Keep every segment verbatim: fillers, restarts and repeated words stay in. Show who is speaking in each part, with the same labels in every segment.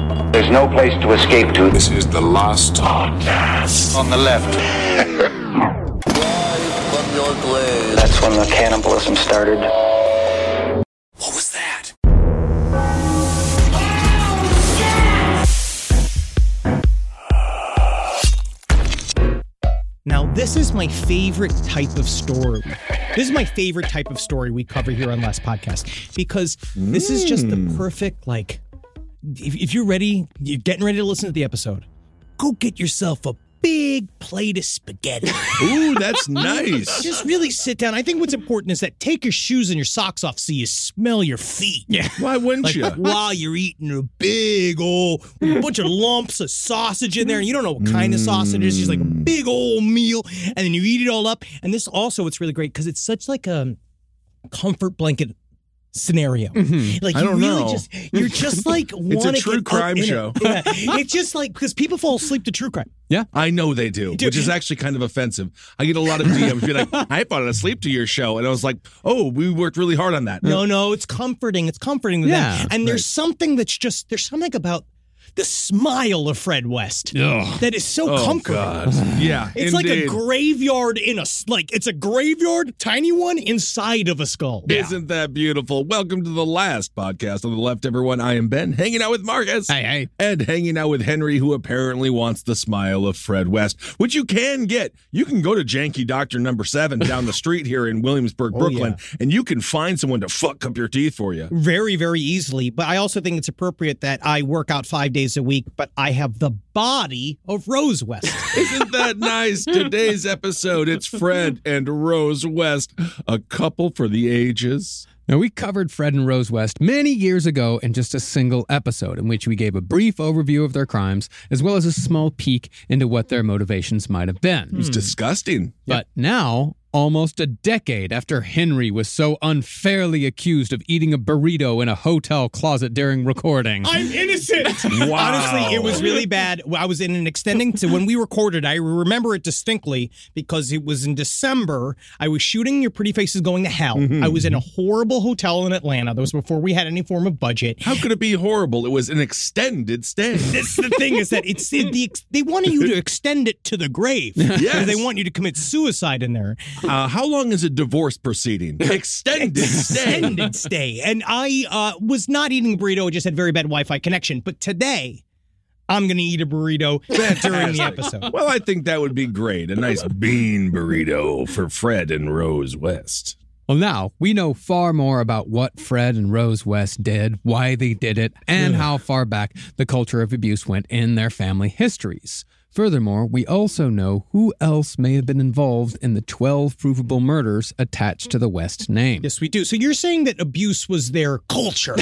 Speaker 1: There's no place to escape to.
Speaker 2: This is the last podcast.
Speaker 1: On the left. That's when the cannibalism started.
Speaker 2: What was that?
Speaker 3: Now, this is my favorite type of story. This is my favorite type of story we cover here on Last Podcast, because mm. this is just the perfect, like, if, if you're ready, you're getting ready to listen to the episode, go get yourself a big plate of spaghetti.
Speaker 4: Ooh, that's nice.
Speaker 3: Just really sit down. I think what's important is that take your shoes and your socks off so you smell your feet.
Speaker 4: Yeah. Why wouldn't
Speaker 3: like,
Speaker 4: you?
Speaker 3: While you're eating a big old bunch of lumps of sausage in there, and you don't know what kind mm. of sausage it is. It's just like a big old meal, and then you eat it all up. And this also, it's really great because it's such like a comfort blanket scenario.
Speaker 4: Mm-hmm.
Speaker 3: Like,
Speaker 4: I
Speaker 3: you
Speaker 4: don't
Speaker 3: really
Speaker 4: know.
Speaker 3: just, you're just like,
Speaker 4: it's a true crime show.
Speaker 3: It. Yeah. It's just like, because people fall asleep to true crime.
Speaker 4: Yeah, I know they do, Dude. which is actually kind of offensive. I get a lot of D Ms be like, I fallen asleep to your show. And I was like, oh, we worked really hard on that.
Speaker 3: No, no, it's comforting. It's comforting with
Speaker 4: yeah,
Speaker 3: them. And there's
Speaker 4: right.
Speaker 3: something that's just, there's something about the smile of Fred West
Speaker 4: Ugh.
Speaker 3: that is so
Speaker 4: oh,
Speaker 3: comforting.
Speaker 4: God. Yeah,
Speaker 3: it's
Speaker 4: indeed.
Speaker 3: like a graveyard in a like it's a graveyard, tiny one inside of a skull.
Speaker 4: Yeah. Isn't that beautiful? Welcome to the last podcast on the left, everyone. I am Ben, hanging out with Marcus,
Speaker 3: hey, hey,
Speaker 4: and hanging out with Henry, who apparently wants the smile of Fred West, which you can get. You can go to Janky Doctor Number Seven down the street here in Williamsburg,
Speaker 3: oh,
Speaker 4: Brooklyn,
Speaker 3: yeah.
Speaker 4: and you can find someone to fuck up your teeth for you
Speaker 3: very, very easily. But I also think it's appropriate that I work out five days a week, but I have the body of Rose West.
Speaker 4: Isn't that nice? Today's episode, it's Fred and Rose West, a couple for the ages.
Speaker 5: Now, we covered Fred and Rose West many years ago in just a single episode in which we gave a brief overview of their crimes, as well as a small peek into what their motivations might have been.
Speaker 4: It was disgusting.
Speaker 5: But now, almost a decade after Henry was so unfairly accused of eating a burrito in a hotel closet during recording.
Speaker 3: I'm innocent!
Speaker 4: Wow.
Speaker 3: Honestly, it was really bad. I was in an extending, so when we recorded, I remember it distinctly because it was in December. I was shooting Your Pretty Face is Going to Hell. Mm-hmm. I was in a horrible hotel in Atlanta. That was before we had any form of budget.
Speaker 4: How could it be horrible? It was an extended stay.
Speaker 3: That's the thing, is that it's the they want you to extend it to the grave.
Speaker 4: Yes.
Speaker 3: They want you to commit suicide in there.
Speaker 4: Uh, how long is a divorce proceeding? Extended stay.
Speaker 3: Extended stay. And I uh, was not eating a burrito. I just had very bad Wi-Fi connection. But today, I'm going to eat a burrito during the episode.
Speaker 4: Well, I think that would be great. A nice bean burrito for Fred and Rose West.
Speaker 5: Well, now we know far more about what Fred and Rose West did, why they did it, and how far back the culture of abuse went in their family histories. Furthermore, we also know who else may have been involved in the twelve provable murders attached to the West name.
Speaker 3: Yes, we do. So you're saying that abuse was their culture.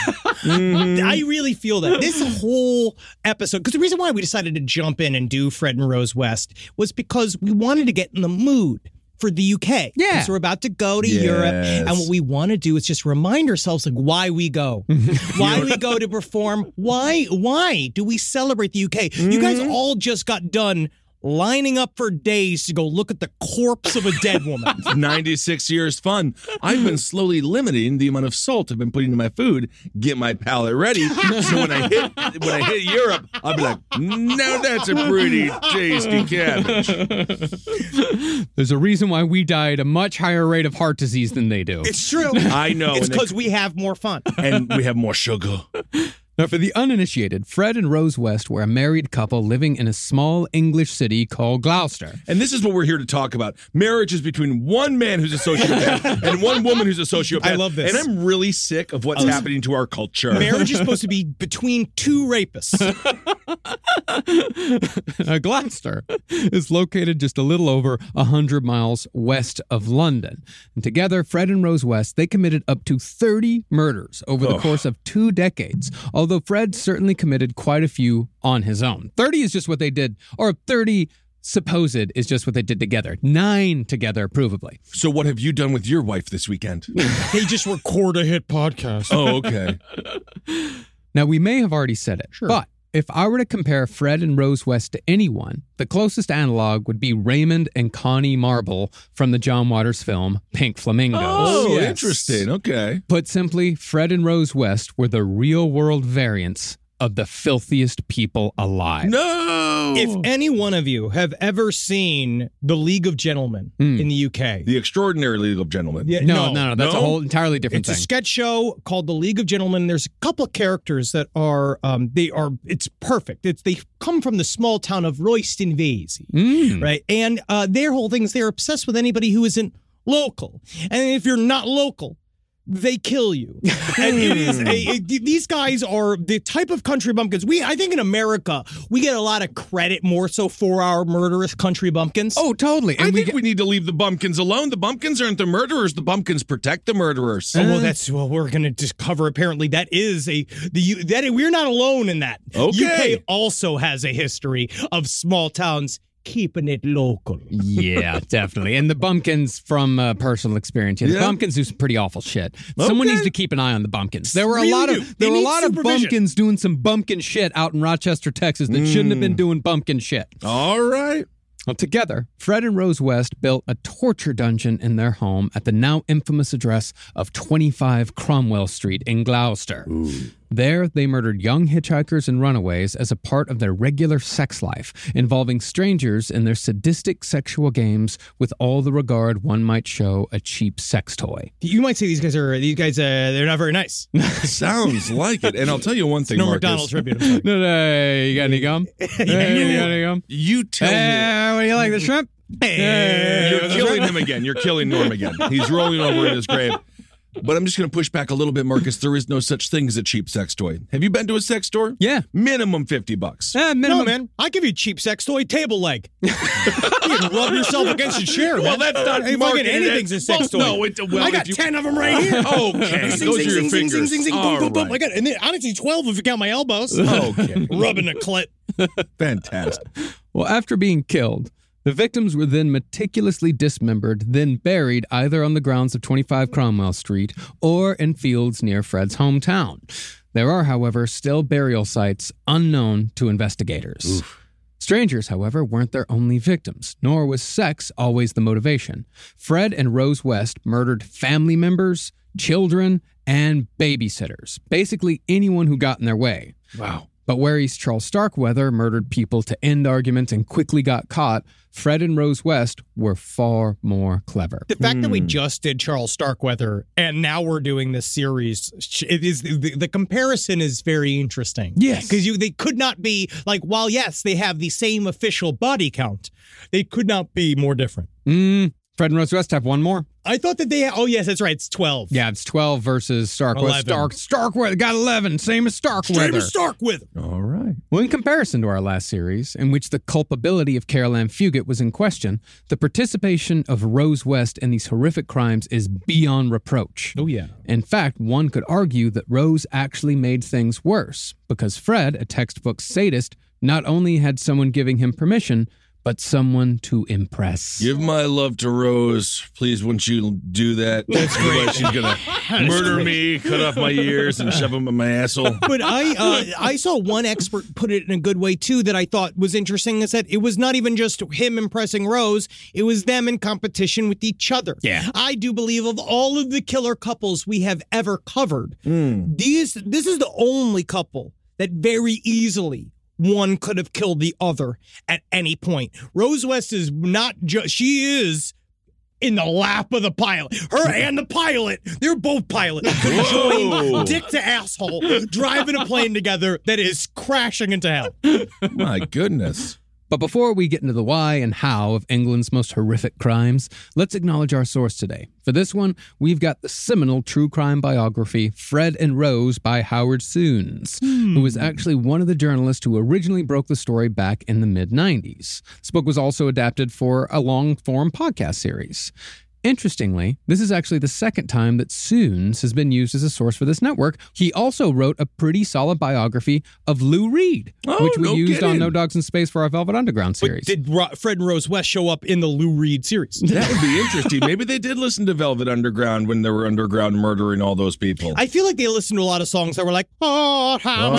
Speaker 3: Mm-hmm. I really feel that. This whole episode, because the reason why we decided to jump in and do Fred and Rose West was because we wanted to get in the mood for the U K.
Speaker 5: Yeah.
Speaker 3: Because we're about to go to
Speaker 4: yes.
Speaker 3: Europe. And what we want to do is just remind ourselves like why we go. Why we go to perform. Why why do we celebrate the U K? Mm-hmm. You guys all just got done lining up for days to go look at the corpse of a dead woman.
Speaker 4: ninety-six years fun. I've been slowly limiting the amount of salt I've been putting in my food, get my palate ready, so when I hit when I hit Europe, I'll be like, now that's a pretty tasty cabbage.
Speaker 5: There's a reason why we die at a much higher rate of heart disease than they do.
Speaker 3: It's true.
Speaker 4: I know.
Speaker 3: It's because we have more fun.
Speaker 4: And we have more sugar.
Speaker 5: Now, for the uninitiated, Fred and Rose West were a married couple living in a small English city called Gloucester.
Speaker 4: And this is what we're here to talk about. Marriage is between one man who's a sociopath and one woman who's a sociopath.
Speaker 3: I love this.
Speaker 4: And I'm really sick of what's happening to our culture.
Speaker 3: Marriage is supposed to be between two rapists.
Speaker 5: Now, Gloucester is located just a little over one hundred miles west of London. And together, Fred and Rose West, they committed up to thirty murders over the
Speaker 4: oh.
Speaker 5: course of two decades, although Fred certainly committed quite a few on his own. thirty is just what they did, or thirty supposed is just what they did together. Nine together, provably.
Speaker 4: So what have you done with your wife this weekend?
Speaker 3: They just record a hit podcast.
Speaker 4: Oh, okay.
Speaker 5: Now, we may have already said it,
Speaker 3: sure.
Speaker 5: but if I were to compare Fred and Rose West to anyone, the closest analog would be Raymond and Connie Marble from the John Waters film Pink Flamingos.
Speaker 4: Oh,
Speaker 3: yes.
Speaker 4: Interesting. Okay.
Speaker 5: Put simply, Fred and Rose West were the real-world variants of the filthiest people alive.
Speaker 4: No!
Speaker 3: If any one of you have ever seen The League of Gentlemen
Speaker 5: Mm.
Speaker 3: in the U K.
Speaker 4: The Extraordinary League of Gentlemen.
Speaker 3: Yeah,
Speaker 5: No, no, no, that's
Speaker 4: No?
Speaker 5: a whole entirely different
Speaker 3: It's a
Speaker 5: thing.
Speaker 3: sketch show called The League of Gentlemen. There's a couple of characters that are, um, they are, it's perfect. It's They come from the small town of Royston Vasey,
Speaker 5: Mm.
Speaker 3: right? And uh, their whole thing is they're obsessed with anybody who isn't local. And if you're not local, they kill you. And it is a, it- these guys are the type of country bumpkins. We, I think in America, we get a lot of credit more so for our murderous country bumpkins.
Speaker 5: Oh, totally.
Speaker 4: I
Speaker 5: And we
Speaker 4: think
Speaker 5: get,
Speaker 4: we need to leave the bumpkins alone. The bumpkins aren't the murderers. The bumpkins protect the murderers.
Speaker 3: Oh, well, that's well. We're going to discover. Apparently, that is a the U- that we're not alone in that.
Speaker 4: Okay.
Speaker 3: U K also has a history of small towns keeping it local.
Speaker 5: yeah, definitely. And the bumpkins from uh, personal experience. Yeah, the
Speaker 4: Yeah.
Speaker 5: bumpkins do some pretty awful shit. Someone
Speaker 4: Okay.
Speaker 5: needs to keep an eye on the bumpkins. There were a
Speaker 3: Really
Speaker 5: lot
Speaker 3: do.
Speaker 5: of
Speaker 3: They
Speaker 5: there were a
Speaker 3: need
Speaker 5: lot of
Speaker 3: supervision.
Speaker 5: bumpkins doing some bumpkin shit out in Rochester, Texas that shouldn't have been doing bumpkin shit.
Speaker 4: All right.
Speaker 5: Well, together, Fred and Rose West built a torture dungeon in their home at the now infamous address of twenty-five Cromwell Street in Gloucester. There, they murdered young hitchhikers and runaways as a part of their regular sex life, involving strangers in their sadistic sexual games with all the regard one might show a cheap sex toy.
Speaker 3: You might say these guys are these guys. Uh, they're not very nice.
Speaker 4: Sounds like it. And I'll tell you one thing,
Speaker 3: No
Speaker 4: Marcus.
Speaker 3: McDonald's tribute. I'm sorry.
Speaker 5: No, no, you got any gum? Hey, you got any gum?
Speaker 4: You tell me.
Speaker 5: Hey, what do you like, the shrimp? Hey,
Speaker 4: You're killing him again. You're killing Norm again. He's rolling over in his grave. But I'm just going to push back a little bit, Marcus. There is no such thing as a cheap sex toy. Have you been to a sex store?
Speaker 5: Yeah.
Speaker 4: Minimum fifty bucks.
Speaker 5: Eh,
Speaker 3: No,
Speaker 5: minimum.
Speaker 3: man. I give you a cheap sex toy table leg. You can rub yourself against a chair, man.
Speaker 4: Well, that's not
Speaker 3: Hey, fucking
Speaker 4: marketed.
Speaker 3: anything's a sex
Speaker 4: Well,
Speaker 3: toy.
Speaker 4: no, it- well,
Speaker 3: I got
Speaker 4: if you-
Speaker 3: ten of them right here.
Speaker 4: Okay,
Speaker 3: Zing,
Speaker 4: those
Speaker 3: zing,
Speaker 4: are your
Speaker 3: zing, zing,
Speaker 4: fingers.
Speaker 3: zing, zing, zing, boom,
Speaker 4: All
Speaker 3: boom, boom.
Speaker 4: right.
Speaker 3: I got, and then honestly, twelve if you count my elbows.
Speaker 4: Okay.
Speaker 3: Rubbing a clit.
Speaker 4: Fantastic.
Speaker 5: Well, after being killed, the victims were then meticulously dismembered, then buried either on the grounds of twenty-five Cromwell Street or in fields near Fred's hometown. There are, however, still burial sites unknown to investigators. Strangers, however, weren't their only victims, nor was sex always the motivation. Fred and Rose West murdered family members, children, and babysitters, basically anyone who got in their way.
Speaker 4: Wow.
Speaker 5: But whereas Charles Starkweather murdered people to end arguments and quickly got caught, Fred and Rose West were far more clever.
Speaker 3: The fact that we just did Charles Starkweather and now we're doing this series, it is the, the comparison is very interesting.
Speaker 5: Yes.
Speaker 3: because you they could not be like while yes they have the same official body count, they could not be more different.
Speaker 5: Mm, Fred and Rose West have one more.
Speaker 3: I thought that they oh yes that's right it's twelve.
Speaker 5: Yeah, it's twelve versus Starkweather.
Speaker 3: eleven.
Speaker 5: Stark, Starkweather got eleven, same as Starkweather.
Speaker 3: Straight Starkweather.
Speaker 4: All right.
Speaker 5: Well, in comparison to our last series, in which the culpability of Carol Ann Fugit was in question, the participation of Rose West in these horrific crimes is beyond reproach.
Speaker 3: Oh yeah.
Speaker 5: In fact, one could argue that Rose actually made things worse, because Fred, a textbook sadist, not only had someone giving him permission, but someone to impress.
Speaker 4: Give my love to Rose. Please, won't you do that? That's great. She's going to murder me, cut off my ears, and shove them in my asshole.
Speaker 3: But I uh, I saw one expert put it in a good way too that I thought was interesting is that it was not even just him impressing Rose, it was them in competition with each other.
Speaker 5: Yeah.
Speaker 3: I do believe of all of the killer couples we have ever covered, these this is the only couple that very easily one could have killed the other at any point. Rose West is not just, she is in the lap of the pilot. Her and the pilot, they're both pilots. Conjoined, dick to asshole, driving a plane together that is crashing into hell.
Speaker 4: My goodness.
Speaker 5: But before we get into the why and how of England's most horrific crimes, let's acknowledge our source today. For this one, we've got the seminal true crime biography, Fred and Rose by Howard Soons, who was actually one of the journalists who originally broke the story back in the mid nineties. This book was also adapted for a long-form podcast series. Interestingly, this is actually the second time that Soons has been used as a source for this network. He also wrote a pretty solid biography of Lou Reed,
Speaker 4: Oh,
Speaker 5: which we
Speaker 4: no
Speaker 5: used on
Speaker 4: kidding.
Speaker 5: No Dogs in Space for our Velvet Underground
Speaker 3: But
Speaker 5: series.
Speaker 3: did Ro- Fred and Rose West show up in the Lou Reed series?
Speaker 4: That would be interesting. Maybe they did listen to Velvet Underground when they were underground murdering all those people.
Speaker 3: I feel like they listened to a lot of songs that were like, oh, how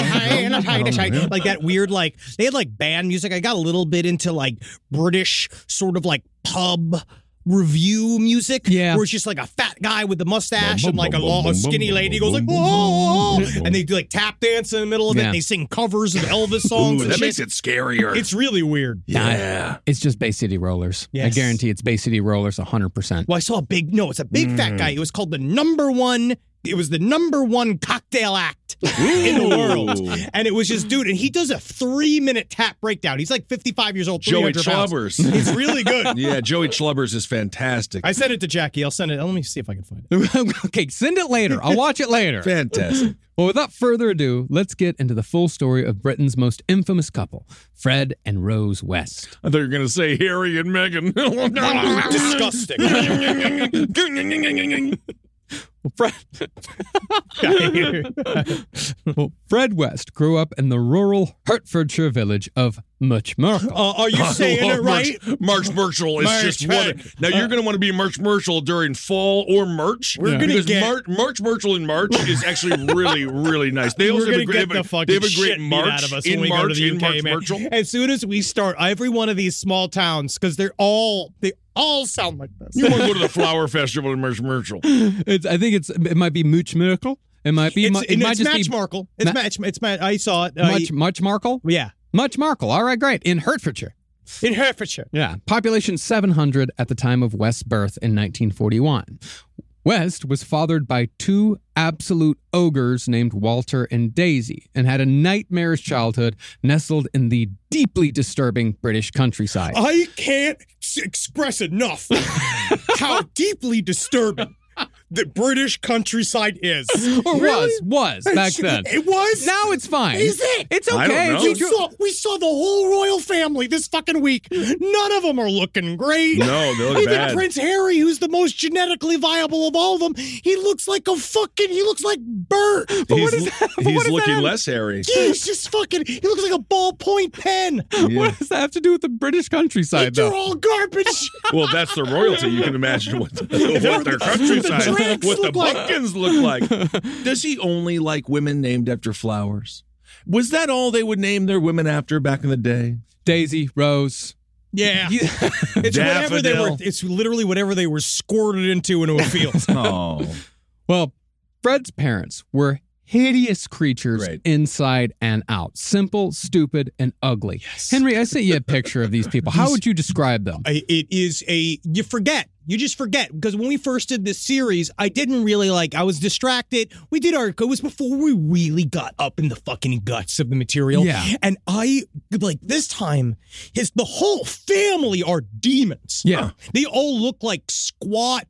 Speaker 3: like that weird, like, they had like band music. I got a little bit into like British sort of like pub review music.
Speaker 5: Yeah.
Speaker 3: Where it's just like a fat guy with the mustache and like a, a skinny lady goes like, oh, and they do like tap dance in the middle of it.
Speaker 5: Yeah.
Speaker 3: And they sing covers of Elvis songs.
Speaker 4: Ooh,
Speaker 3: and
Speaker 4: that
Speaker 3: shit.
Speaker 4: makes it scarier.
Speaker 3: It's really weird.
Speaker 4: yeah.
Speaker 5: It's just Bay City Rollers. I
Speaker 3: Yes.
Speaker 5: guarantee it's Bay City Rollers one hundred percent.
Speaker 3: Well, I saw a big, no, it's a big fat guy. It was called the number one, it was the number one cocktail act in the world. And it was just, dude, and he does a three minute tap breakdown. He's like fifty-five years old,
Speaker 4: Joey
Speaker 3: three hundred pounds.
Speaker 4: Schlubbers.
Speaker 3: It's really good.
Speaker 4: Yeah, Joey Schlubbers is fantastic.
Speaker 3: I sent it to Jackie. I'll send it. Let me see if I can find it.
Speaker 5: Okay, send it later. I'll watch it later.
Speaker 4: Fantastic.
Speaker 5: Well, without further ado, let's get into the full story of Britain's most infamous couple, Fred and Rose West.
Speaker 4: I thought you were going to say Harry and Meghan.
Speaker 3: Disgusting.
Speaker 5: Well, Fred, well, Fred West grew up in the rural Hertfordshire village of Muchmerkel.
Speaker 3: Uh, are you saying it right?
Speaker 4: March Merchel is
Speaker 3: March
Speaker 4: just
Speaker 3: Merchel.
Speaker 4: one. Now you're going to want to be March Merchel during fall or March.
Speaker 3: We're gonna
Speaker 4: because
Speaker 3: get-
Speaker 4: Mar- March Merchel in March is actually really, really nice. They
Speaker 3: We're
Speaker 4: also have
Speaker 3: gonna
Speaker 4: a great,
Speaker 3: get
Speaker 4: they
Speaker 3: the
Speaker 4: have a-
Speaker 3: fucking
Speaker 4: they have a
Speaker 3: shit
Speaker 4: great
Speaker 3: beat
Speaker 4: March
Speaker 3: out of us
Speaker 4: in
Speaker 3: when we
Speaker 4: March
Speaker 3: go to the
Speaker 4: in
Speaker 3: U K,
Speaker 4: March
Speaker 3: man.
Speaker 4: Merchel.
Speaker 3: As soon as we start, every one of these small towns, because they're all they all sound like this.
Speaker 4: You want to go to the flower festival in March Merchel.
Speaker 5: It's, I think it's it might be Muchmerkel. It might be.
Speaker 3: It's,
Speaker 5: mu- it might
Speaker 3: it's
Speaker 5: just
Speaker 3: Match
Speaker 5: be
Speaker 3: Markle. It's
Speaker 5: Ma-
Speaker 3: Match. It's Match. I saw it. Uh,
Speaker 5: Much Much Markle.
Speaker 3: yeah,
Speaker 5: Much Markle. All right, great. In Hertfordshire.
Speaker 3: in Hertfordshire.
Speaker 5: Yeah. Population seven hundred at the time of West's birth in nineteen forty-one. West was fathered by two absolute ogres named Walter and Daisy and had a nightmarish childhood nestled in the deeply disturbing British countryside.
Speaker 3: I can't s- express enough how deeply disturbing the British countryside is.
Speaker 5: Or was, was back then.
Speaker 3: It was.
Speaker 5: Now it's fine.
Speaker 3: Is it?
Speaker 5: It's okay.
Speaker 4: I don't know.
Speaker 3: We
Speaker 5: You dro-
Speaker 3: saw, we saw the whole royal family this fucking week. None of them are looking great.
Speaker 4: No, they look
Speaker 3: Even
Speaker 4: bad.
Speaker 3: Prince Harry, who's the most genetically viable of all of them, he looks like a fucking, he looks like Bert.
Speaker 4: He's,
Speaker 5: what is that- but
Speaker 4: he's
Speaker 5: what is
Speaker 4: looking
Speaker 5: that?
Speaker 4: less hairy.
Speaker 3: He's just fucking, he looks like a ballpoint pen.
Speaker 5: What does that have to do with the British countryside,
Speaker 3: They're
Speaker 5: though?
Speaker 3: all garbage.
Speaker 4: Well, that's the royalty. You can imagine what, the, what their countryside,
Speaker 3: the drakes
Speaker 4: what the
Speaker 3: look like.
Speaker 4: bumpkins look like. Does he only like women named after flowers? Was that all they would name their women after back in the day?
Speaker 5: Daisy, Rose.
Speaker 3: Yeah. It's whatever they were,
Speaker 4: Daffodil.
Speaker 3: it's literally whatever they were squirted into into a field.
Speaker 4: Oh,
Speaker 5: Well, Fred's parents were hideous creatures
Speaker 4: Great.
Speaker 5: inside and out. Simple, stupid, and ugly. Henry, I sent you a picture of these people. How would you describe them?
Speaker 3: I- it is a you forget you just forget because when we first did this series I didn't really like I was distracted. We did our it was before we really got up in the fucking guts of the material.
Speaker 5: Yeah.
Speaker 3: And I like this time his the whole family are demons.
Speaker 5: Yeah.
Speaker 3: They all look like squat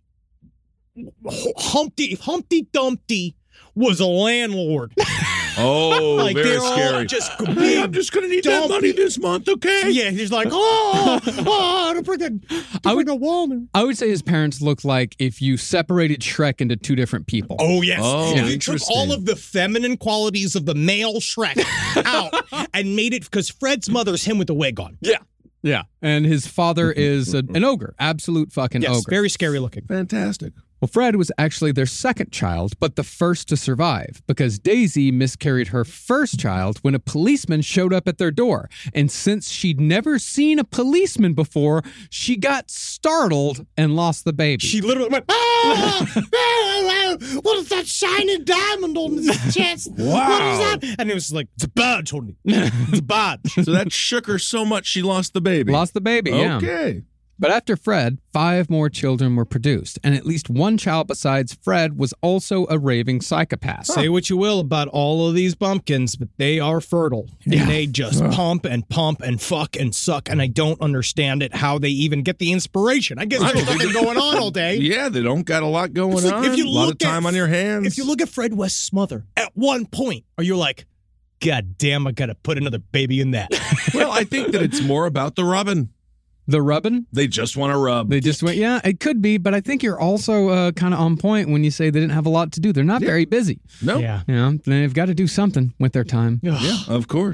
Speaker 3: Humpty if Humpty Dumpty was a landlord.
Speaker 4: oh,
Speaker 3: Like
Speaker 4: very
Speaker 3: they're all
Speaker 4: scary.
Speaker 3: just
Speaker 4: Hey,
Speaker 3: big
Speaker 4: I'm just going to need that
Speaker 3: dumpy-
Speaker 4: money this month, okay?
Speaker 3: Yeah, he's like, oh, oh, to bring that, to
Speaker 5: I would-
Speaker 3: bring a Walner.
Speaker 5: I would say his parents look like if you separated Shrek into two different people.
Speaker 3: Oh, yes.
Speaker 4: Oh,
Speaker 3: If you took
Speaker 4: interesting.
Speaker 3: all of the feminine qualities of the male Shrek out and made it, because Fred's mother's him with the wig on.
Speaker 5: Yeah. Yeah. And his father is a, an ogre. Absolute fucking
Speaker 3: Yes,
Speaker 5: ogre.
Speaker 3: very scary looking.
Speaker 4: Fantastic.
Speaker 5: Well, Fred was actually their second child, but the first to survive because Daisy miscarried her first child when a policeman showed up at their door. And since she'd never seen a policeman before, she got startled and lost the baby.
Speaker 3: She literally went, ah, ah, ah, what is that shining diamond on his chest?
Speaker 4: Wow.
Speaker 3: What is that? And it was like, it's a badge, Tony. It's a badge.
Speaker 4: So that shook her so much she lost the baby.
Speaker 5: lost the baby, yeah.
Speaker 4: Okay.
Speaker 5: But after Fred, five more children were produced, and at least one child besides Fred was also a raving psychopath.
Speaker 3: Say what you will about all of these bumpkins, but they are fertile. And
Speaker 5: Yeah.
Speaker 3: they just pump and pump and fuck and suck. And I don't understand it, how they even get the inspiration. I guess there's nothing going on all day.
Speaker 4: Yeah, they don't got a lot going
Speaker 3: It's like,
Speaker 4: on.
Speaker 3: if you
Speaker 4: a lot of
Speaker 3: look
Speaker 4: time
Speaker 3: at-
Speaker 4: on your hands.
Speaker 3: If you look at Fred West's mother, at one point, are you like, God damn, I gotta put another baby in that.
Speaker 4: well, I think that it's more about the rubbing.
Speaker 5: The rubbing?
Speaker 4: They just want to rub.
Speaker 5: They just went, yeah, it could be, but I think you're also uh, kind of on point when you say they didn't have a lot to do. They're not very busy.
Speaker 4: no.
Speaker 3: Yeah.
Speaker 5: You know, they've got to do something with their time.
Speaker 4: Yeah, of course.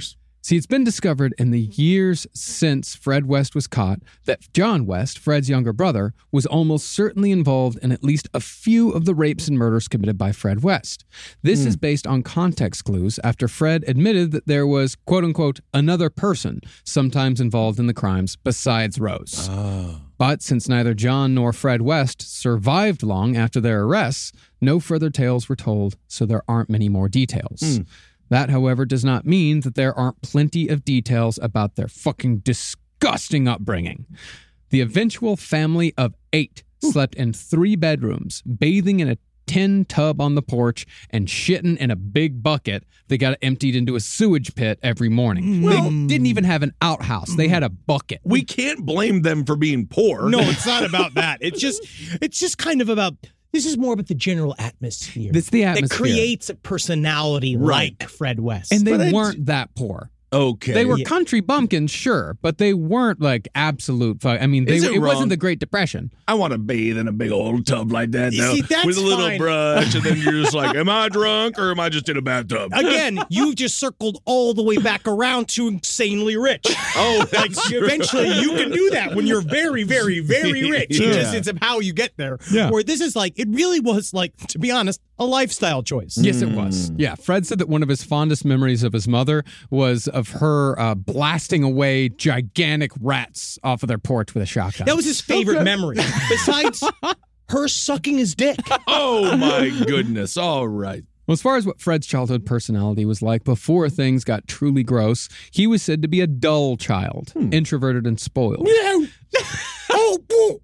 Speaker 5: See, it's been discovered in the years since Fred West was caught that John West, Fred's younger brother, was almost certainly involved in at least a few of the rapes and murders committed by Fred West. This mm. is based on context clues after Fred admitted that there was, quote-unquote, another person sometimes involved in the crimes besides Rose. Oh. But since neither John nor Fred West survived long after their arrests, no further tales were told, so there aren't many more details. Mm. That, however, does not mean that there aren't plenty of details about their fucking disgusting upbringing. The eventual family of eight Ooh. slept in three bedrooms, bathing in a tin tub on the porch and shitting in a big bucket that got emptied into a sewage pit every morning. Well, they didn't even have an outhouse. They had a bucket.
Speaker 4: We can't blame them for being poor.
Speaker 3: No, it's not about that. It's just, it's just kind of about... This is more about the general atmosphere.
Speaker 5: It's the atmosphere.
Speaker 3: That creates a personality
Speaker 4: right.
Speaker 3: like Fred West.
Speaker 5: And they weren't that poor.
Speaker 4: Okay.
Speaker 5: They were
Speaker 3: Yeah.
Speaker 5: country bumpkins, sure, but they weren't like absolute. Fu- I mean, they,
Speaker 4: Is
Speaker 5: it,
Speaker 4: it
Speaker 5: it
Speaker 4: wrong?
Speaker 5: wasn't the Great Depression.
Speaker 4: I want to bathe in a big old tub like that,
Speaker 3: You
Speaker 4: though,
Speaker 3: see, that's
Speaker 4: with a little
Speaker 3: fine.
Speaker 4: brush, and then you're just like, am I drunk or am I just in a bathtub?
Speaker 3: Again, you just circled all the way back around to insanely rich.
Speaker 4: Oh,
Speaker 3: Like,
Speaker 4: that's true.
Speaker 3: eventually you can do that when you're very, very, very rich. It
Speaker 4: Yeah.
Speaker 3: just, it's how you get there.
Speaker 5: Yeah.
Speaker 3: Where this is like, it really was like, to be honest, a lifestyle choice.
Speaker 5: Yes, it was. Yeah, Fred said that one of his fondest memories of his mother was of her uh, blasting away gigantic rats off of their porch with a shotgun.
Speaker 3: That was his favorite memory. Besides her sucking his dick.
Speaker 4: Oh, my goodness. All right.
Speaker 5: Well, as far as what Fred's childhood personality was like before things got truly gross, he was said to be a dull child,
Speaker 4: Hmm.
Speaker 5: introverted and spoiled.
Speaker 3: No. Oh, boo.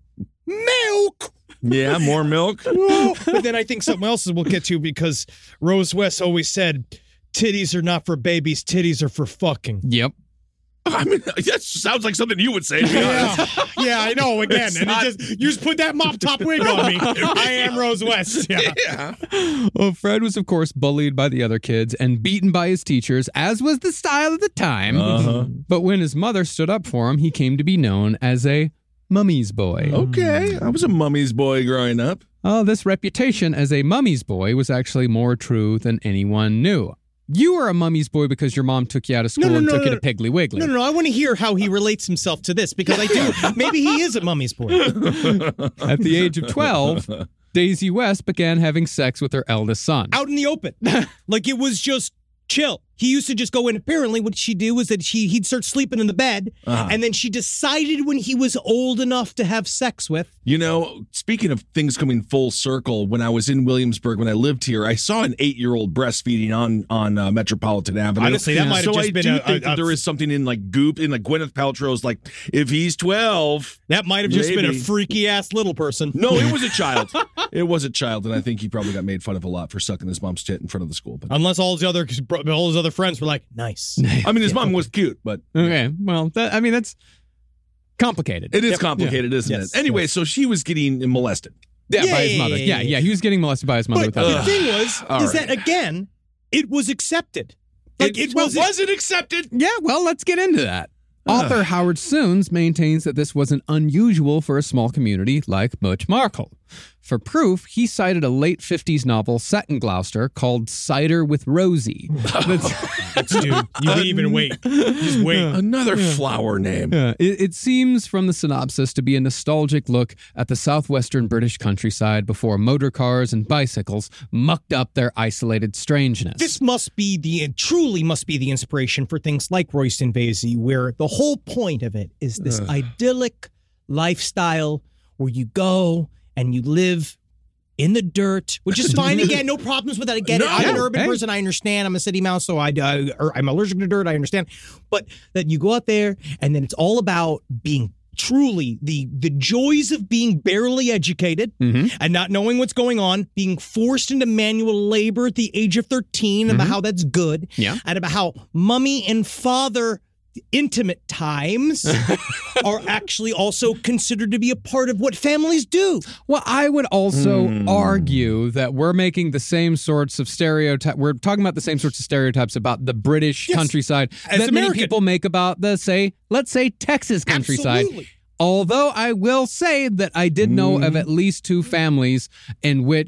Speaker 3: Milk.
Speaker 4: Yeah, more milk.
Speaker 3: Oh. But then I think something else we'll get to because Rose West always said, titties are not for babies, titties are for fucking.
Speaker 5: Yep.
Speaker 4: I mean, that sounds like something you would say, to be honest.
Speaker 3: Yeah, yeah, I know. Again,
Speaker 4: It's
Speaker 3: and
Speaker 4: not-
Speaker 3: it just you just put that mop top wig on me. I am Rose West. Yeah.
Speaker 4: Yeah.
Speaker 5: Well, Fred was, of course, bullied by the other kids and beaten by his teachers, as was the style of the time.
Speaker 4: Uh-huh.
Speaker 5: But when his mother stood up for him, he came to be known as a mummy's boy.
Speaker 4: Okay. I was a mummy's boy growing up.
Speaker 5: Oh, this reputation as a mummy's boy was actually more true than anyone knew. You were a mummy's boy because your mom took you out of school
Speaker 3: No, no,
Speaker 5: and
Speaker 3: no,
Speaker 5: took
Speaker 3: no,
Speaker 5: you to Piggly Wiggly.
Speaker 3: No, no, no. I want to hear how he relates himself to this because I do. Maybe he is a mummy's boy.
Speaker 5: At the age of twelve, Daisy West began having sex with her eldest son.
Speaker 3: Out in the open. Like it was just chill. He used to just go in. Apparently, what she'd do was that she he'd start sleeping in the bed,
Speaker 4: Uh-huh.
Speaker 3: and then she decided when he was old enough to have sex with.
Speaker 4: You know, speaking of things coming full circle, when I was in Williamsburg, when I lived here, I saw an eight-year-old breastfeeding on on uh, Metropolitan Avenue.
Speaker 3: Honestly, that might have
Speaker 4: so
Speaker 3: just
Speaker 4: I
Speaker 3: been
Speaker 4: do
Speaker 3: a-
Speaker 4: think
Speaker 3: a-
Speaker 4: that
Speaker 3: a-
Speaker 4: there is something in like Goop, in like Gwyneth Paltrow's like, if he's twelve.
Speaker 3: That might have just been a
Speaker 4: Maybe.
Speaker 3: freaky ass little person.
Speaker 4: No, it was a child. It was a child, and I think he probably got made fun of a lot for sucking his mom's tit in front of the school. But
Speaker 3: Unless all his other all his other friends were like, nice.
Speaker 4: I mean, his mom was cute, but
Speaker 5: Okay, well, that, I mean, that's complicated.
Speaker 4: it is
Speaker 3: Yep.
Speaker 4: complicated, isn't
Speaker 3: Yes.
Speaker 4: it? Anyway,
Speaker 3: Yes.
Speaker 4: so she was getting molested.
Speaker 5: yeah,
Speaker 3: Yeah,
Speaker 5: by his
Speaker 3: yeah,
Speaker 5: mother.
Speaker 3: yeah,
Speaker 5: Yeah,
Speaker 3: yeah,
Speaker 5: yeah, he was getting molested by his mother
Speaker 3: But
Speaker 5: without
Speaker 3: the
Speaker 5: that.
Speaker 3: thing was,
Speaker 4: All
Speaker 3: is
Speaker 4: right.
Speaker 3: that again, it was accepted. Like it,
Speaker 4: well,
Speaker 3: wasn't.
Speaker 4: was it accepted?
Speaker 5: Yeah, well, let's get into that. Author Howard Soons maintains that this wasn't unusual for a small community like Much Markle. For proof, he cited a late fifties novel set in Gloucester called Cider with Rosie. That's,
Speaker 3: Dude, you didn't even wait. Just wait.
Speaker 4: Another flower name.
Speaker 5: Yeah, it, it seems from the synopsis to be a nostalgic look at the southwestern British countryside before motor cars and bicycles mucked up their isolated strangeness.
Speaker 3: This must be the truly must be the inspiration for things like Royston Vasey, where the whole point of it is this idyllic lifestyle where you go and you live in the dirt, which is fine. Again, no problems with that. I get it.
Speaker 4: No.
Speaker 3: I'm an
Speaker 5: Yeah,
Speaker 3: urban
Speaker 5: hey.
Speaker 3: person. I understand. I'm a city mouse, so I, uh, or I'm allergic to dirt. I understand. But that you go out there and then it's all about being truly the the joys of being barely educated
Speaker 5: Mhm.
Speaker 3: and not knowing what's going on, being forced into manual labor at the age of thirteen, and about how that's good,
Speaker 5: Yeah.
Speaker 3: and about how mummy and father intimate times are actually also considered to be a part of what families do.
Speaker 5: Well, I would also
Speaker 4: Hmm.
Speaker 5: argue that we're making the same sorts of stereotypes. We're talking about the same sorts of stereotypes about the British
Speaker 3: Yes,
Speaker 5: countryside
Speaker 3: as
Speaker 5: that many
Speaker 3: American.
Speaker 5: people make about the, say, let's say Texas countryside.
Speaker 3: Absolutely.
Speaker 5: Although I will say that I did know
Speaker 3: Mm.
Speaker 5: of at least two families in which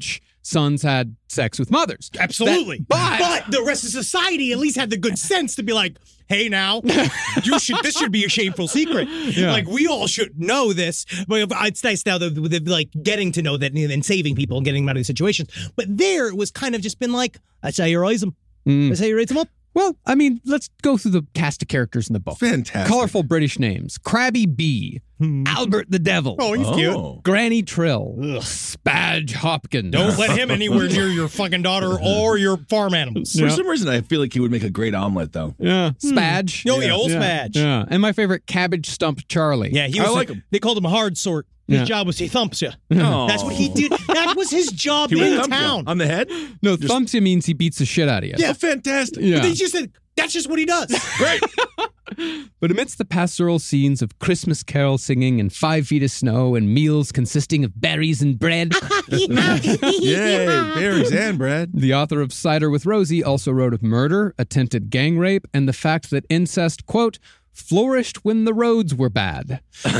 Speaker 5: sons had sex with mothers.
Speaker 3: Absolutely.
Speaker 5: That- but,
Speaker 3: but the rest of society at least had the good sense to be like, hey, now, you should. This should be a shameful secret.
Speaker 5: Yeah.
Speaker 3: Like, we all should know this. But it's nice now that they're like getting to know that and saving people and getting them out of these situations. But there, it was kind of just been like, that's how you raise them.
Speaker 5: Mm.
Speaker 3: That's how you raise them up.
Speaker 5: Well, I mean, let's go through the cast of characters in the book.
Speaker 4: Fantastic.
Speaker 5: Colorful British names. Crabby B. Albert the Devil.
Speaker 3: Oh, he's
Speaker 4: Oh.
Speaker 3: cute.
Speaker 5: Granny Trill. Spadge Hopkins.
Speaker 3: Don't let him anywhere near your fucking daughter or your farm animals.
Speaker 4: For some reason, I feel like he would make a great omelet, though.
Speaker 5: Yeah. Spadge.
Speaker 3: Oh, yeah, old
Speaker 5: yeah.
Speaker 3: Spadge.
Speaker 5: Yeah. And my favorite, Cabbage Stump Charlie.
Speaker 3: Yeah, he
Speaker 4: I
Speaker 3: was.
Speaker 4: like
Speaker 3: a-
Speaker 4: him.
Speaker 3: They called him a hard sort. His
Speaker 5: Yeah.
Speaker 3: job was he thumps you.
Speaker 4: Oh.
Speaker 3: That's what he did. That was his job
Speaker 4: He would
Speaker 3: in
Speaker 4: thump you.
Speaker 3: town.
Speaker 4: On the head?
Speaker 5: No, thumps you means he beats the shit out of you.
Speaker 4: Yeah, fantastic.
Speaker 5: Yeah.
Speaker 3: They just said that's just what he does.
Speaker 4: Great.
Speaker 5: But amidst the pastoral scenes of Christmas carol singing and five feet of snow and meals consisting of berries and bread,
Speaker 4: Yay, berries and bread.
Speaker 5: the author of Cider with Rosie also wrote of murder, attempted gang rape, and the fact that incest, quote, flourished when the roads were bad.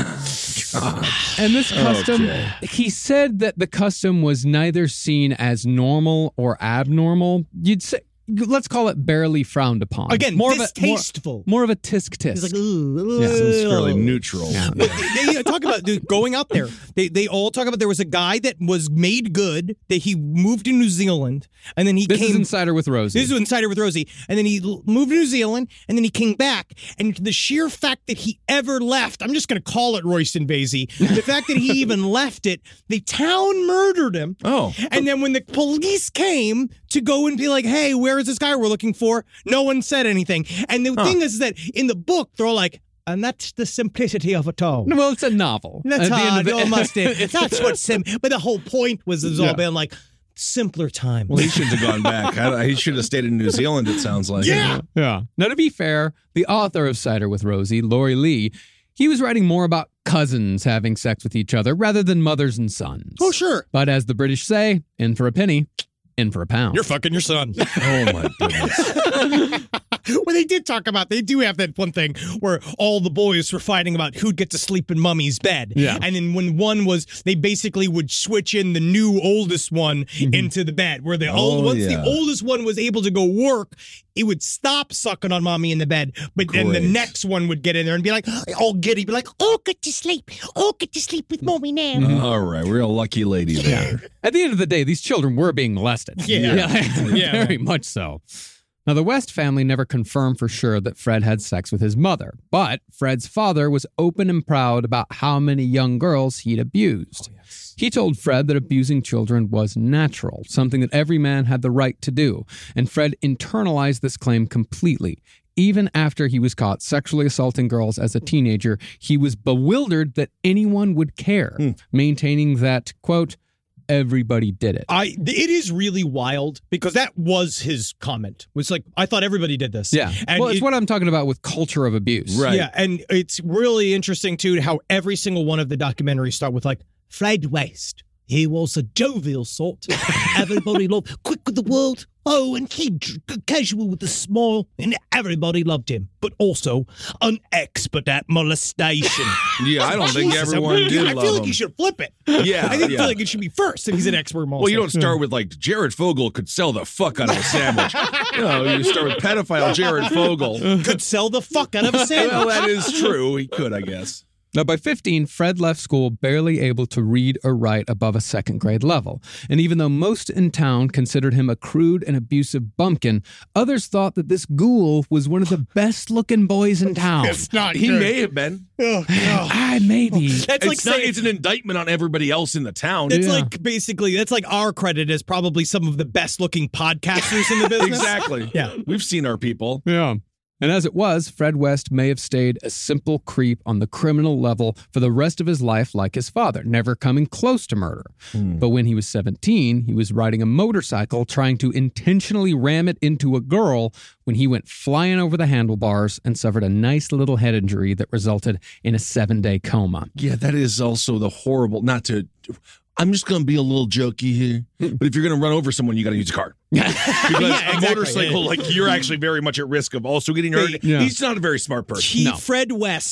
Speaker 5: And this custom,
Speaker 4: Okay.
Speaker 5: he said that the custom was neither seen as normal or abnormal. You'd say, let's call it barely frowned upon.
Speaker 3: Again,
Speaker 5: more of a more,
Speaker 3: distasteful.
Speaker 5: more of a tisk tisk.
Speaker 3: He's like, ooh,
Speaker 5: Yeah.
Speaker 4: Seems fairly
Speaker 3: ooh.
Speaker 4: neutral.
Speaker 3: But they, they talk about dude, going out there. They they all talk about there was a guy that was made good that he moved to New Zealand and then he
Speaker 5: This
Speaker 3: came.
Speaker 5: is Insider with Rosie.
Speaker 3: This is Insider with Rosie, and then he l- moved to New Zealand, and then he came back, and the sheer fact that he ever left, I'm just going to call it Royston Vasey, the fact that he even left it, the town murdered him.
Speaker 4: Oh.
Speaker 3: And then when the police came to go and be like, hey, where is this guy we're looking for? No one said anything. And the thing is that in the book, they're all like, and that's the simplicity of it all.
Speaker 5: Well, it's a novel.
Speaker 3: That's
Speaker 5: At the end
Speaker 3: hard,
Speaker 5: of the-
Speaker 3: almost it. That's what sim. But the whole point was it was all
Speaker 5: Yeah.
Speaker 3: been like simpler times.
Speaker 4: Well, he shouldn't have gone back. I, he should have stayed in New Zealand, it sounds like.
Speaker 3: Yeah.
Speaker 5: Yeah. Now, to be fair, the author of Cider with Rosie, Laurie Lee, he was writing more about cousins having sex with each other rather than mothers and sons.
Speaker 3: Oh, sure.
Speaker 5: But as the British say, in for a penny, in for a pound.
Speaker 3: You're fucking your son.
Speaker 4: Oh, my goodness.
Speaker 3: Well, they did talk about, they do have that one thing where all the boys were fighting about who'd get to sleep in Mummy's bed.
Speaker 5: Yeah.
Speaker 3: And then when one was, they basically would switch in the new oldest one into the bed where the old,
Speaker 4: Oh,
Speaker 3: once
Speaker 4: yeah.
Speaker 3: the oldest one was able to go work, it would stop sucking on Mommy in the bed. But then the
Speaker 4: Great.
Speaker 3: next one would get in there and be like, all giddy, be like, oh, get to sleep. Oh, get to sleep with Mommy now.
Speaker 4: All right, real lucky lady there.
Speaker 5: At the end of the day, these children were being molested.
Speaker 3: Yeah. Yeah.
Speaker 5: Very much so. Now, the West family never confirmed for sure that Fred had sex with his mother, but Fred's father was open and proud about how many young girls he'd abused. He told Fred that abusing children was natural, something that every man had the right to do, and Fred internalized this claim completely. Even after he was caught sexually assaulting girls as a teenager, he was bewildered that anyone would care, maintaining that, quote, everybody did it.
Speaker 3: I it is really wild because that was his comment. It was like, I thought everybody did this.
Speaker 5: Yeah.
Speaker 3: And
Speaker 5: well, it's
Speaker 3: it-
Speaker 5: what I'm talking about with culture of abuse.
Speaker 4: Right.
Speaker 3: Yeah, and it's really interesting too how every single one of the documentaries start with like Fred West. He was a jovial sort. Everybody loved, quick with the world. Oh, and he d- casual with the smile, and everybody loved him. But also an expert at molestation.
Speaker 4: Yeah, I don't think
Speaker 3: Jesus,
Speaker 4: everyone
Speaker 3: I,
Speaker 4: did
Speaker 3: I
Speaker 4: love
Speaker 3: feel like
Speaker 4: him.
Speaker 3: you should flip it.
Speaker 4: Yeah,
Speaker 3: I think
Speaker 4: yeah.
Speaker 3: feel like it should be first, and he's an expert at molestation.
Speaker 4: Well, you don't start with like Jared Fogle could sell the fuck out of a sandwich. You know, you start with pedophile Jared Fogle.
Speaker 3: could sell the fuck out of a sandwich.
Speaker 4: Well, that is true. He could, I guess.
Speaker 5: Now, by fifteen, Fred left school barely able to read or write above a second grade level. And even though most in town considered him a crude and abusive bumpkin, others thought that this ghoul was one of the best looking boys in town.
Speaker 3: It's not
Speaker 4: He
Speaker 3: good.
Speaker 4: may have been.
Speaker 3: Oh, God.
Speaker 5: I maybe.
Speaker 3: That's like
Speaker 4: It's, not,
Speaker 3: saying,
Speaker 4: it's an indictment on everybody else in the town.
Speaker 3: That's
Speaker 5: Yeah.
Speaker 3: like basically that's like our credit as probably some of the best looking podcasters in the business.
Speaker 4: Exactly.
Speaker 3: Yeah.
Speaker 4: We've seen our people.
Speaker 5: Yeah. And as it was, Fred West may have stayed a simple creep on the criminal level for the rest of his life like his father, never coming close to murder. But when he was seventeen, he was riding a motorcycle trying to intentionally ram it into a girl when he went flying over the handlebars and suffered a nice little head injury that resulted in a seven-day coma.
Speaker 4: Yeah, that is also the horrible, not to, I'm just going to be a little jokey here, but if you're going to run over someone, you got to use a car. Because
Speaker 3: Yeah,
Speaker 4: a
Speaker 3: exactly.
Speaker 4: motorcycle, like you're actually very much at risk of also getting hurt.
Speaker 5: Yeah.
Speaker 4: He's not a very smart person.
Speaker 3: He,
Speaker 5: No.
Speaker 3: Fred West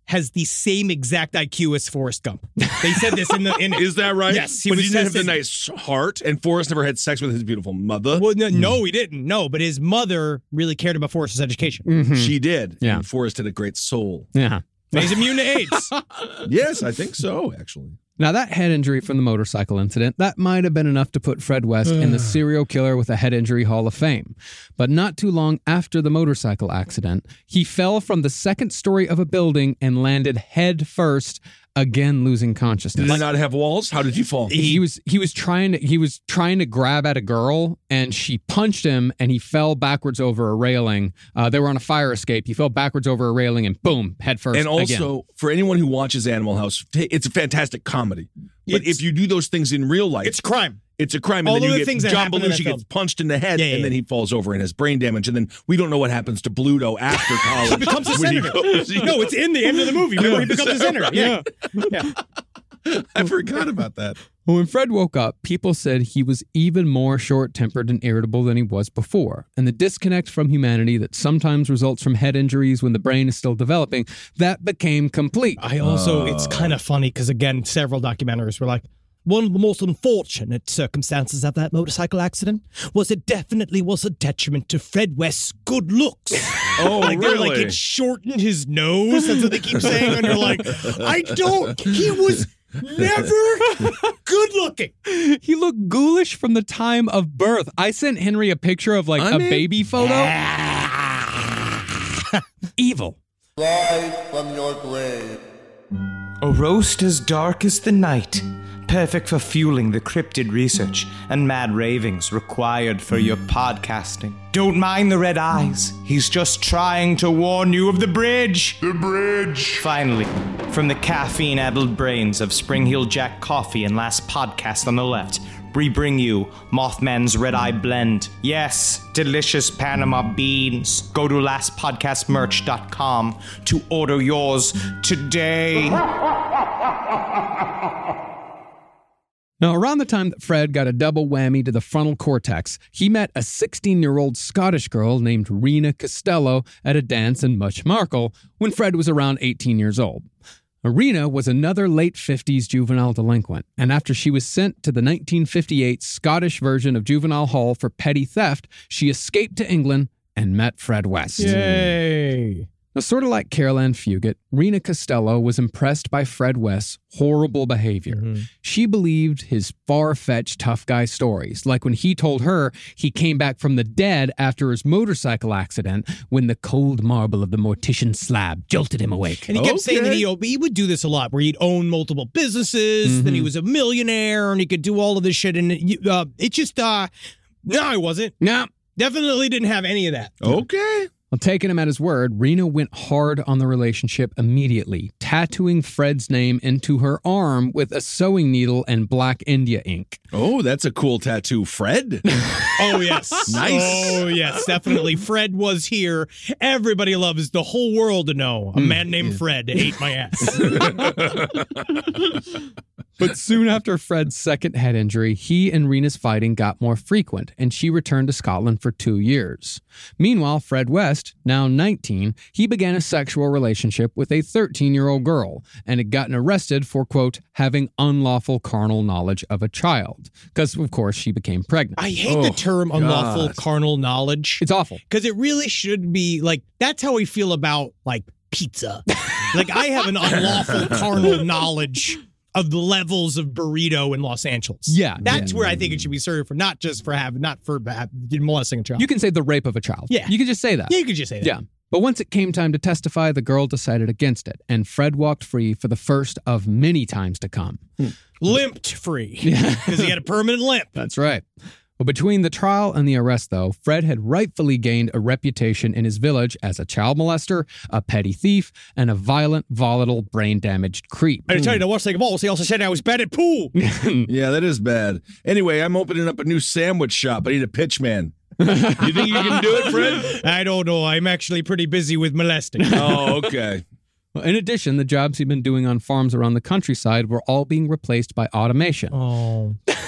Speaker 3: has the same exact I Q as Forrest Gump. They said this in the... In,
Speaker 4: Is that right?
Speaker 3: Yes.
Speaker 4: But he
Speaker 3: was
Speaker 4: didn't have the
Speaker 3: tested-
Speaker 4: nice heart, and Forrest never had sex with his beautiful mother.
Speaker 3: Well, no, no, he didn't. No, but his mother really cared about Forrest's education.
Speaker 4: She did.
Speaker 5: Yeah.
Speaker 4: And Forrest had a great soul.
Speaker 5: Yeah.
Speaker 3: He's immune to AIDS.
Speaker 4: Yes, I think so, actually.
Speaker 5: Now, that head injury from the motorcycle incident, that might have been enough to put Fred West in the serial killer with a head injury Hall of Fame. But not too long after the motorcycle accident, he fell from the second story of a building and landed head first, again losing consciousness.
Speaker 4: Did it not have walls? How did you fall?
Speaker 5: He was he was trying to he was trying to grab at a girl, and she punched him, and he fell backwards over a railing. Uh, they were on a fire escape. He fell backwards over a railing, and boom, head first.
Speaker 4: And also,
Speaker 5: again.
Speaker 4: for anyone who watches Animal House, it's a fantastic comedy. But
Speaker 3: It's-
Speaker 4: if you do those things in real life,
Speaker 3: It's crime.
Speaker 4: it's a crime. And
Speaker 3: All
Speaker 4: then
Speaker 3: of
Speaker 4: you
Speaker 3: the
Speaker 4: get
Speaker 3: things that
Speaker 4: John
Speaker 3: happen in that
Speaker 4: Belushi
Speaker 3: film.
Speaker 4: gets punched in the head,
Speaker 3: Yeah, yeah,
Speaker 4: and then
Speaker 3: yeah.
Speaker 4: he falls over and has brain damage. And then we don't know what happens to Bluto after college.
Speaker 3: He becomes a
Speaker 4: when he
Speaker 3: senator.
Speaker 4: goes-
Speaker 3: No, it's in the end of the movie. Remember, he becomes a senator. Yeah. yeah.
Speaker 4: I forgot about that.
Speaker 5: When Fred woke up, people said he was even more short-tempered and irritable than he was before. And the disconnect from humanity that sometimes results from head injuries when the brain is still developing, that became complete.
Speaker 3: I also, it's kind of funny because, again, several documentaries were like, one of the most unfortunate circumstances of that motorcycle accident was it definitely was a detriment to Fred West's good looks.
Speaker 4: Oh,
Speaker 3: like they're like,
Speaker 4: really?
Speaker 3: it shortened his nose. That's what they keep saying. And you're like, I don't, he was never good looking.
Speaker 5: He looked ghoulish from the time of birth. I sent Henry a picture of like
Speaker 4: I
Speaker 5: a
Speaker 4: mean-
Speaker 5: baby photo. Evil.
Speaker 6: Rise from your grave.
Speaker 7: A roast as dark as the night, perfect for fueling the cryptid research and mad ravings required for your podcasting. Don't mind the red eyes, he's just trying to warn you of the bridge.
Speaker 6: The bridge.
Speaker 7: Finally, from the caffeine-addled brains of Spring Hill Jack Coffee and Last Podcast on the left, we bring you Mothman's Red Eye Blend. Yes, delicious Panama beans. Go to last podcast merch dot com to order yours today.
Speaker 5: Now, around the time that Fred got a double whammy to the frontal cortex, he met a sixteen-year-old Scottish girl named Rena Costello at a dance in Muchmarkel when Fred was around eighteen years old. Rena was another late fifties juvenile delinquent, and after she was sent to the nineteen fifty-eight Scottish version of juvenile hall for petty theft, she escaped to England and met Fred West.
Speaker 3: Yay.
Speaker 5: Now, sort of like Carol Ann Fugit, Rena Costello was impressed by Fred West's horrible behavior.
Speaker 3: Mm-hmm.
Speaker 5: She believed his far-fetched tough guy stories, like when he told her he came back from the dead after his motorcycle accident when the cold marble of the mortician slab jolted him awake.
Speaker 3: And he kept saying that
Speaker 4: Okay.
Speaker 3: he, he would do this a lot, where he'd own multiple businesses, then he was a millionaire, and he could do all of this shit. And it, uh, it just, uh, no, I wasn't.
Speaker 5: Now,
Speaker 3: Definitely didn't have any of that.
Speaker 4: Okay.
Speaker 5: well, taking him at his word, Rena went hard on the relationship immediately, tattooing Fred's name into her arm with a sewing needle and black India ink.
Speaker 4: Oh, that's a cool tattoo, Fred.
Speaker 3: Oh, yes.
Speaker 4: Nice.
Speaker 3: Oh, yes, definitely. Fred was here. Everybody loves the whole world to know. A man named Fred ate my ass.
Speaker 5: But soon after Fred's second head injury, he and Rena's fighting got more frequent, and she returned to Scotland for two years. Meanwhile, Fred West, now nineteen, he began a sexual relationship with a thirteen-year-old girl and had gotten arrested for, quote, having unlawful carnal knowledge of a child. Because, of course, she became pregnant.
Speaker 3: I hate
Speaker 4: Oh,
Speaker 3: the term unlawful
Speaker 4: God.
Speaker 3: carnal knowledge.
Speaker 5: It's awful.
Speaker 3: Because it really should be like, that's how we feel about like pizza. Like I have an unlawful carnal knowledge of the levels of burrito in Los Angeles.
Speaker 5: Yeah.
Speaker 3: That's where I think it should be served for, not just for having, not for uh, molesting a child.
Speaker 5: You can say the rape of a child.
Speaker 3: Yeah.
Speaker 5: You can just say that.
Speaker 3: yeah, you could just say that.
Speaker 5: Yeah. But once it came time to testify, the girl decided against it, and Fred walked free for the first of many times to come.
Speaker 3: Limped free. Because he had a permanent limp.
Speaker 5: That's right. Well, between the trial and the arrest, though, Fred had rightfully gained a reputation in his village as a child molester, a petty thief, and a violent, volatile, brain-damaged creep.
Speaker 3: I tell you the worst thing of all was he also said I was bad at pool.
Speaker 4: Yeah, that is bad. Anyway, I'm opening up a new sandwich shop. I need a pitch man. You think you can do it, Fred?
Speaker 3: I don't know. I'm actually pretty busy with molesting.
Speaker 4: Oh, okay.
Speaker 5: Well, in addition, the jobs he'd been doing on farms around the countryside were all being replaced by automation.
Speaker 3: Oh.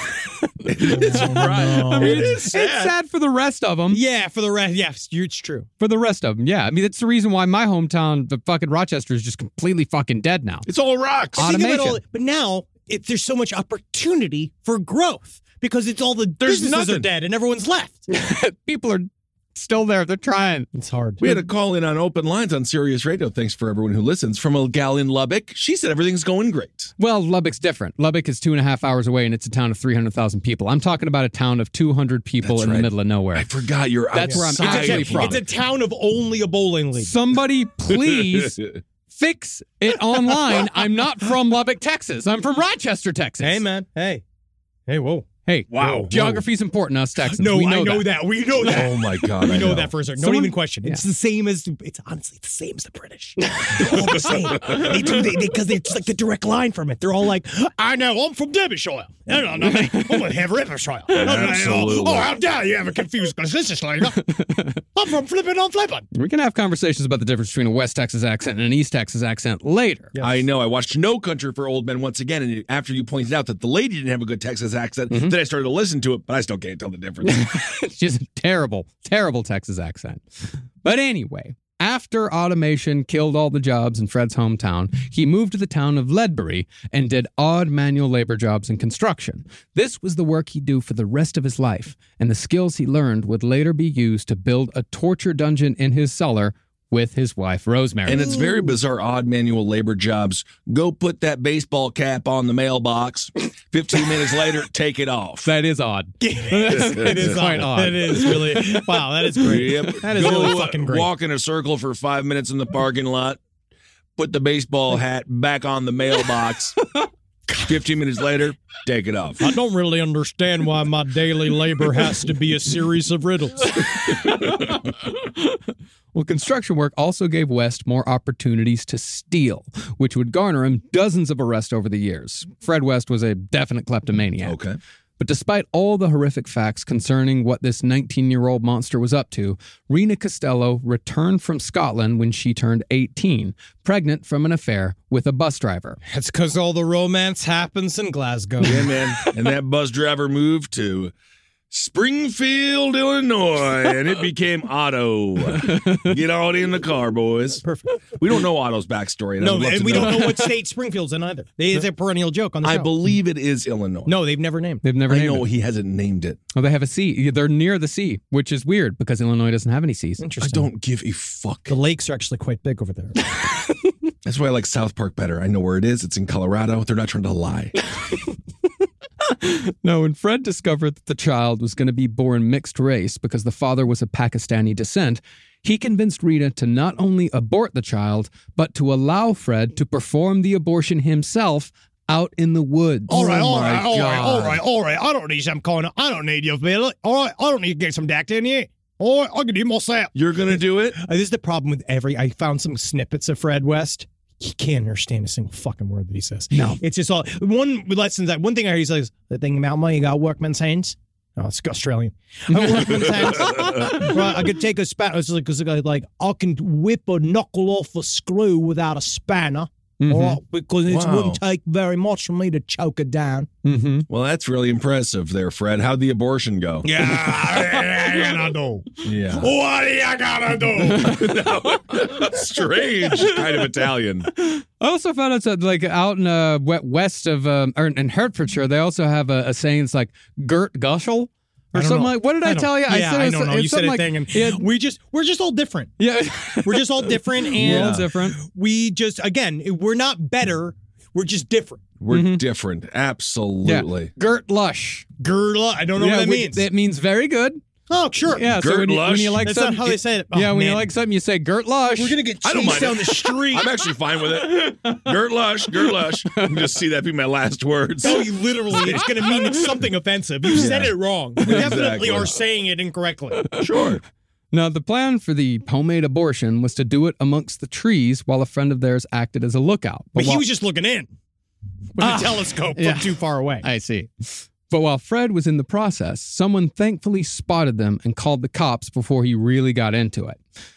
Speaker 4: It's right. It is sad.
Speaker 5: It's sad for the rest of them.
Speaker 3: Yeah, for the rest. Yes, yeah, it's true.
Speaker 5: For the rest of them, yeah. I mean, it's the reason why my hometown, the fucking Rochester, is just completely fucking dead now.
Speaker 4: It's all rocks.
Speaker 3: Think about
Speaker 5: Automation.
Speaker 3: all- but now it, there's so much opportunity for growth because it's all the
Speaker 4: There's
Speaker 3: businesses are
Speaker 4: nothing.
Speaker 3: dead and everyone's left.
Speaker 5: People are still there. They're trying.
Speaker 3: It's hard.
Speaker 4: We had a call in on open lines on Sirius Radio. Thanks for everyone who listens. From a gal in Lubbock. She said everything's going great.
Speaker 5: Well, Lubbock's different. Lubbock is two and a half hours away, and it's a town of three hundred thousand people. I'm talking about a town of two hundred people
Speaker 4: That's
Speaker 5: in
Speaker 4: right.
Speaker 5: the middle of nowhere.
Speaker 4: I forgot you're
Speaker 5: That's where I'm
Speaker 4: outside
Speaker 5: actually
Speaker 4: of
Speaker 5: from.
Speaker 3: It's a town of only a bowling league.
Speaker 5: Somebody please fix it online. I'm not from Lubbock, Texas. I'm from Rochester, Texas.
Speaker 3: Hey, man. Hey. Hey, whoa.
Speaker 5: Hey,
Speaker 4: Wow.
Speaker 5: geography's important to us Texans.
Speaker 3: No,
Speaker 5: we know
Speaker 3: I know
Speaker 5: that.
Speaker 3: that. We know that.
Speaker 4: Oh my God.
Speaker 3: We
Speaker 4: I
Speaker 3: know,
Speaker 4: know
Speaker 3: that for a certain.
Speaker 5: Someone-
Speaker 3: Don't even question. It's
Speaker 5: Yeah.
Speaker 3: the same as, it's honestly the same as the British. They're all the same. They do, they, because they, it's like the direct line from it. They're all like, I know, I'm from Derbyshire. No, no, no, I'm from Herefordshire.
Speaker 4: Absolutely.
Speaker 3: Oh, how dare you have a confused legislator? I'm from flipping on flipping.
Speaker 5: We can have conversations about the difference between a West Texas accent and an East Texas accent later.
Speaker 4: I know. I watched No Country for Old Men once again, and after you pointed out that the lady didn't have a good Texas accent, then I started to listen to it, but I still can't tell the difference.
Speaker 5: It's just a terrible, terrible Texas accent. But anyway, after automation killed all the jobs in Fred's hometown, he moved to the town of Ledbury and did odd manual labor jobs in construction. This was the work he'd do for the rest of his life, and the skills he learned would later be used to build a torture dungeon in his cellar with his wife, Rosemary.
Speaker 4: And it's very bizarre, odd manual labor jobs. Go put that baseball cap on the mailbox. fifteen minutes later, take it off.
Speaker 5: that is odd.
Speaker 3: It is
Speaker 5: quite odd.
Speaker 3: It is really, wow, that is great.
Speaker 4: Yep.
Speaker 3: That is
Speaker 4: Go
Speaker 3: really
Speaker 4: uh,
Speaker 3: fucking great.
Speaker 4: walk in a circle for five minutes in the parking lot. Put the baseball hat back on the mailbox. fifteen minutes later, take it off.
Speaker 3: I don't really understand why my daily labor has to be a series of riddles.
Speaker 5: Well, construction work also gave West more opportunities to steal, which would garner him dozens of arrests over the years. Fred West was a definite kleptomaniac.
Speaker 4: Okay.
Speaker 5: But despite all the horrific facts concerning what this nineteen-year-old monster was up to, Rena Costello returned from Scotland when she turned eighteen, pregnant from an affair with a bus driver.
Speaker 3: It's because all the romance happens in Glasgow.
Speaker 4: Yeah, man. And that bus driver moved to Springfield, Illinois, and it became Otto. Get all in the car, boys.
Speaker 3: Perfect.
Speaker 4: We don't know Otto's backstory. And
Speaker 3: No,
Speaker 4: I'd love
Speaker 3: and
Speaker 4: to
Speaker 3: we
Speaker 4: know.
Speaker 3: don't know what state Springfield's in either. It's a perennial joke on the
Speaker 4: I
Speaker 3: show.
Speaker 4: believe it is Illinois.
Speaker 3: No, they've never named.
Speaker 5: They've never
Speaker 4: I
Speaker 5: named
Speaker 4: know
Speaker 5: it.
Speaker 4: he hasn't named it.
Speaker 5: Oh, they have a sea. They're near the sea, which is weird because Illinois doesn't have any seas.
Speaker 4: I
Speaker 3: Interesting.
Speaker 4: don't give a fuck.
Speaker 3: The lakes are actually quite big over there.
Speaker 4: That's why I like South Park better. I know where it is. It's in Colorado. They're not trying to lie.
Speaker 5: No, when Fred discovered that the child was going to be born mixed race because the father was of Pakistani descent, he convinced Rita to not only abort the child, but to allow Fred to perform the abortion himself out in the woods.
Speaker 3: All right,
Speaker 4: Oh
Speaker 3: all
Speaker 4: my
Speaker 3: right, all right, all
Speaker 4: God.
Speaker 3: right, all right. I don't need some kind of. I don't need your Billy. All right, I don't need to get some doctor in here. All right, I can do myself.
Speaker 4: You're going to do it?
Speaker 3: Uh, this is the problem with every. I found some snippets of Fred West. He can't understand a single fucking word that he says.
Speaker 5: No.
Speaker 3: It's just all one lesson that one thing I hear he says, the thing about money, you got workman's hands. Oh, it's Australian. I got workman's hands. Right, I could take a spanner. It's like, it's like I can whip a knuckle off a screw without a spanner.
Speaker 5: Mhm.
Speaker 3: All right, because it
Speaker 4: Wow.
Speaker 3: wouldn't take very much for me to choke it down.
Speaker 5: Mm-hmm.
Speaker 4: Well, that's really impressive there, Fred. How'd the abortion go?
Speaker 3: Yeah, I gotta do.
Speaker 4: Yeah.
Speaker 3: What do you gotta do?
Speaker 4: Strange kind of Italian.
Speaker 5: I also found out that, like, out in uh, we- west of, um, or in Hertfordshire, they also have a, a saying, it's like, Gert Gushel, or
Speaker 3: I don't
Speaker 5: something
Speaker 3: know.
Speaker 5: like, what did I,
Speaker 3: don't-
Speaker 5: tell you?
Speaker 3: Yeah, I,
Speaker 5: it was-
Speaker 3: don't know.
Speaker 5: it's
Speaker 3: You said
Speaker 5: something
Speaker 3: a
Speaker 5: like-
Speaker 3: thing, and
Speaker 5: yeah,
Speaker 3: we just we're just all different.
Speaker 5: yeah.
Speaker 3: We're just all different, and
Speaker 5: We're all different.
Speaker 3: we just again we're not better. We're just different.
Speaker 4: We're
Speaker 5: Mhm.
Speaker 4: different.
Speaker 5: Yeah.
Speaker 4: Absolutely.
Speaker 5: Gert Lush.
Speaker 3: Gerla, I don't know
Speaker 5: yeah,
Speaker 3: what that
Speaker 5: which-
Speaker 3: means.
Speaker 5: It means very good.
Speaker 3: oh, sure.
Speaker 5: Yeah, so
Speaker 4: Gert
Speaker 5: when you, when
Speaker 4: Lush?
Speaker 5: you like
Speaker 3: That's not
Speaker 5: something,
Speaker 3: how they say it. Oh,
Speaker 5: yeah, when you
Speaker 3: man.
Speaker 5: like something, you say Gert Lush.
Speaker 3: We're gonna get
Speaker 4: I don't
Speaker 3: chased
Speaker 4: mind
Speaker 3: down
Speaker 4: it.
Speaker 3: the street.
Speaker 4: I'm actually fine with it. Gert Lush, Gert Lush. You can just see that be my last words.
Speaker 3: No, you literally, it's going to mean it's something offensive. You said it wrong. You definitely
Speaker 4: Exactly.
Speaker 3: are saying it incorrectly.
Speaker 4: Sure.
Speaker 5: Now, the plan for the homemade abortion was to do it amongst the trees while a friend of theirs acted as a lookout.
Speaker 3: But he
Speaker 5: while-
Speaker 3: was just looking in with a telescope
Speaker 5: yeah.
Speaker 3: from too far away.
Speaker 5: I see. But while Fred was in the process, someone thankfully spotted them and called the cops before he really got into it.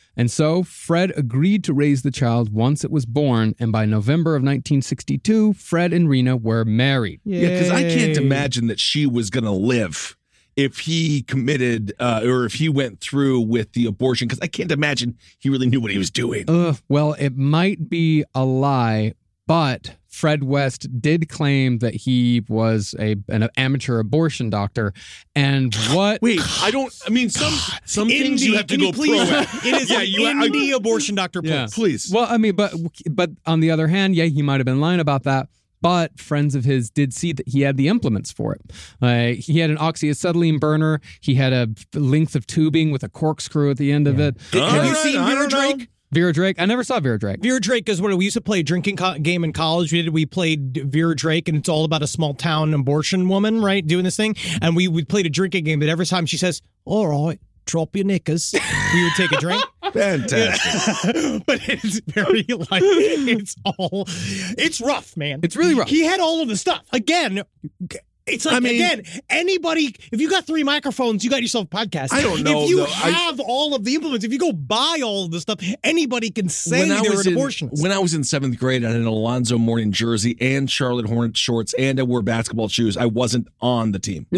Speaker 5: And so Fred agreed to raise the child once it was born, and by November of nineteen sixty-two, Fred and Rena were married.
Speaker 4: Yeah, because I can't
Speaker 3: Yay.
Speaker 4: imagine that she was going to live if he committed uh, or if he went through with the abortion, because I can't imagine he really knew what he was doing.
Speaker 5: Uh, well, it might be a lie, but Fred West did claim that he was a an amateur abortion doctor. And what?
Speaker 4: Wait, I don't, I mean, some some things you have to
Speaker 3: can
Speaker 4: go
Speaker 3: you please?
Speaker 4: pro at.
Speaker 3: It is
Speaker 4: Yeah,
Speaker 3: an
Speaker 4: you- I-
Speaker 3: indie abortion doctor, please.
Speaker 5: Yeah.
Speaker 4: Please.
Speaker 5: Well, I mean, but but on the other hand, yeah, he might have been lying about that. But friends of his did see that he had the implements for it. Uh, he had an oxyacetylene burner. He had a length of tubing with a corkscrew at the end of it.
Speaker 3: Have
Speaker 4: All
Speaker 3: you
Speaker 4: right,
Speaker 3: seen
Speaker 4: I
Speaker 3: Vera
Speaker 4: don't know.
Speaker 3: Drake?
Speaker 5: Vera Drake. I never saw Vera Drake.
Speaker 3: Vera Drake is what we used to play a drinking co- game in college. We did. We played Vera Drake, and it's all about a small town abortion woman, right, doing this thing. And we we played a drinking game. But every time she says, "All right, drop your knickers," we would take a drink.
Speaker 4: Fantastic.
Speaker 3: But it's very like it's all it's rough, man.
Speaker 5: It's really rough.
Speaker 3: He had all of the stuff again. It's like,
Speaker 4: I mean-
Speaker 3: again, anybody, if you got three microphones, you got yourself a podcast.
Speaker 4: I don't know,
Speaker 3: If you
Speaker 4: though. I-
Speaker 3: have all of the implements, if you go buy all of the stuff, anybody can say
Speaker 4: When I
Speaker 3: they're
Speaker 4: was
Speaker 3: an
Speaker 4: in-
Speaker 3: abortionist.
Speaker 4: When I was in seventh grade, I had an Alonzo Mourning jersey and Charlotte Hornets shorts, and I wore basketball shoes. I wasn't on the team.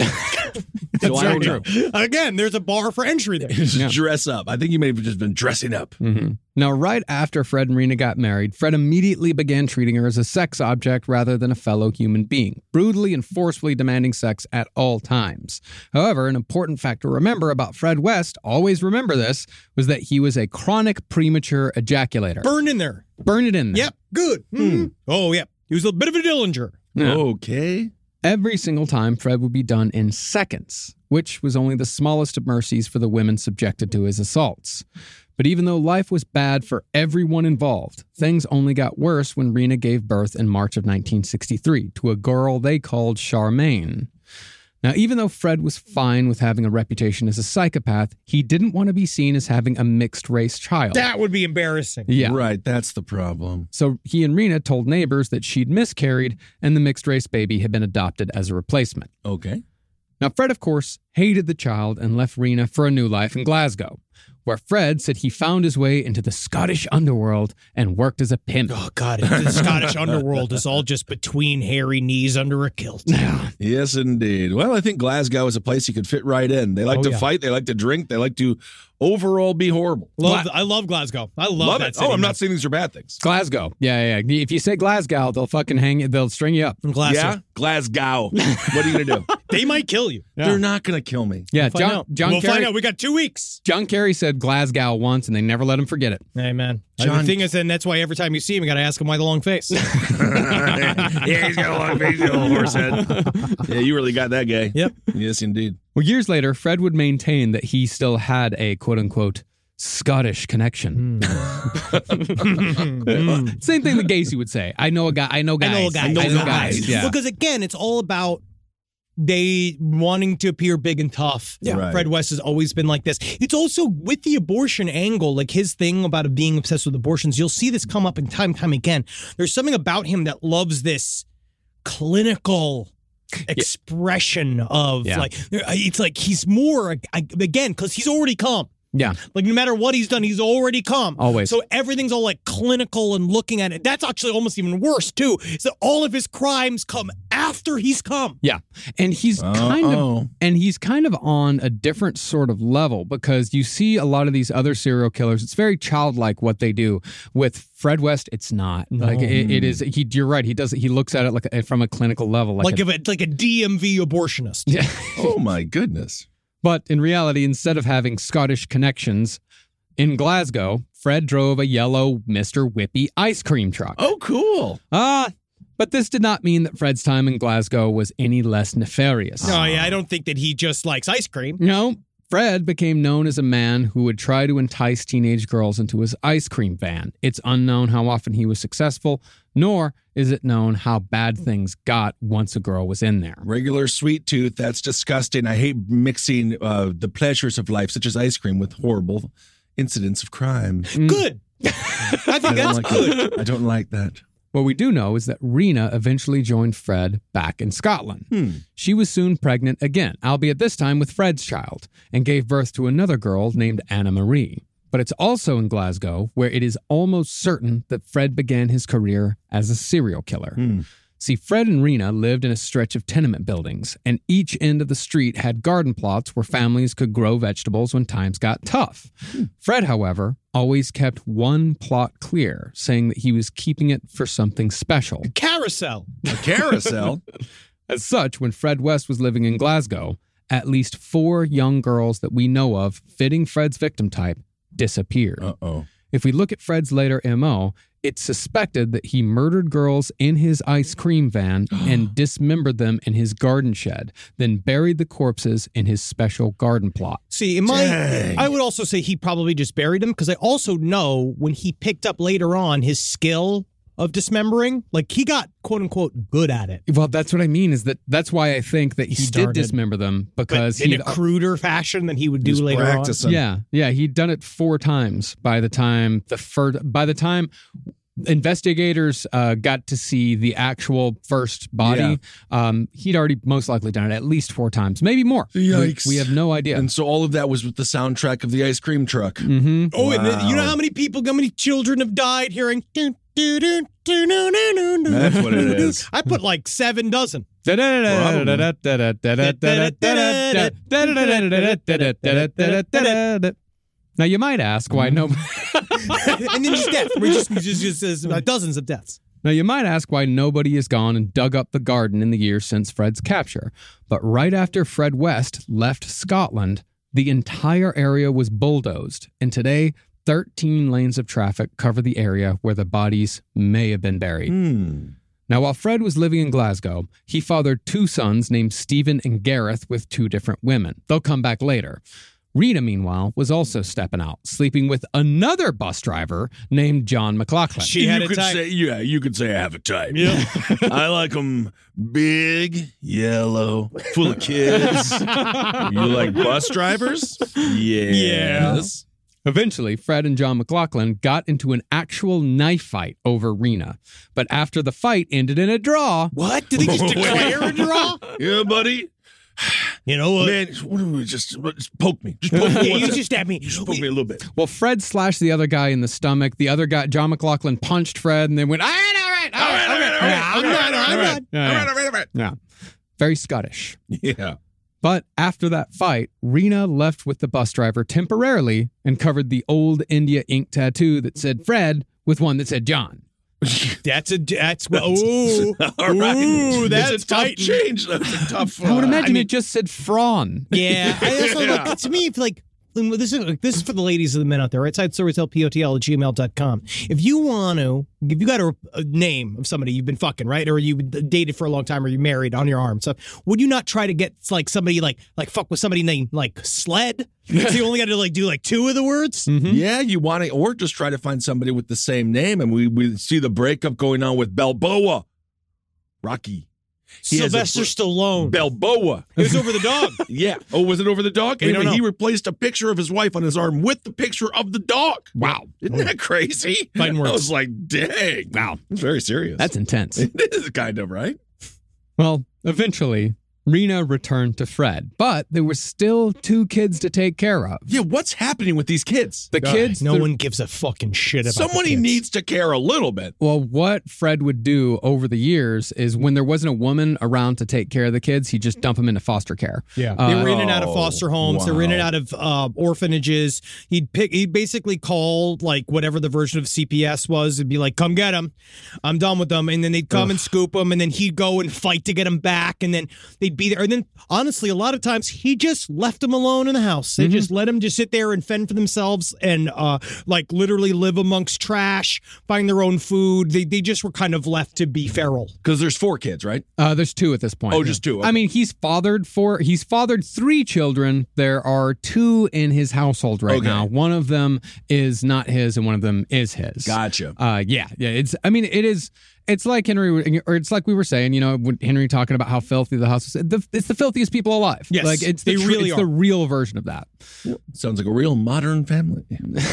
Speaker 4: So I don't know.
Speaker 3: Again, there's a bar for entry there.
Speaker 4: Just dress up. I think you may have just been dressing up.
Speaker 5: Mm-hmm. Now, right after Fred and Rena got married, Fred immediately began treating her as a sex object rather than a fellow human being, brutally and forcefully demanding sex at all times. However, an important fact to remember about Fred West, always remember this, was that he was a chronic premature ejaculator.
Speaker 3: Burn in there.
Speaker 5: Burn it in there.
Speaker 3: Yep, good. Mhm. Oh, yep. He was a bit of a Dillinger.
Speaker 5: Yeah.
Speaker 4: Okay.
Speaker 5: Every single time, Fred would be done in seconds, which was only the smallest of mercies for the women subjected to his assaults. But even though life was bad for everyone involved, things only got worse when Rena gave birth in March of nineteen sixty-three to a girl they called Charmaine. Now, even though Fred was fine with having a reputation as a psychopath, he didn't want to be seen as having a mixed-race child.
Speaker 3: That would be embarrassing.
Speaker 5: Yeah.
Speaker 4: Right. That's the problem.
Speaker 5: So he and Rena told neighbors that she'd miscarried and the mixed-race baby had been adopted as a replacement.
Speaker 4: Okay.
Speaker 5: Now, Fred, of course, hated the child and left Rena for a new life in Glasgow, where Fred said he found his way into the Scottish underworld and worked as a pimp.
Speaker 3: Oh, God. The Scottish underworld is all just between hairy knees under a kilt.
Speaker 4: Yes, indeed. Well, I think Glasgow is a place you could fit right in. They like
Speaker 3: Oh,
Speaker 4: to
Speaker 3: yeah.
Speaker 4: fight. They like to drink. They like to overall be horrible.
Speaker 3: Love, I love Glasgow. I love,
Speaker 4: Love
Speaker 3: that
Speaker 4: it.
Speaker 3: city.
Speaker 4: Oh, I'm
Speaker 3: man.
Speaker 4: not saying these are bad things.
Speaker 5: Glasgow. Yeah, yeah. If you say Glasgow, they'll fucking hang you. They'll string you up.
Speaker 3: Glasgow.
Speaker 4: Yeah? Glasgow. What are you going to do?
Speaker 3: They might kill you.
Speaker 4: They're not going to kill me.
Speaker 5: Yeah,
Speaker 3: Find
Speaker 5: John,
Speaker 3: out.
Speaker 5: John
Speaker 3: we'll
Speaker 5: Kerry.
Speaker 3: find out. We got two weeks.
Speaker 5: John Kerry said Glasgow once, and they never let him forget it.
Speaker 3: Hey, man.
Speaker 4: John-
Speaker 3: the thing is, and that's why every time you see him, you got to ask him why the long face.
Speaker 4: Yeah, he's got a long face, a little horse head. Yeah, you really got that guy.
Speaker 3: Yep.
Speaker 4: Yes, indeed.
Speaker 5: Well, years later, Fred would maintain that he still had a quote-unquote Scottish connection. Same thing that Gacy would say. I know a guy. I know guys.
Speaker 3: I know guys.
Speaker 5: I know guys. Yeah.
Speaker 3: Because again, it's all about they wanting to appear big and tough.
Speaker 4: Yeah. Right.
Speaker 3: Fred West has always been like this. It's also with the abortion angle, like his thing about being obsessed with abortions. You'll see this come up in time, time again. There's something about him that loves this clinical expression of
Speaker 5: Yeah.
Speaker 3: like, it's like he's more, again, because he's already come.
Speaker 5: Yeah.
Speaker 3: Like no matter what he's done, he's already come.
Speaker 5: Always.
Speaker 3: So everything's all like clinical and looking at it. That's actually almost even worse too. Is that all of his crimes come after he's come.
Speaker 5: Yeah. And he's kind
Speaker 4: Uh-oh.
Speaker 5: of and he's kind of on a different sort of level because you see a lot of these other serial killers. It's very childlike what they do. With Fred West, it's not. Like it, it is he you're right. He does he looks at it like a, from a clinical level. Like,
Speaker 3: Like
Speaker 5: a-
Speaker 3: if it's like a D M V abortionist.
Speaker 5: yeah.
Speaker 4: Oh, my goodness.
Speaker 5: But in reality, instead of having Scottish connections, in Glasgow, Fred drove a yellow Mister Whippy ice cream truck.
Speaker 4: Oh, cool.
Speaker 5: Ah, but this did not mean that Fred's time in Glasgow was any less nefarious.
Speaker 3: No, yeah, I don't think that he just likes ice cream.
Speaker 5: No, Fred became known as a man who would try to entice teenage girls into his ice cream van. It's unknown how often he was successful, nor is it known how bad things got once a girl was in there.
Speaker 4: Regular sweet tooth. That's disgusting. I hate mixing uh, the pleasures of life, such as ice cream, with horrible incidents of crime.
Speaker 3: Good. I think
Speaker 4: I don't
Speaker 3: that's
Speaker 4: like
Speaker 3: good.
Speaker 4: that. I don't like that.
Speaker 5: What we do know is that Rena eventually joined Fred back in Scotland.
Speaker 4: Hmm.
Speaker 5: She was soon pregnant again, albeit this time with Fred's child, and gave birth to another girl named Anna Marie. but it's also in Glasgow where it is almost certain that Fred began his career as a serial killer.
Speaker 4: Hmm.
Speaker 5: See, Fred and Rena lived in a stretch of tenement buildings, and each end of the street had garden plots where families could grow vegetables when times got tough. Hmm. Fred, however, always kept one plot clear, saying that he was keeping it for something special.
Speaker 3: A carousel.
Speaker 4: A carousel?
Speaker 5: As such, when Fred West was living in Glasgow, at least four young girls that we know of fitting Fred's victim type disappeared.
Speaker 4: Uh-oh.
Speaker 5: If we look at Fred's later M O, it's suspected that he murdered girls in his ice cream van and dismembered them in his garden shed, then buried the corpses in his special garden plot.
Speaker 3: See, in my,
Speaker 4: Dang.
Speaker 3: I would also say he probably just buried them because I also know when he picked up later on his skill of dismembering, like he got quote unquote good at it.
Speaker 5: Well, that's what I mean is that that's why I think that he,
Speaker 3: He
Speaker 5: did
Speaker 3: started.
Speaker 5: dismember them because
Speaker 3: But in
Speaker 5: he
Speaker 3: a cruder fashion than he would do
Speaker 4: He's
Speaker 3: later
Speaker 4: practicing.
Speaker 5: Yeah, yeah, he'd done it four times by the time the first by the time investigators uh, got to see the actual first body. Um, he'd already most likely done it at least four times, maybe more.
Speaker 4: Yikes.
Speaker 5: We, we have no idea.
Speaker 4: And so all of that was with the soundtrack of the ice cream truck.
Speaker 5: mm-hmm.
Speaker 3: on. Oh, and then, you know
Speaker 4: Wow.
Speaker 3: how many people, how many children have died hearing. Doo, doo, doo, doo, doo, doo, doo, doo.
Speaker 4: That's what it is.
Speaker 3: I put like seven dozen.
Speaker 5: Now you might ask why no.
Speaker 3: And then just death. We just, just, just, just uh, dozens of deaths.
Speaker 5: Now, you might ask why nobody has gone and dug up the garden in the years since Fred's capture. But right after Fred West left Scotland, the entire area was bulldozed. And today, thirteen lanes of traffic cover the area where the bodies may have been buried.
Speaker 4: Hmm.
Speaker 5: Now, while Fred was living in Glasgow, he fathered two sons named Stephen and Gareth with two different women. They'll come back later. Rena, meanwhile, was also stepping out, sleeping with another bus driver named John McLaughlin.
Speaker 3: She had
Speaker 4: you
Speaker 3: a
Speaker 4: could
Speaker 3: type.
Speaker 4: say, yeah, you could say I have a type.
Speaker 3: Yeah.
Speaker 4: I like them big, yellow, full of kids. You like bus drivers? Yes.
Speaker 5: Eventually, Fred and John McLaughlin got into an actual knife fight over Rena. But after the fight ended in a draw,
Speaker 3: What? Did they just declare a draw?
Speaker 4: Yeah, buddy.
Speaker 3: You know what?
Speaker 4: Man, what do we just, just poke me. Just poke me.
Speaker 3: Yeah,
Speaker 4: one
Speaker 3: you
Speaker 4: time.
Speaker 3: just stabbed me.
Speaker 4: Just poke me a little bit.
Speaker 5: well, Fred slashed the other guy in the stomach. The other guy, John McLaughlin, punched Fred and then went, all right, all right, all right, all right, all right,
Speaker 3: I'm not, I'm not.
Speaker 5: Yeah,
Speaker 4: All
Speaker 5: yeah.
Speaker 4: right, all right, all right.
Speaker 5: Yeah. Very Scottish.
Speaker 4: Yeah.
Speaker 5: But after that fight, Rena left with the bus driver temporarily and covered the old India ink tattoo that said Fred with one that said John.
Speaker 3: That's a that's ooh,
Speaker 4: All right.
Speaker 3: ooh, that's
Speaker 4: it's a tough
Speaker 3: tight.
Speaker 4: change. That's a tough.
Speaker 5: I would
Speaker 4: uh,
Speaker 5: imagine
Speaker 3: mean-
Speaker 5: it just said Frawn.
Speaker 3: Yeah, I also
Speaker 4: Yeah.
Speaker 3: like to me if like this is this is for the ladies and the men out there, right? Side storytell P O T L at gmail dot com. If you want to, if you got a, a name of somebody you've been fucking, right? Or you've been dated for a long time or you married on your arm. So would you not try to get like somebody like like fuck with somebody named like Sled? So you only got to like do like two of the words?
Speaker 4: Yeah, you want to, or just try to find somebody with the same name, and we we see the breakup going on with Balboa, Rocky, He has a
Speaker 3: Sylvester
Speaker 4: br-
Speaker 3: Stallone.
Speaker 4: Balboa.
Speaker 3: It was over the dog.
Speaker 4: Yeah. Oh, was it over the dog?
Speaker 3: We don't
Speaker 4: Anyway,
Speaker 3: know.
Speaker 4: he replaced a picture of his wife on his arm with the picture of the dog.
Speaker 5: Wow.
Speaker 4: Isn't that crazy?
Speaker 3: Fighting
Speaker 4: I
Speaker 3: words.
Speaker 4: was like, dang. Wow. It's very serious.
Speaker 5: That's intense.
Speaker 4: it is kind of, right?
Speaker 5: Well, eventually, Rena returned to Fred, but there were still two kids to take care of.
Speaker 4: Yeah, what's happening with these kids?
Speaker 5: The kids,
Speaker 3: No
Speaker 5: the-
Speaker 3: one gives a fucking shit about the
Speaker 4: Somebody
Speaker 3: kids.
Speaker 4: needs to care a little bit.
Speaker 5: Well, what Fred would do over the years is when there wasn't a woman around to take care of the kids, he'd just dump them into foster care.
Speaker 3: Yeah,
Speaker 5: Uh,
Speaker 3: they were in and out of
Speaker 4: Oh,
Speaker 3: foster homes. They were in and
Speaker 4: wow.
Speaker 3: out of uh, orphanages. He'd pick. He'd basically call like whatever the version of C P S was, and be like, "Come get them. I'm done with them." And then they'd come and scoop them, and then he'd go and fight to get them back, and then they'd be there. And then honestly, a lot of times he just left them alone in the house. They just let them just sit there and fend for themselves, and uh, like literally live amongst trash, find their own food. They they just were kind of left to be feral.
Speaker 4: Because there's four kids, right?
Speaker 5: Uh, there's two at this point.
Speaker 4: Oh, just two, okay.
Speaker 5: I mean, he's fathered four. He's fathered three children. There are two in his household right
Speaker 4: Okay.
Speaker 5: now. One of them is not his, and one of them is his.
Speaker 4: Gotcha.
Speaker 5: Uh, yeah, yeah. It's. I mean, it is. It's like Henry, or it's like we were saying, you know, when Henry talking about how filthy the house is. The, it's the filthiest people alive.
Speaker 3: Yes,
Speaker 5: like it's the,
Speaker 3: they
Speaker 5: tr-
Speaker 3: really
Speaker 5: it's
Speaker 3: are.
Speaker 5: the real version of that.
Speaker 4: Sounds like a real modern family.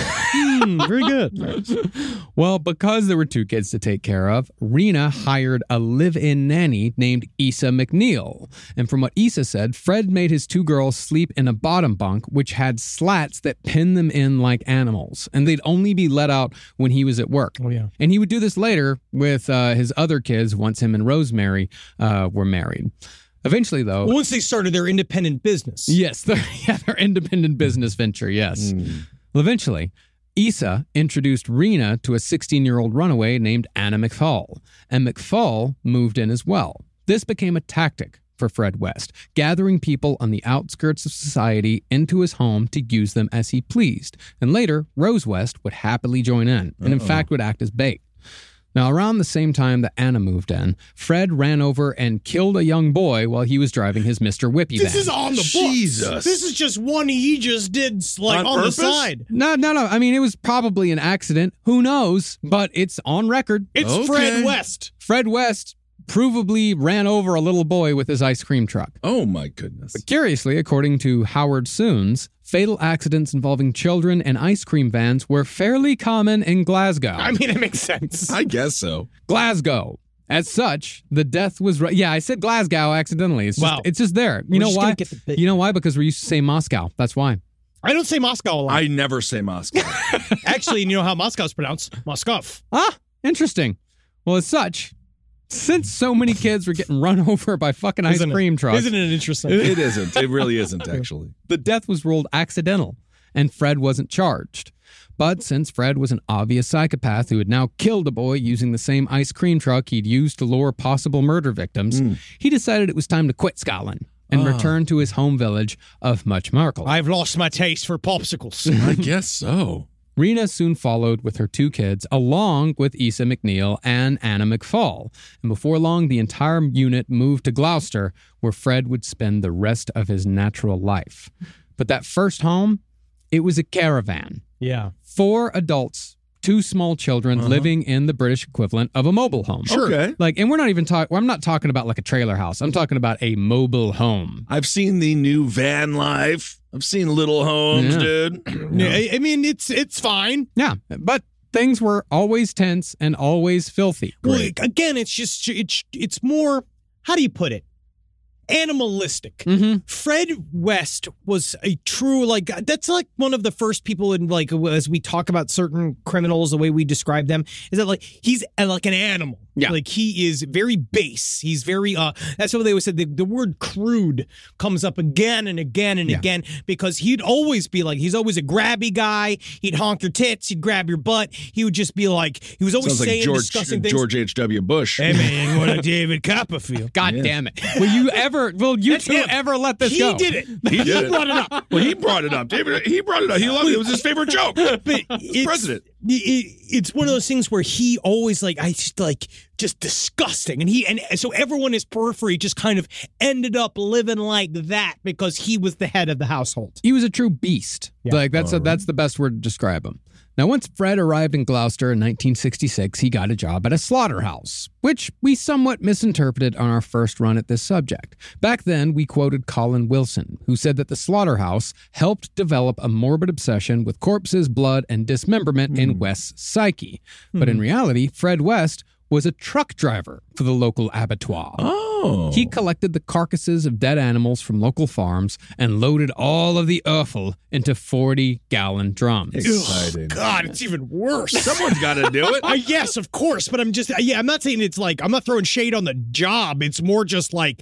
Speaker 3: Mm, very good.
Speaker 5: Well, because there were two kids to take care of, Rena hired a live-in nanny named Issa McNeil. And from what Issa said, Fred made his two girls sleep in a bottom bunk, which had slats that pinned them in like animals. And they'd only be let out when he was at work.
Speaker 3: Oh, yeah.
Speaker 5: And he would do this later with uh, his other kids once him and Rosemary uh, were married. Eventually, though...
Speaker 3: Once they started their independent business.
Speaker 5: Yes, their, yeah, their independent business venture, yes.
Speaker 3: Mm.
Speaker 5: Well, eventually, Issa introduced Rena to a sixteen-year-old runaway named Anna McFall, and McFall moved in as well. This became a tactic for Fred West, gathering people on the outskirts of society into his home to use them as he pleased. And later, Rose West would happily join in, and in fact would act as bait. Now, around the same time that Anna moved in, Fred ran over and killed a young boy while he was driving his Mister Whippy
Speaker 3: This
Speaker 5: van.
Speaker 3: is on the books.
Speaker 4: Jesus.
Speaker 3: This is just one he just did, like,
Speaker 4: On
Speaker 3: on,
Speaker 4: purpose?
Speaker 3: the side.
Speaker 5: No, no, no. I mean, it was probably an accident. Who knows? But it's on record.
Speaker 3: It's
Speaker 4: Okay.
Speaker 3: Fred West.
Speaker 5: Fred West provably ran over a little boy with his ice cream truck.
Speaker 4: Oh, my goodness.
Speaker 5: Curiously, according to Howard Soons, fatal accidents involving children and ice cream vans were fairly common in Glasgow.
Speaker 3: I mean, it makes sense.
Speaker 4: I guess so.
Speaker 5: Glasgow. As such, the death was... Re- yeah, I said Glasgow accidentally. It's just,
Speaker 3: Wow.
Speaker 5: it's just there. You
Speaker 3: We're
Speaker 5: know
Speaker 3: just
Speaker 5: why?
Speaker 3: gonna get the bit-
Speaker 5: You know why? Because we used to say Moscow. That's why.
Speaker 3: I don't say Moscow a lot.
Speaker 4: I never say Moscow.
Speaker 3: Actually, you know how Moscow's pronounced? Moskov.
Speaker 5: Ah, interesting. Well, as such, since so many kids were getting run over by fucking ice
Speaker 3: Isn't it?
Speaker 5: cream trucks,
Speaker 3: Isn't it interesting?
Speaker 4: It isn't. It really isn't, actually.
Speaker 5: the death was ruled accidental, and Fred wasn't charged. But since Fred was an obvious psychopath who had now killed a boy using the same ice cream truck he'd used to lure possible murder victims, he decided it was time to quit Scotland and return to his home village of Muchmarkel.
Speaker 3: I've lost my taste for popsicles.
Speaker 4: I guess so.
Speaker 5: Rena soon followed with her two kids, along with Issa McNeil and Anna McFall. And before long, the entire unit moved to Gloucester, where Fred would spend the rest of his natural life. But that first home, it was a caravan.
Speaker 3: Yeah.
Speaker 5: Four adults, two small children living in the British equivalent of a mobile home.
Speaker 4: Sure. Okay.
Speaker 5: Like, and we're not even talking, I'm not talking about like a trailer house. I'm talking about a mobile home.
Speaker 4: I've seen the new van life. I've seen little homes,
Speaker 5: Yeah.
Speaker 4: dude.
Speaker 3: Yeah, I, I mean, it's it's fine.
Speaker 5: Yeah. But things were always tense and always filthy.
Speaker 3: Well, again, it's just it's it's more. How do you put it? Animalistic.
Speaker 5: Mm-hmm.
Speaker 3: Fred West was a true, like, that's like one of the first people in, like, as we talk about certain criminals, the way we describe them, is that, like, he's uh, like an animal.
Speaker 5: Yeah.
Speaker 3: Like, he is very base. He's very, uh, that's what they always said. The, the word crude comes up again and again and
Speaker 5: Yeah.
Speaker 3: again because he'd always be like, he's always a grabby guy. He'd honk your tits. He'd grab your butt. He would just be like, he was always
Speaker 4: Sounds like
Speaker 3: saying
Speaker 4: George,
Speaker 3: disgusting things.
Speaker 4: George H W. Bush.
Speaker 3: Hey, man, what a David Copperfield.
Speaker 5: God damn it. Will you ever, will you
Speaker 3: That's
Speaker 5: two
Speaker 3: him.
Speaker 5: ever let this
Speaker 3: He
Speaker 5: go?
Speaker 3: did it.
Speaker 4: He did it.
Speaker 3: brought it up.
Speaker 4: Well, he brought it up. David, he brought it up. He loved it. It was his favorite joke.
Speaker 3: But it's,
Speaker 4: president.
Speaker 3: It, it's one of those things where he always like I just like just disgusting, and he and so everyone in his periphery just kind of ended up living like that because he was the head of the household.
Speaker 5: He was a true beast.
Speaker 3: Yeah.
Speaker 5: Like that's a, that's the best word to describe him. Now, once Fred arrived in Gloucester in nineteen sixty-six, he got a job at a slaughterhouse, which we somewhat misinterpreted on our first run at this subject. Back then, we quoted Colin Wilson, who said that the slaughterhouse helped develop a morbid obsession with corpses, blood, and dismemberment
Speaker 3: Mm.
Speaker 5: in West's psyche. But in reality, Fred West was a truck driver for the local abattoir.
Speaker 4: Oh.
Speaker 5: He collected the carcasses of dead animals from local farms and loaded all of the offal into forty-gallon drums.
Speaker 4: Exciting.
Speaker 3: God, it's even worse.
Speaker 4: Someone's got to do it.
Speaker 3: Uh, yes, of course, but I'm just yeah, I'm not saying it's like I'm not throwing shade on the job. It's more just like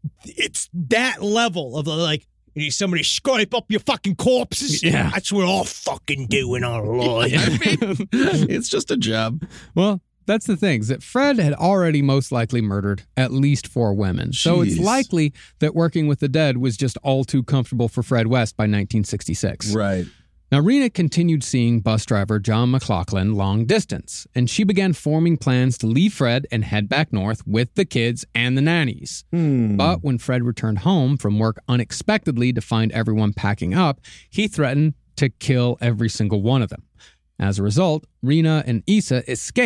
Speaker 3: it's that level of the, like you need somebody to scrape up your fucking corpses.
Speaker 5: Yeah.
Speaker 3: That's what I'll fucking do in our life.
Speaker 4: I mean, it's just a job.
Speaker 5: Well, that's the thing, is that Fred had already most likely murdered at least four women. So it's
Speaker 4: Jeez.
Speaker 5: likely that working with the dead was just all too comfortable for Fred West by nineteen sixty-six.
Speaker 4: Right.
Speaker 5: Now, Rena continued seeing bus driver John McLaughlin long distance, and she began forming plans to leave Fred and head back north with the kids and the nannies. But when Fred returned home from work unexpectedly to find everyone packing up, he threatened to kill every single one of them. As a result, Rena and Issa escaped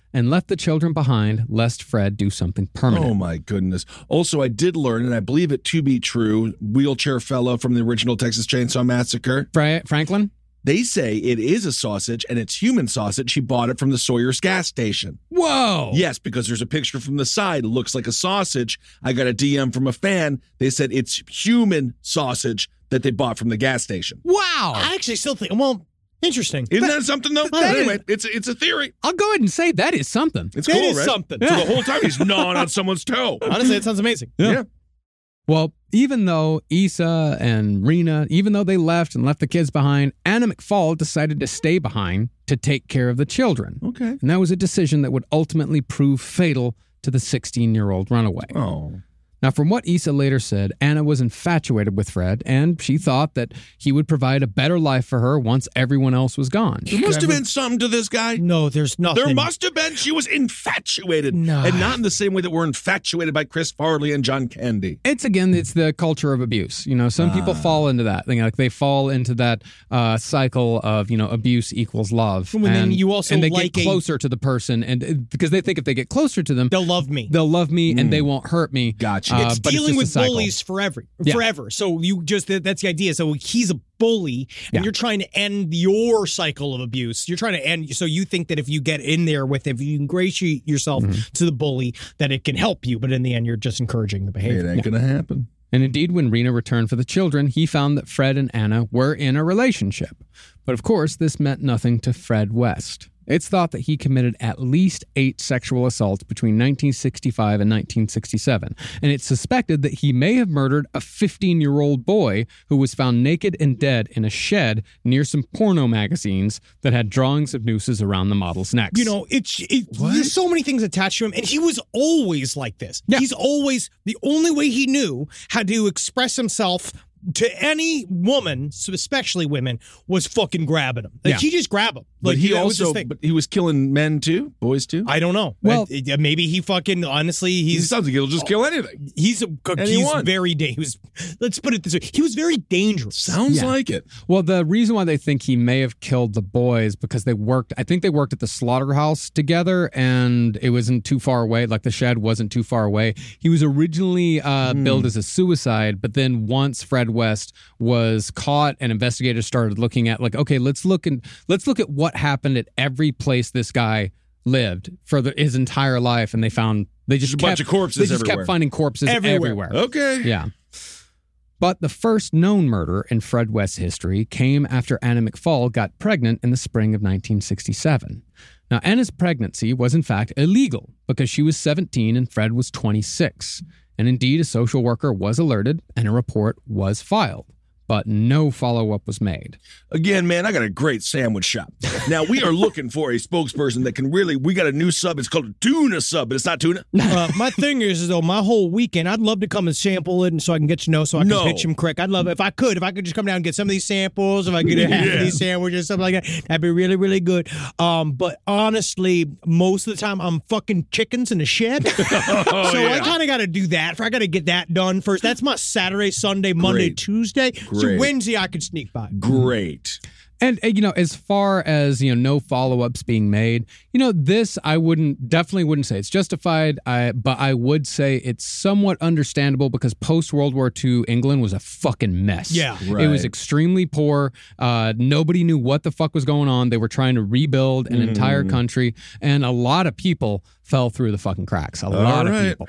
Speaker 5: and left the children behind lest Fred do something permanent.
Speaker 4: Oh, my goodness. Also, I did learn, and I believe it to be true, wheelchair fellow from the original Texas Chainsaw Massacre.
Speaker 5: Fra- Franklin?
Speaker 4: They say it is a sausage, and it's human sausage. She bought it from the Sawyer's gas station.
Speaker 5: Whoa!
Speaker 4: Yes, because there's a picture from the side. It looks like a sausage. I got a D M from a fan. They said it's human sausage that they bought from the gas station.
Speaker 5: Wow!
Speaker 3: I actually still think, well, interesting.
Speaker 4: Isn't that something, though?
Speaker 5: that
Speaker 4: anyway,
Speaker 5: is-
Speaker 4: it's, it's a theory.
Speaker 5: I'll go ahead and say that is something.
Speaker 4: It's
Speaker 3: That
Speaker 4: cool,
Speaker 3: is
Speaker 4: right?
Speaker 3: something.
Speaker 4: So the whole time he's gnawing on someone's toe.
Speaker 3: Honestly, it sounds amazing.
Speaker 4: Yeah.
Speaker 5: Well, even though Issa and Rena, even though they left and left the kids behind, Anna McFall decided to stay behind to take care of the children.
Speaker 4: Okay.
Speaker 5: And that was a decision that would ultimately prove fatal to the sixteen-year-old runaway.
Speaker 4: Oh.
Speaker 5: Now, from what Issa later said, Anna was infatuated with Fred, and she thought that he would provide a better life for her once everyone else was gone.
Speaker 4: There must have been something to this guy.
Speaker 3: No, there's nothing.
Speaker 4: There must have been. She was infatuated.
Speaker 3: No.
Speaker 4: And not in the same way that we're infatuated by Chris Farley and John Candy.
Speaker 5: It's again, it's the culture of abuse. You know, some people fall into that thing. Like they fall into that uh, cycle of, you know, abuse equals love.
Speaker 3: And then you also
Speaker 5: and they
Speaker 3: like
Speaker 5: get
Speaker 3: a-
Speaker 5: closer to the person, and uh, because they think if they get closer to them,
Speaker 3: They'll love me.
Speaker 5: they'll love me and they won't hurt me.
Speaker 4: Gotcha.
Speaker 5: Uh,
Speaker 3: It's
Speaker 5: but
Speaker 3: dealing
Speaker 5: just a
Speaker 3: with
Speaker 5: cycle.
Speaker 3: bullies forever,
Speaker 5: Yeah.
Speaker 3: forever. So you just that, that's the idea. So he's a bully, and
Speaker 5: Yeah.
Speaker 3: you're trying to end your cycle of abuse. You're trying to end. So you think that if you get in there with, if you ingratiate yourself
Speaker 5: Mm-hmm.
Speaker 3: to the bully, that it can help you. But in the end, you're just encouraging the
Speaker 4: It
Speaker 3: behavior.
Speaker 4: ain't going to happen.
Speaker 5: And indeed, when Rena returned for the children, he found that Fred and Anna were in a relationship. But of course, this meant nothing to Fred West. It's thought that he committed at least eight sexual assaults between nineteen sixty-five and nineteen sixty-seven, and it's suspected that he may have murdered a fifteen-year-old boy who was found naked and dead in a shed near some porno magazines that had drawings of nooses around the models' necks.
Speaker 3: You know, it's it, there's so many things attached to him, and he was always like this.
Speaker 5: Yeah.
Speaker 3: He's always the only way he knew how to express himself to any woman, so especially women, was fucking grabbing him. Like
Speaker 5: Yeah.
Speaker 3: he just grabbed him.
Speaker 4: But
Speaker 3: Like
Speaker 4: he
Speaker 3: that was his
Speaker 4: also,
Speaker 3: thing.
Speaker 4: but he was killing men too, boys too.
Speaker 3: I don't know.
Speaker 5: Well-
Speaker 3: Uh, maybe he fucking honestly
Speaker 4: he
Speaker 3: he's
Speaker 4: sounds like he'll just kill anything.
Speaker 3: he's a, he's
Speaker 4: Anyone.
Speaker 3: very da- he was let's put it this way, he was very dangerous.
Speaker 4: Sounds
Speaker 5: Yeah.
Speaker 4: like it.
Speaker 5: Well, the reason why they think he may have killed the boys because they worked, I think they worked at the slaughterhouse together and it wasn't too far away. Like the shed wasn't too far away. He was originally uh, billed as a suicide, but then once Fred West was caught and investigators started looking at like, okay, let's look and let's look at what happened at every place this guy lived for the, his entire life. And they found, they just
Speaker 4: Just a
Speaker 5: kept,
Speaker 4: bunch of corpses
Speaker 5: They just
Speaker 4: everywhere.
Speaker 5: kept finding corpses
Speaker 3: Everywhere.
Speaker 5: everywhere.
Speaker 4: Okay.
Speaker 5: Yeah. But the first known murder in Fred West's history came after Anna McFall got pregnant in the spring of nineteen sixty-seven. Now, Anna's pregnancy was in fact illegal because she was seventeen and Fred was twenty-six. And indeed, a social worker was alerted and a report was filed. But no follow-up was made.
Speaker 4: Again, man, I got a great sandwich shop. Now, we are looking for a spokesperson that can really, we got a new sub. It's called a tuna sub, but it's not tuna.
Speaker 3: Uh, my thing is, though, my whole weekend, I'd love to come and sample it, and so I can get to know, so I can
Speaker 4: No.
Speaker 3: pitch him quick. I'd love it if I could, if I could just come down and get some of these samples, if I could get half
Speaker 4: Yeah.
Speaker 3: of these sandwiches, something like that. That'd be really, really good. Um, but honestly, most of the time, I'm fucking chickens in a shed, so
Speaker 4: Oh,
Speaker 3: I kind of got to do that. I got to get that done first. That's my Saturday, Sunday, Monday,
Speaker 4: Great.
Speaker 3: Tuesday. So
Speaker 4: Great.
Speaker 3: Wednesday, I could sneak by.
Speaker 4: Great.
Speaker 5: And, uh, you know, as far as, you know, no follow-ups being made, you know, this I wouldn't, definitely wouldn't say it's justified, I, but I would say it's somewhat understandable because post-World War Two England was a fucking mess.
Speaker 3: Yeah.
Speaker 5: It was
Speaker 4: Right.
Speaker 5: extremely poor. Uh, nobody knew what the fuck was going on. They were trying to rebuild an entire country, and a lot of people fell through the fucking cracks. A lot
Speaker 4: right.
Speaker 5: of people.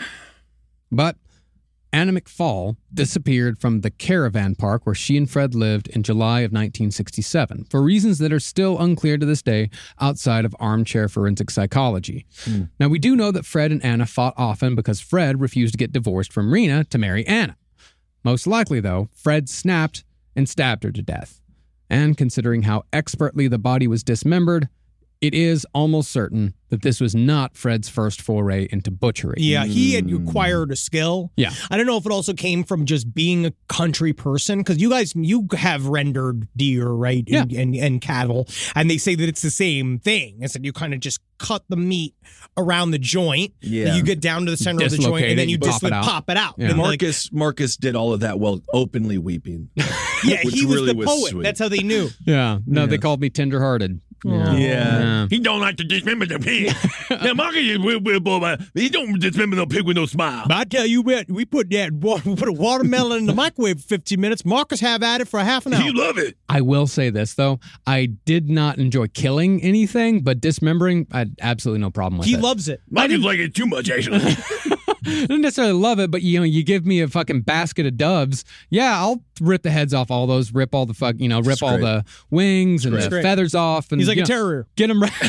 Speaker 5: But Anna McFall disappeared from the caravan park where she and Fred lived in July of nineteen sixty-seven for reasons that are still unclear to this day outside of armchair forensic psychology. Now, we do know that Fred and Anna fought often because Fred refused to get divorced from Rena to marry Anna. Most likely, though, Fred snapped and stabbed her to death. And considering how expertly the body was dismembered, it is almost certain that this was not Fred's first foray into butchery.
Speaker 3: Yeah, he had acquired a skill.
Speaker 5: Yeah.
Speaker 3: I don't know if it also came from just being a country person, because you guys, you have rendered deer, right? And, and, and cattle. And they say that it's the same thing. It's that you kind of just cut the meat around the joint.
Speaker 4: Yeah.
Speaker 3: You get down to the center of the joint,
Speaker 5: Dislocate
Speaker 3: and then
Speaker 5: it,
Speaker 3: you
Speaker 5: pop
Speaker 3: just
Speaker 5: it
Speaker 3: like,
Speaker 5: out.
Speaker 3: pop it out.
Speaker 5: Yeah.
Speaker 3: And like,
Speaker 4: Marcus Marcus did all of that while openly weeping.
Speaker 3: yeah,
Speaker 4: which
Speaker 3: he was
Speaker 4: really
Speaker 3: the
Speaker 4: was
Speaker 3: poet.
Speaker 4: sweet.
Speaker 3: That's how they knew.
Speaker 5: Yeah. No, they
Speaker 4: Yeah.
Speaker 5: called me tenderhearted. Yeah.
Speaker 4: Yeah. He don't like to dismember the pig. Now, Marcus is real, real boy, but he don't dismember no pig with no smile.
Speaker 3: But I tell you what, we put that wa- we put a watermelon in the microwave for fifteen minutes. Marcus have at it for a half an hour.
Speaker 4: You love it.
Speaker 5: I will say this, though. I did not enjoy killing anything, but dismembering, I had absolutely no problem with
Speaker 3: He
Speaker 5: it.
Speaker 3: loves it.
Speaker 4: Marcus like it too much, actually.
Speaker 5: I don't necessarily love it, but you know, you give me a fucking basket of doves. Yeah, I'll rip the heads off all those, rip all the fuck, you know, rip
Speaker 4: That's
Speaker 5: all
Speaker 4: great.
Speaker 5: the wings and
Speaker 3: That's
Speaker 5: the
Speaker 3: great.
Speaker 5: feathers off. And
Speaker 3: He's like
Speaker 5: you
Speaker 3: a
Speaker 5: know,
Speaker 3: terrier.
Speaker 5: Get them right.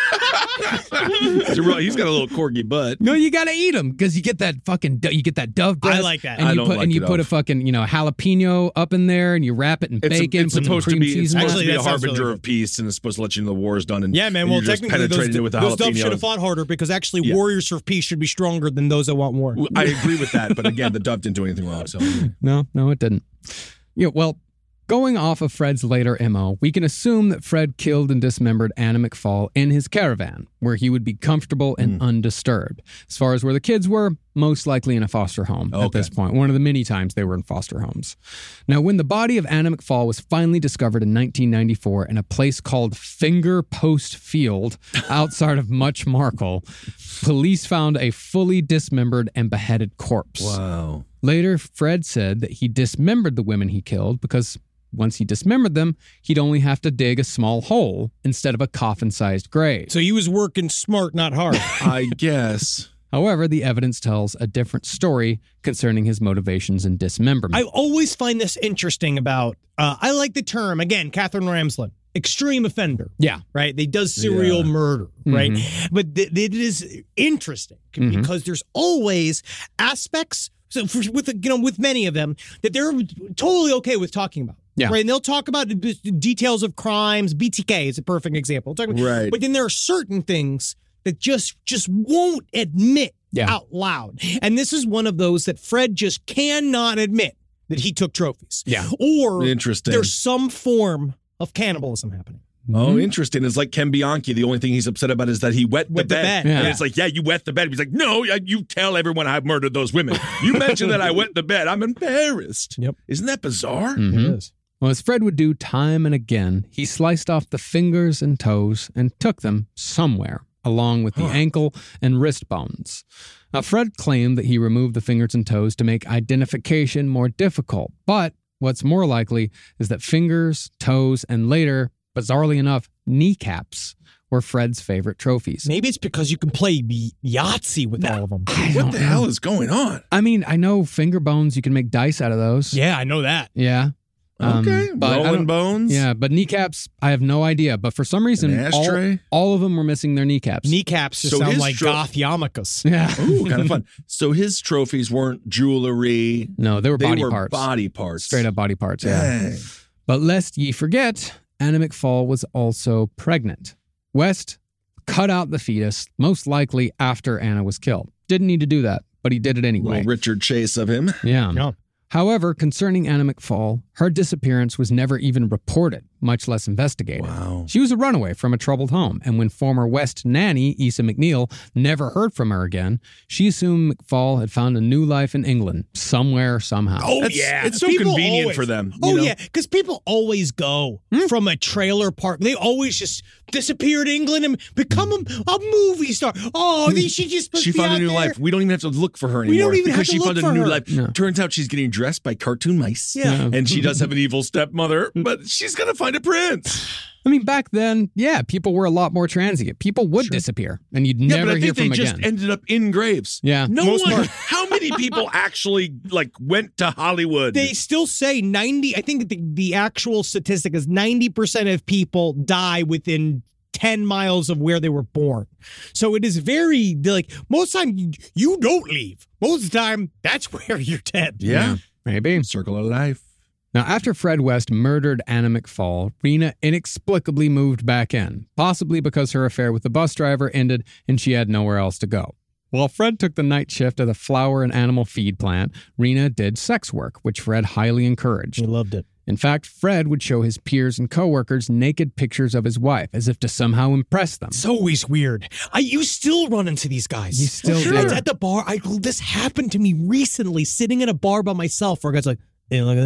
Speaker 4: He's a real- he's got a little corgi butt.
Speaker 5: No, you gotta eat them because you get that fucking do- you get that dove breast.
Speaker 3: I like that.
Speaker 5: And
Speaker 4: I
Speaker 5: you
Speaker 4: don't
Speaker 5: put
Speaker 4: like
Speaker 5: and you
Speaker 4: it
Speaker 5: put a
Speaker 4: off.
Speaker 5: fucking you know jalapeno up in there and you wrap it in
Speaker 4: It's, a-
Speaker 5: bacon.
Speaker 4: it's
Speaker 5: put some
Speaker 4: supposed to
Speaker 5: cream
Speaker 4: be,
Speaker 5: cheese
Speaker 4: it's
Speaker 5: in
Speaker 4: supposed
Speaker 5: it.
Speaker 4: to be
Speaker 3: Actually,
Speaker 4: a
Speaker 3: that sounds
Speaker 4: harbinger
Speaker 3: really
Speaker 4: of peace, and it's supposed to let you know the war's done. And
Speaker 3: Yeah, man.
Speaker 4: and
Speaker 3: Well,
Speaker 4: you're just
Speaker 3: technically, those,
Speaker 4: penetrating it with the
Speaker 3: those doves
Speaker 4: jalapeno.
Speaker 3: should have fought harder because actually
Speaker 4: Yeah.
Speaker 3: warriors for peace should be stronger than those that want war.
Speaker 4: I agree with that, but again, the dove didn't do anything wrong. So
Speaker 5: No, no, it didn't. Yeah, well, going off of Fred's later M O, we can assume that Fred killed and dismembered Anna McFall in his caravan, where he would be comfortable and undisturbed. As far as where the kids were, most likely in a foster home at
Speaker 4: Okay.
Speaker 5: this point, one of the many times they were in foster homes. Now, when the body of Anna McFall was finally discovered in nineteen ninety-four in a place called Finger Post Field outside of Much Markle, police found a fully dismembered and beheaded corpse.
Speaker 4: wow.
Speaker 5: Later, Fred said that he dismembered the women he killed because once he dismembered them, he'd only have to dig a small hole instead of a coffin-sized grave.
Speaker 3: So he was working smart, not hard.
Speaker 4: I guess.
Speaker 5: However, the evidence tells a different story concerning his motivations in dismemberment.
Speaker 3: I always find this interesting about, uh, I like the term, again, Catherine Ramsland, extreme offender.
Speaker 5: yeah.
Speaker 3: Right? They does serial
Speaker 4: Yeah.
Speaker 3: murder, right? But th- it is interesting
Speaker 5: Mhm.
Speaker 3: because there's always aspects, so for, with you know with many of them, that they're totally okay with talking about.
Speaker 5: Yeah.
Speaker 3: Right. And they'll talk about the d- details of crimes. B T K is a perfect example. Talk about-
Speaker 4: Right.
Speaker 3: But then there are certain things that just just won't admit
Speaker 5: Yeah.
Speaker 3: out loud. And this is one of those that Fred just cannot admit that he took trophies.
Speaker 5: Yeah.
Speaker 3: Or
Speaker 4: Interesting.
Speaker 3: there's some form of cannibalism happening.
Speaker 4: Oh, interesting. It's like Ken Bianchi. The only thing he's upset about is that he wet the
Speaker 3: Wet the
Speaker 4: bed.
Speaker 3: bed.
Speaker 5: Yeah.
Speaker 4: And it's like, yeah, you wet the bed. He's like, no, I- you tell everyone I murdered those women. You mentioned that I wet the bed. I'm embarrassed.
Speaker 3: Yep.
Speaker 4: Isn't that bizarre?
Speaker 5: Mhm.
Speaker 3: It is.
Speaker 5: Well, as Fred would do time and again, he sliced off the fingers and toes and took them somewhere, along with the ankle and wrist bones. Now, Fred claimed that he removed the fingers and toes to make identification more difficult, but what's more likely is that fingers, toes, and later, bizarrely enough, kneecaps were Fred's favorite trophies.
Speaker 3: Maybe it's because you can play y- Yahtzee with all of them.
Speaker 4: What the hell is going on?
Speaker 5: I mean, I know finger bones, you can make dice out of those.
Speaker 3: Yeah, I know that.
Speaker 5: Yeah. Um,
Speaker 4: Okay.
Speaker 5: but I
Speaker 4: Rolling
Speaker 5: don't-
Speaker 4: bones.
Speaker 5: Yeah, but kneecaps, I have no idea. But for some reason,
Speaker 4: An
Speaker 5: all,
Speaker 4: ashtray?
Speaker 5: all of them were missing their kneecaps.
Speaker 3: Kneecaps just
Speaker 4: So
Speaker 3: sound
Speaker 4: his
Speaker 3: like
Speaker 4: tro-
Speaker 3: goth yarmulkes.
Speaker 5: Yeah.
Speaker 4: Ooh, kind of fun. So his trophies weren't jewelry.
Speaker 5: No, they were
Speaker 4: They
Speaker 5: body
Speaker 4: were
Speaker 5: parts.
Speaker 4: body parts.
Speaker 5: Straight up body parts, yeah.
Speaker 4: Dang.
Speaker 5: But lest ye forget, Anna McFall was also pregnant. West cut out the fetus, most likely after Anna was killed. Didn't need to do that, but he did it anyway.
Speaker 4: Little Richard Chase of him.
Speaker 5: Yeah.
Speaker 3: Yeah.
Speaker 5: However, concerning Anna McFall, her disappearance was never even reported, much less investigated.
Speaker 4: Wow.
Speaker 5: She was a runaway from a troubled home, and when former West nanny, Issa McNeil, never heard from her again, she assumed McFall had found a new life in England, somewhere, somehow.
Speaker 3: Oh,
Speaker 4: That's-
Speaker 3: yeah.
Speaker 4: it's so
Speaker 3: People
Speaker 4: convenient
Speaker 3: always-
Speaker 4: for them, you
Speaker 3: Oh,
Speaker 4: know?
Speaker 3: yeah. Because people always go from a trailer park. They always just disappear to England and become a, a movie star. Oh, they, she just must
Speaker 4: She
Speaker 3: be
Speaker 4: found a
Speaker 3: out
Speaker 4: new
Speaker 3: there.
Speaker 4: life. We don't even have to look for her
Speaker 3: We
Speaker 4: anymore
Speaker 3: don't even
Speaker 4: because
Speaker 3: have to
Speaker 4: she
Speaker 3: look
Speaker 4: found a
Speaker 3: for
Speaker 4: new
Speaker 3: her.
Speaker 4: life.
Speaker 5: No.
Speaker 4: Turns out she's getting dressed by cartoon mice.
Speaker 3: Yeah.
Speaker 4: And she does have an evil stepmother, but she's going to find a prince.
Speaker 5: I mean, back then, yeah, people were a lot more transient. People would disappear, and you'd
Speaker 4: Yeah,
Speaker 5: never
Speaker 4: but I
Speaker 5: hear
Speaker 4: think they
Speaker 5: from
Speaker 4: just
Speaker 5: again.
Speaker 4: ended up in graves.
Speaker 5: Yeah.
Speaker 4: No
Speaker 3: Most
Speaker 4: one.
Speaker 3: part.
Speaker 4: How many people actually like went to Hollywood?
Speaker 3: They still say ninety, I think the, the actual statistic is ninety percent of people die within ten miles of where they were born. So it is very, like, most time you, you don't leave. Most of the time, that's where you're dead.
Speaker 4: yeah.
Speaker 5: Maybe.
Speaker 4: Circle of life.
Speaker 5: Now, after Fred West murdered Anna McFall, Rena inexplicably moved back in, possibly because her affair with the bus driver ended and she had nowhere else to go. While Fred took the night shift at the flower and animal feed plant, Rena did sex work, which Fred highly encouraged.
Speaker 3: loved it.
Speaker 5: In fact, Fred would show his peers and coworkers naked pictures of his wife, as if to somehow impress them.
Speaker 3: It's always weird. I you still run into these guys.
Speaker 5: You still
Speaker 3: Sure.
Speaker 5: do.
Speaker 3: At, at the bar. I this happened to me recently, sitting in a bar by myself, where a guy's like, "Hey, look at this.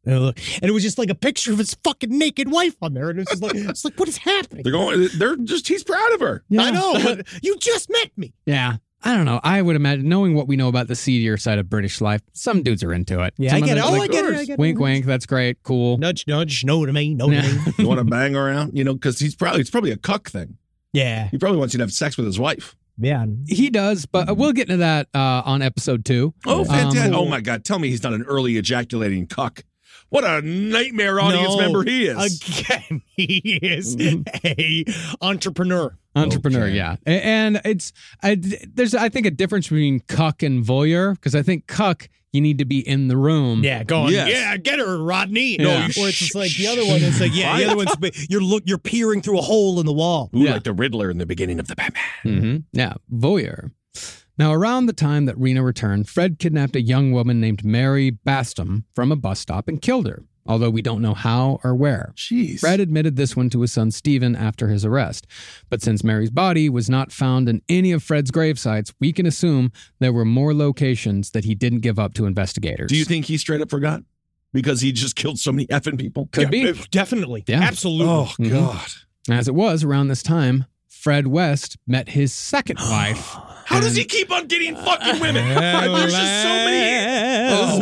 Speaker 3: And, I look, and it was just like a picture of his fucking naked wife on there. And it was just like, it's like, what is happening?
Speaker 4: They're going. They're just. He's proud of her.
Speaker 3: I know, but you just met me.
Speaker 5: Yeah. I don't know. I would imagine, knowing what we know about the seedier side of British life, some dudes are into it.
Speaker 3: Yeah,
Speaker 5: Some
Speaker 3: I get it.
Speaker 5: of them,
Speaker 3: Oh,
Speaker 5: like,
Speaker 3: I get it. I get it.
Speaker 5: Wink, wink. That's great. Cool.
Speaker 3: Nudge, nudge. Know what I mean? Know what I
Speaker 5: Yeah.
Speaker 3: mean?
Speaker 4: You want to bang around? You know, because he's probably. It's probably a cuck thing.
Speaker 3: Yeah.
Speaker 4: He probably wants you to have sex with his wife.
Speaker 3: Yeah.
Speaker 5: He does, but we'll get into that uh, on episode two.
Speaker 4: Oh, fantastic!
Speaker 5: Um,
Speaker 4: oh my God! Tell me he's not an early ejaculating cuck. What a nightmare audience
Speaker 3: No.
Speaker 4: member he is.
Speaker 3: Again, he is a entrepreneur.
Speaker 5: Entrepreneur,
Speaker 4: Okay.
Speaker 5: yeah, A- and it's I, there's I think a difference between cuck and voyeur, because I think cuck you need to be in the room.
Speaker 3: Yeah, going.
Speaker 4: Yes.
Speaker 3: Yeah, get her, Rodney.
Speaker 5: No,
Speaker 3: No,
Speaker 5: you
Speaker 3: or it's just like the other one. It's like yeah, the other one's you're look you're peering through a hole in the wall.
Speaker 4: Ooh,
Speaker 5: Yeah.
Speaker 4: like the Riddler in the beginning of the Batman.
Speaker 5: hmm Yeah, voyeur. Now, around the time that Rena returned, Fred kidnapped a young woman named Mary Bastom from a bus stop and killed her, although we don't know how or where.
Speaker 4: Jeez.
Speaker 5: Fred admitted this one to his son Stephen after his arrest. But since Mary's body was not found in any of Fred's grave sites, we can assume there were more locations that he didn't give up to investigators.
Speaker 4: Do you think he straight up forgot because he just killed so many effing people?
Speaker 5: Could
Speaker 3: Yeah,
Speaker 5: be.
Speaker 3: uh, definitely.
Speaker 5: Yeah.
Speaker 3: Absolutely.
Speaker 4: Oh
Speaker 5: Mhm.
Speaker 4: God!
Speaker 5: As it was around this time, Fred West met his second wife.
Speaker 4: How does he keep on getting fucking women? There's just so many. Oh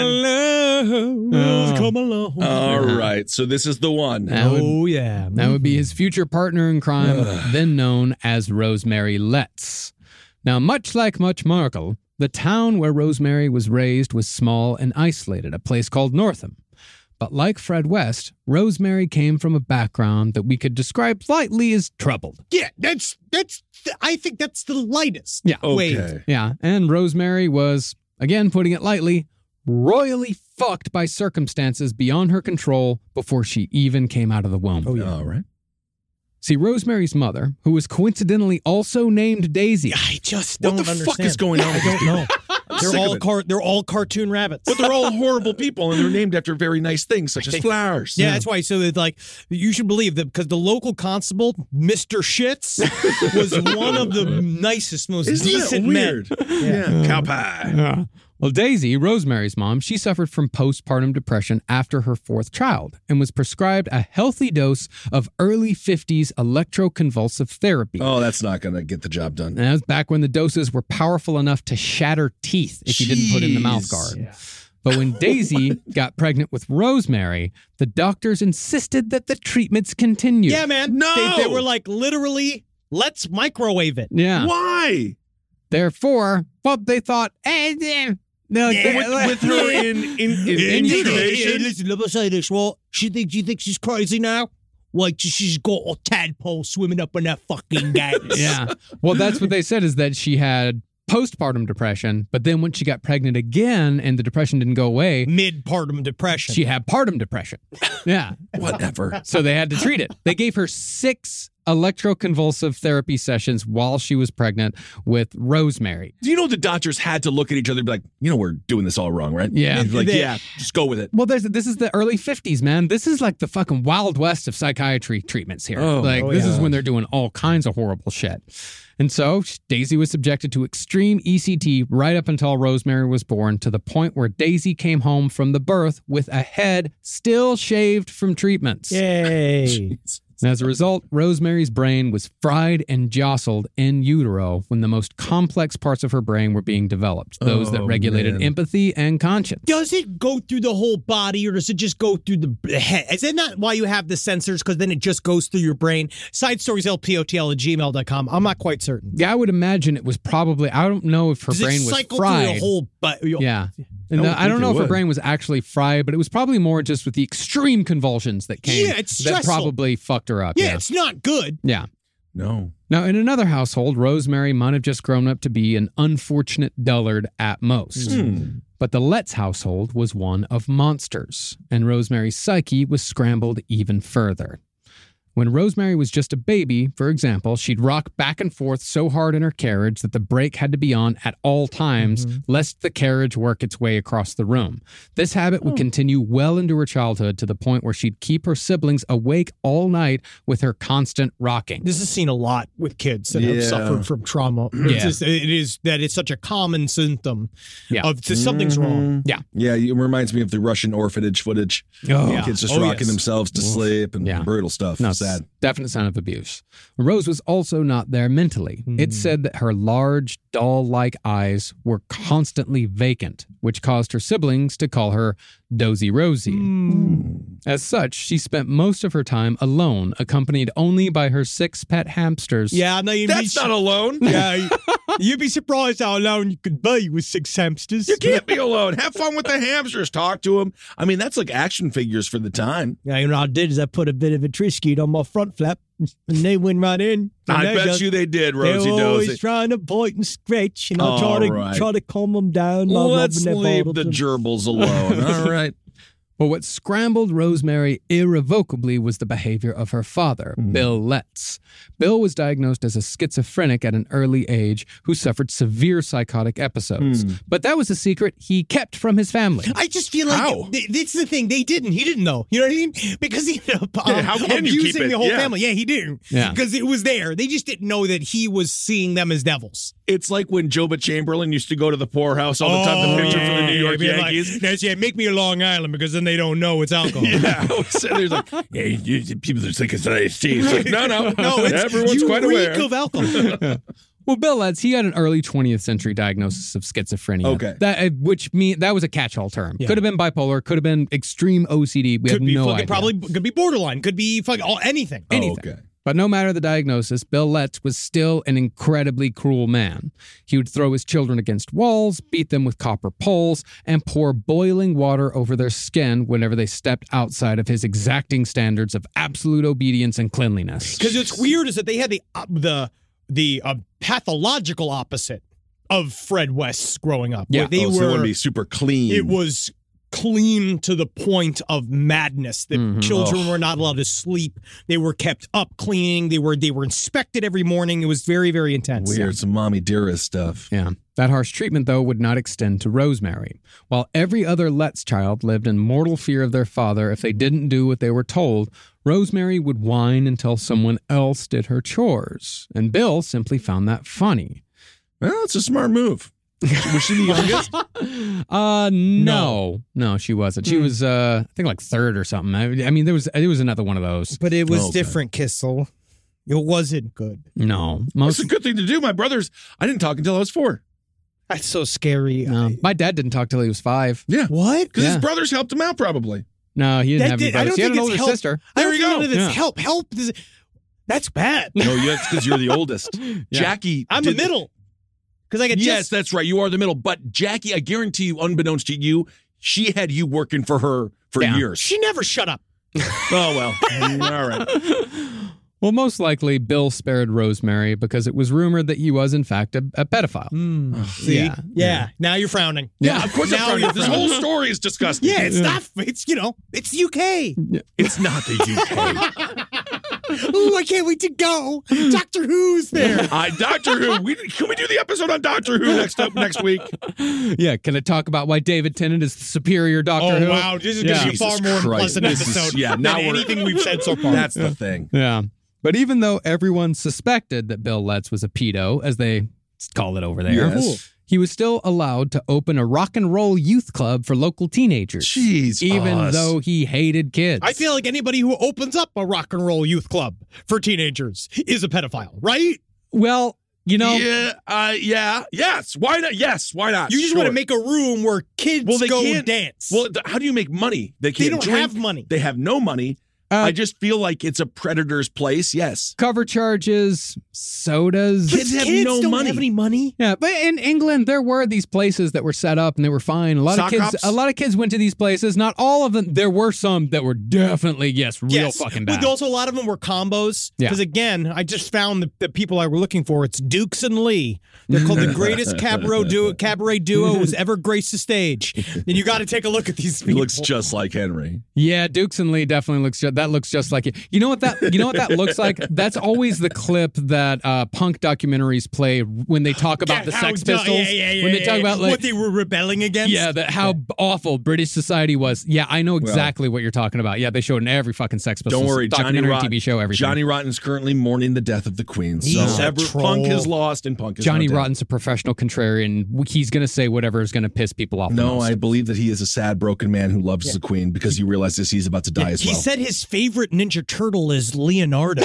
Speaker 4: man!
Speaker 5: Oh.
Speaker 3: Come along.
Speaker 4: All right, so this is the one.
Speaker 5: That would,
Speaker 3: Oh yeah.
Speaker 5: that would be his future partner in crime, then known as Rosemary Letts. Now, much like Much Markle, the town where Rosemary was raised was small and isolated, a place called Northam. But like Fred West, Rosemary came from a background that we could describe lightly as troubled.
Speaker 3: Yeah, that's that's. I think that's the lightest.
Speaker 5: Yeah.
Speaker 3: Wait.
Speaker 4: Okay.
Speaker 5: Yeah, and Rosemary was, again putting it lightly, royally fucked by circumstances beyond her control before she even came out of the womb.
Speaker 3: Oh, yeah.
Speaker 4: All right.
Speaker 5: See, Rosemary's mother, who was coincidentally also named Daisy.
Speaker 3: I just
Speaker 4: What
Speaker 3: don't
Speaker 4: the
Speaker 3: understand.
Speaker 4: fuck is going on
Speaker 3: I
Speaker 4: with
Speaker 3: don't
Speaker 4: these
Speaker 3: know.
Speaker 4: sick
Speaker 3: they're
Speaker 4: of
Speaker 3: all
Speaker 4: it.
Speaker 3: car- they're all cartoon rabbits.
Speaker 4: But they're all horrible people, and they're named after very nice things, such as flowers.
Speaker 3: Yeah, that's why. So it's like you should believe that because the local constable, Mister Shits, was one of the nicest, most
Speaker 4: Isn't
Speaker 3: decent
Speaker 4: that weird?
Speaker 3: men.
Speaker 4: Yeah, cow pie.
Speaker 5: Yeah. Well, Daisy, Rosemary's mom, she suffered from postpartum depression after her fourth child and was prescribed a healthy dose of early fifties electroconvulsive therapy.
Speaker 4: Oh, that's not going to get the job done.
Speaker 5: And that was back when the doses were powerful enough to shatter teeth if you didn't put in the mouth
Speaker 4: Jeez.
Speaker 5: guard. But when Daisy got pregnant with Rosemary, the doctors insisted that the treatments continue.
Speaker 3: Yeah, man.
Speaker 4: No!
Speaker 3: they, they were like literally, let's microwave it.
Speaker 5: Yeah.
Speaker 4: Why?
Speaker 5: Therefore, well, they thought, eh, eh, no,
Speaker 4: With, with her in in, in, in
Speaker 3: Hey,
Speaker 4: intubation?
Speaker 3: listen, let me say this. Well, she thinks you think she's crazy now. Like she's got a tadpole swimming up in that fucking gas.
Speaker 5: Yeah. Well, that's what they said, is that she had postpartum depression, but then when she got pregnant again and the depression didn't go away,
Speaker 3: Mid-partum depression.
Speaker 5: she had partum depression. Yeah.
Speaker 4: Whatever.
Speaker 5: So they had to treat it. They gave her six electroconvulsive therapy sessions while she was pregnant with Rosemary.
Speaker 4: Do you know the doctors had to look at each other and be like, you know, we're doing this all wrong, right?
Speaker 5: Yeah.
Speaker 4: Like,
Speaker 3: They-
Speaker 4: yeah, just go with it.
Speaker 5: Well, there's this is the early fifties, man. This is like the fucking Wild West of psychiatry treatments here.
Speaker 4: Oh,
Speaker 5: like
Speaker 3: oh,
Speaker 5: this
Speaker 3: yeah.
Speaker 5: is when they're doing all kinds of horrible shit. And so Daisy was subjected to extreme E C T right up until Rosemary was born, to the point where Daisy came home from the birth with a head still shaved from treatments.
Speaker 3: Yay.
Speaker 5: And as a result, Rosemary's brain was fried and jostled in utero when the most complex parts of her brain were being developed, those that
Speaker 4: Oh,
Speaker 5: regulated
Speaker 4: man.
Speaker 5: empathy and conscience.
Speaker 3: Does it go through the whole body or does it just go through the head? Is that not why you have the sensors? Because then it just goes through your brain. Side stories L P O T L at gmail dot com. I'm not quite certain.
Speaker 5: Yeah, I would imagine it was probably, I don't know if her
Speaker 3: Does
Speaker 5: brain
Speaker 3: it
Speaker 5: was
Speaker 3: cycle
Speaker 5: fried.
Speaker 3: through the whole body?
Speaker 5: Yeah. And
Speaker 4: I would
Speaker 5: I don't
Speaker 4: think
Speaker 5: know
Speaker 4: it
Speaker 5: if her
Speaker 4: would.
Speaker 5: brain was actually fried, but it was probably more just with the extreme convulsions that came
Speaker 3: Yeah, it's
Speaker 5: that
Speaker 3: stressful.
Speaker 5: probably fucked her up.
Speaker 3: Yeah,
Speaker 5: Yeah.
Speaker 3: it's not good.
Speaker 5: Yeah.
Speaker 4: No.
Speaker 5: Now, in another household, Rosemary might have just grown up to be an unfortunate dullard at most. But the Letts household was one of monsters, and Rosemary's psyche was scrambled even further. When Rosemary was just a baby, for example, she'd rock back and forth so hard in her carriage that the brake had to be on at all times, mm-hmm. lest the carriage work its way across the room. This habit would oh. continue well into her childhood to the point where she'd keep her siblings awake all night with her constant rocking.
Speaker 3: This is seen a lot with kids that
Speaker 4: yeah.
Speaker 3: have suffered from trauma.
Speaker 5: Yeah.
Speaker 3: It's just, it is that it's such a common symptom
Speaker 5: yeah.
Speaker 3: of something's
Speaker 4: mm-hmm.
Speaker 3: wrong.
Speaker 5: Yeah.
Speaker 4: Yeah, it reminds me of the Russian orphanage footage.
Speaker 5: Oh,
Speaker 3: yeah.
Speaker 4: Kids just
Speaker 3: oh,
Speaker 4: rocking
Speaker 3: yes.
Speaker 4: themselves to sleep and
Speaker 5: yeah.
Speaker 4: brutal stuff.
Speaker 5: No,
Speaker 4: Sad.
Speaker 5: Definite sign of abuse. Rose was also not there mentally. Mm. It said that her large, doll-like eyes were constantly vacant, which caused her siblings to call her Dozy Rosie.
Speaker 3: Mm.
Speaker 5: As such, she spent most of her time alone, accompanied only by her six pet hamsters.
Speaker 3: Yeah, no, you'd
Speaker 4: That's
Speaker 3: be
Speaker 4: not alone.
Speaker 3: Yeah, you'd be surprised how alone you could be with six hamsters.
Speaker 4: You can't be alone. Have fun with the hamsters. Talk to them. I mean, that's like action figures for the time.
Speaker 3: Yeah, you know what I did is I put a bit of a Triscuit on my front flap, and they went right in.
Speaker 4: I bet just, you they did, Rosie
Speaker 3: They were always
Speaker 4: Dozy.
Speaker 3: trying to point and stretch, and I try to
Speaker 4: right.
Speaker 3: try to calm them down.
Speaker 4: Let's
Speaker 3: leave
Speaker 4: leave the gerbils alone. All right.
Speaker 5: But what scrambled Rosemary irrevocably was the behavior of her father, mm. Bill Letts. Bill was diagnosed as a schizophrenic at an early age who suffered severe psychotic episodes. Mm. But that was a secret he kept from his family.
Speaker 3: I just feel like
Speaker 4: how?
Speaker 3: Th- that's the thing. They didn't. He didn't know. You know what I mean? Because he ended up um,
Speaker 4: yeah, how can you
Speaker 3: abusing
Speaker 4: keep it?
Speaker 3: the whole
Speaker 4: yeah.
Speaker 3: family. Yeah, he didn't.
Speaker 5: Yeah.
Speaker 3: Because it was there. They just didn't know that he was seeing them as devils.
Speaker 4: It's like when Joba Chamberlain used to go to the poorhouse all the time
Speaker 3: Oh,
Speaker 4: to pitcher
Speaker 3: yeah,
Speaker 4: for the New York
Speaker 3: yeah,
Speaker 4: Yankees.
Speaker 3: Like, that's, yeah, make me a Long Island because then they don't know it's alcohol.
Speaker 4: Yeah, so there's like, yeah, you, you, people just think it's iced tea. It's like, no, no,
Speaker 3: no, it's,
Speaker 4: everyone's
Speaker 3: you
Speaker 4: quite
Speaker 3: reek
Speaker 4: aware
Speaker 3: of alcohol.
Speaker 5: Well, Bill Letts, he had an early twentieth century diagnosis of schizophrenia.
Speaker 4: Okay.
Speaker 5: That, which mean, that was a catch-all term.
Speaker 3: Yeah.
Speaker 5: Could have been bipolar, could have been extreme O C D. We
Speaker 3: could
Speaker 5: have
Speaker 3: be
Speaker 5: no
Speaker 3: fucking
Speaker 5: idea.
Speaker 3: probably could be borderline. Could be fucking all anything.
Speaker 4: Oh,
Speaker 3: Anything.
Speaker 4: okay.
Speaker 5: But no matter the diagnosis, Bill Letts was still an incredibly cruel man. He would throw his children against walls, beat them with copper poles, and pour boiling water over their skin whenever they stepped outside of his exacting standards of absolute obedience and cleanliness.
Speaker 3: Because it's weird is that they had the uh, the the uh, pathological opposite of Fred West's growing up.
Speaker 5: Yeah.
Speaker 3: Where they
Speaker 4: oh,
Speaker 3: were.
Speaker 4: so it wouldn't be super clean.
Speaker 3: It was clean to the point of madness. The
Speaker 5: Mhm.
Speaker 3: children
Speaker 4: Oh.
Speaker 3: were not allowed to sleep. They were kept up cleaning. They were they were inspected every morning. It was very, very intense.
Speaker 4: weird. Some mommy dearest stuff.
Speaker 5: Yeah. That harsh treatment, though, would not extend to Rosemary. While every other Letts child lived in mortal fear of their father if they didn't do what they were told, Rosemary would whine until someone else did her chores. And Bill simply found that funny.
Speaker 4: Well, it's a smart move. Was she the youngest?
Speaker 5: Uh, no. No, she wasn't. She
Speaker 3: Mm.
Speaker 5: was, uh, I think like third or something. I, I mean, there was, it was another one of those.
Speaker 3: But it was
Speaker 4: Okay.
Speaker 3: different, Kissel. It wasn't good.
Speaker 5: No.
Speaker 4: It's
Speaker 5: Most,
Speaker 4: a good thing to do. My brothers, I didn't talk until I was four.
Speaker 3: That's so scary.
Speaker 5: no.
Speaker 3: I-
Speaker 5: My dad didn't talk till he was five.
Speaker 4: Yeah.
Speaker 3: what?
Speaker 4: Because
Speaker 5: Yeah.
Speaker 4: his brothers helped him out probably.
Speaker 5: No, he didn't
Speaker 3: That
Speaker 5: have any
Speaker 3: did- I
Speaker 5: brothers.
Speaker 3: don't
Speaker 5: He had
Speaker 3: think
Speaker 5: an
Speaker 3: it's
Speaker 5: older
Speaker 3: help.
Speaker 5: sister.
Speaker 3: I
Speaker 4: There
Speaker 3: don't
Speaker 4: you
Speaker 3: think
Speaker 4: go.
Speaker 3: none of this
Speaker 5: Yeah.
Speaker 3: help. Help. This- That's bad.
Speaker 4: No, yeah, it's because you're the oldest. Jackie.
Speaker 3: I'm the
Speaker 4: did-
Speaker 3: middle. Because I get
Speaker 4: Yes,
Speaker 3: just
Speaker 4: that's right. You are the middle. But Jackie, I guarantee you, unbeknownst to you, she had you working for her for
Speaker 5: Yeah.
Speaker 4: years.
Speaker 3: she never shut up.
Speaker 4: Oh, well. All right.
Speaker 5: Well, most likely, Bill spared Rosemary because it was rumored that he was, in fact, a, a pedophile.
Speaker 3: See?
Speaker 5: Yeah.
Speaker 3: Yeah. Now you're frowning.
Speaker 4: Yeah, of course I'm
Speaker 3: Now
Speaker 4: frowning.
Speaker 3: you're
Speaker 4: This
Speaker 3: frowning.
Speaker 4: whole story is disgusting.
Speaker 3: Yeah, it's not. It's, you know, it's U K.
Speaker 4: It's not the U K.
Speaker 3: Ooh, I can't wait to go. Doctor Who's there.
Speaker 4: I, Doctor Who. We, can we do the episode on Doctor Who next up next week?
Speaker 5: Yeah, can I talk about why David Tennant is the superior Doctor
Speaker 3: Oh,
Speaker 5: Who?
Speaker 3: wow. This is
Speaker 5: Yeah.
Speaker 3: going to be a far
Speaker 4: Jesus
Speaker 3: more
Speaker 4: Christ.
Speaker 3: pleasant
Speaker 4: This is-
Speaker 3: episode
Speaker 4: yeah,
Speaker 3: than
Speaker 4: now we're-
Speaker 3: anything we've said so far.
Speaker 4: That's the thing.
Speaker 5: Yeah. But even though everyone suspected that Bill Letts was a pedo, as they call it over there,
Speaker 4: Yes.
Speaker 5: he was still allowed to open a rock and roll youth club for local teenagers.
Speaker 4: Jeez,
Speaker 5: Even
Speaker 4: us.
Speaker 5: though he hated kids.
Speaker 3: I feel like anybody who opens up a rock and roll youth club for teenagers is a pedophile, right?
Speaker 5: Well, you know,
Speaker 4: yeah, uh, yeah, yes. Why not? Yes, why not?
Speaker 3: You just
Speaker 4: Sure.
Speaker 3: want to make a room where kids
Speaker 4: well, they
Speaker 3: go
Speaker 4: can't
Speaker 3: dance.
Speaker 4: Well, th- how do you make money? They can't.
Speaker 3: they don't
Speaker 4: drink.
Speaker 3: have money.
Speaker 4: They have no money.
Speaker 5: Uh,
Speaker 4: I just feel like it's a predator's place. Yes.
Speaker 5: cover charges, sodas.
Speaker 4: Kids have
Speaker 3: kids
Speaker 4: no
Speaker 3: don't
Speaker 4: money.
Speaker 3: have any money.
Speaker 5: Yeah, but in England there were these places that were set up and they were fine. A lot
Speaker 4: Sock
Speaker 5: of kids,
Speaker 4: hops?
Speaker 5: a lot of kids went to these places. Not all of them. There were some that were definitely yes, real
Speaker 3: Yes.
Speaker 5: fucking
Speaker 3: But
Speaker 5: bad.
Speaker 3: also, a lot of them were combos.
Speaker 5: Yeah.
Speaker 3: Because again, I just found the, the people I were looking for. It's Dukes and Lee. They're called the greatest cabaret duo, cabaret duo who's ever graced the stage. And you got to take a look at these
Speaker 4: He
Speaker 3: people.
Speaker 4: looks just like Henry.
Speaker 5: Yeah, Dukes and Lee definitely looks. That that looks just like it. You know what that? You know what that looks like? That's always the clip that uh, punk documentaries play when they talk about the
Speaker 3: How
Speaker 5: Sex
Speaker 3: du-
Speaker 5: Pistols.
Speaker 3: yeah, yeah, yeah,
Speaker 5: when they
Speaker 3: yeah,
Speaker 5: talk
Speaker 3: yeah.
Speaker 5: about like
Speaker 3: what they were rebelling against.
Speaker 5: yeah, that how awful British society was. Yeah, I know exactly what you're talking about. Yeah, they showed in every fucking Sex Pistols
Speaker 4: Don't worry, Johnny
Speaker 5: documentary,
Speaker 4: Rotten,
Speaker 5: T V show, everything.
Speaker 4: Johnny Rotten's currently mourning the death of the Queen. So
Speaker 3: He's a
Speaker 4: ever,
Speaker 3: troll.
Speaker 4: punk is lost and punk is
Speaker 5: Johnny
Speaker 4: not dead.
Speaker 5: Rotten's a professional contrarian. He's going to say whatever is going to piss people off. the
Speaker 4: No,
Speaker 5: most.
Speaker 4: I believe that he is a sad, broken man who loves the Queen because he realizes he's about to die as
Speaker 3: He
Speaker 4: well.
Speaker 3: said his favorite Ninja Turtle is Leonardo.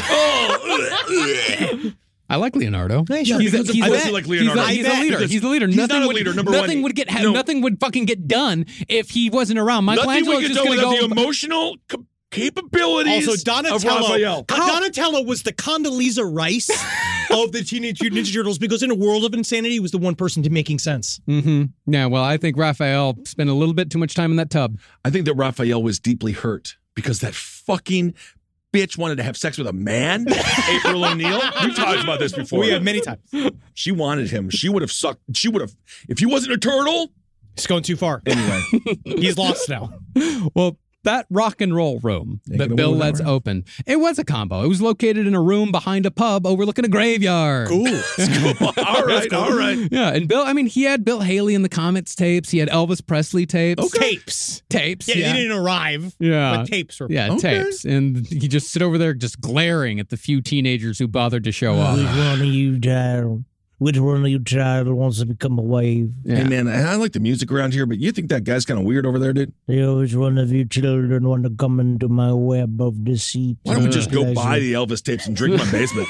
Speaker 5: I like Leonardo.
Speaker 3: Yeah, sure.
Speaker 5: He's, a,
Speaker 4: Because of
Speaker 5: he's,
Speaker 4: course
Speaker 5: a,
Speaker 4: you like Leonardo.
Speaker 5: he's, a, he's a
Speaker 3: I bet.
Speaker 5: leader.
Speaker 4: Because
Speaker 5: He's the leader.
Speaker 4: he's
Speaker 5: nothing
Speaker 4: not a
Speaker 5: would,
Speaker 4: leader, number
Speaker 5: nothing
Speaker 4: one.
Speaker 5: would get
Speaker 4: No.
Speaker 5: nothing would fucking get done if he wasn't around.
Speaker 4: Nothing
Speaker 5: Michelangelo
Speaker 4: we
Speaker 5: is
Speaker 4: could
Speaker 5: just
Speaker 4: do
Speaker 5: going to
Speaker 4: without
Speaker 5: go.
Speaker 4: the emotional cap- capabilities
Speaker 3: Also,
Speaker 4: of
Speaker 3: Donatello.
Speaker 4: Raphael.
Speaker 3: Donatello was the Condoleezza Rice of the Teenage Mutant Ninja Turtles because in a world of insanity, he was the one person to making sense.
Speaker 5: Mm-hmm. Yeah, well, I think Raphael spent a little bit too much time in that tub.
Speaker 4: I think that Raphael was deeply hurt because that fucking bitch wanted to have sex with a man, April O'Neil. We've talked about this before.
Speaker 3: We have many times.
Speaker 4: She wanted him. She would have sucked. She would have, if he wasn't a turtle.
Speaker 3: It's going too far.
Speaker 4: Anyway,
Speaker 3: He's lost now.
Speaker 5: Well, that rock and roll room
Speaker 4: Yeah,
Speaker 5: that
Speaker 4: get
Speaker 5: Bill
Speaker 4: away with
Speaker 5: lets
Speaker 4: that,
Speaker 5: open, it was a combo. It was located in a room behind a pub overlooking a graveyard.
Speaker 3: Cool.
Speaker 4: all right, all right.
Speaker 5: Yeah, and Bill, I mean, he had Bill Haley in the Comets tapes. He had Elvis Presley tapes.
Speaker 3: Tapes.
Speaker 5: Tapes.
Speaker 3: Yeah,
Speaker 5: Yeah,
Speaker 3: he didn't arrive.
Speaker 5: Yeah.
Speaker 3: But tapes were.
Speaker 5: Yeah,
Speaker 4: Okay.
Speaker 5: tapes. And he just sit over there just glaring at the few teenagers who bothered to show up.
Speaker 3: Which one of you child? Which one of you child wants to become a wave?
Speaker 5: Yeah.
Speaker 4: Hey, man, I like the music around here, but you think that guy's kind of weird over there, dude?
Speaker 3: Which one of you children want to come into my web of deceit?
Speaker 4: Why don't we just go
Speaker 3: Pleasure?
Speaker 4: buy the Elvis tapes and drink in my basement?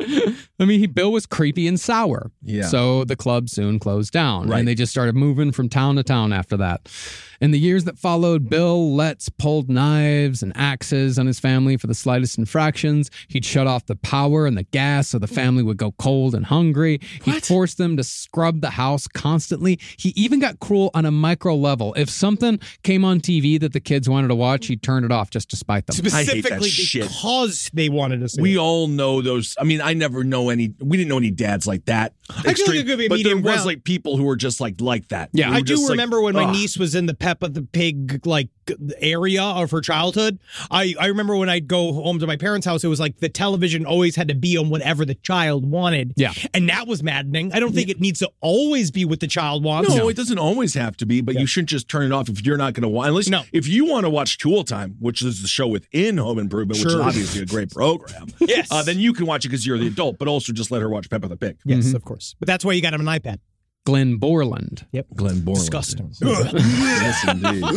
Speaker 5: I mean, he, Bill was creepy and sour.
Speaker 4: Yeah.
Speaker 5: So the club soon closed down.
Speaker 4: Right.
Speaker 5: And they just started moving from town to town after that. In the years that followed, Bill Letts pulled knives and axes on his family for the slightest infractions. He'd shut off the power and the gas so the family would go cold and hungry. He forced them to scrub the house constantly. He even got cruel on a micro level. If something came on T V that the kids wanted to watch, he'd turn it off just to spite them.
Speaker 4: I hate that
Speaker 3: Specifically
Speaker 4: shit.
Speaker 3: because they wanted to see
Speaker 4: We
Speaker 3: it.
Speaker 4: all know those. I mean, I never know any. We didn't know any dads like that.
Speaker 3: feel like it could be a
Speaker 4: but there
Speaker 3: medium
Speaker 4: was
Speaker 3: ground.
Speaker 4: like people who were just like like that.
Speaker 5: Yeah,
Speaker 4: Who were
Speaker 3: I do
Speaker 4: just, like,
Speaker 3: remember when my
Speaker 4: ugh.
Speaker 3: niece was in the Peppa the Pig like area of her childhood. I, I remember when I'd go home to my parents' house, it was like the television always had to be on whatever the child wanted.
Speaker 5: Yeah.
Speaker 3: And that was maddening. I don't think it needs to always be what the child wants.
Speaker 4: No, it doesn't always have to be, but you shouldn't just turn it off if you're not going to watch. Unless
Speaker 3: No.
Speaker 4: if you want to watch Tool Time, which is the show within Home Improvement, which is
Speaker 3: Sure.
Speaker 4: obviously a great program.
Speaker 3: Yes.
Speaker 4: uh, then you can watch it because you're the adult, but also just let her watch Peppa the Pig.
Speaker 3: Yes, of course. But that's why you got him an iPad.
Speaker 5: Glenn Borland.
Speaker 3: Yep.
Speaker 4: Glenn Borland.
Speaker 3: Disgusting.
Speaker 4: Yes,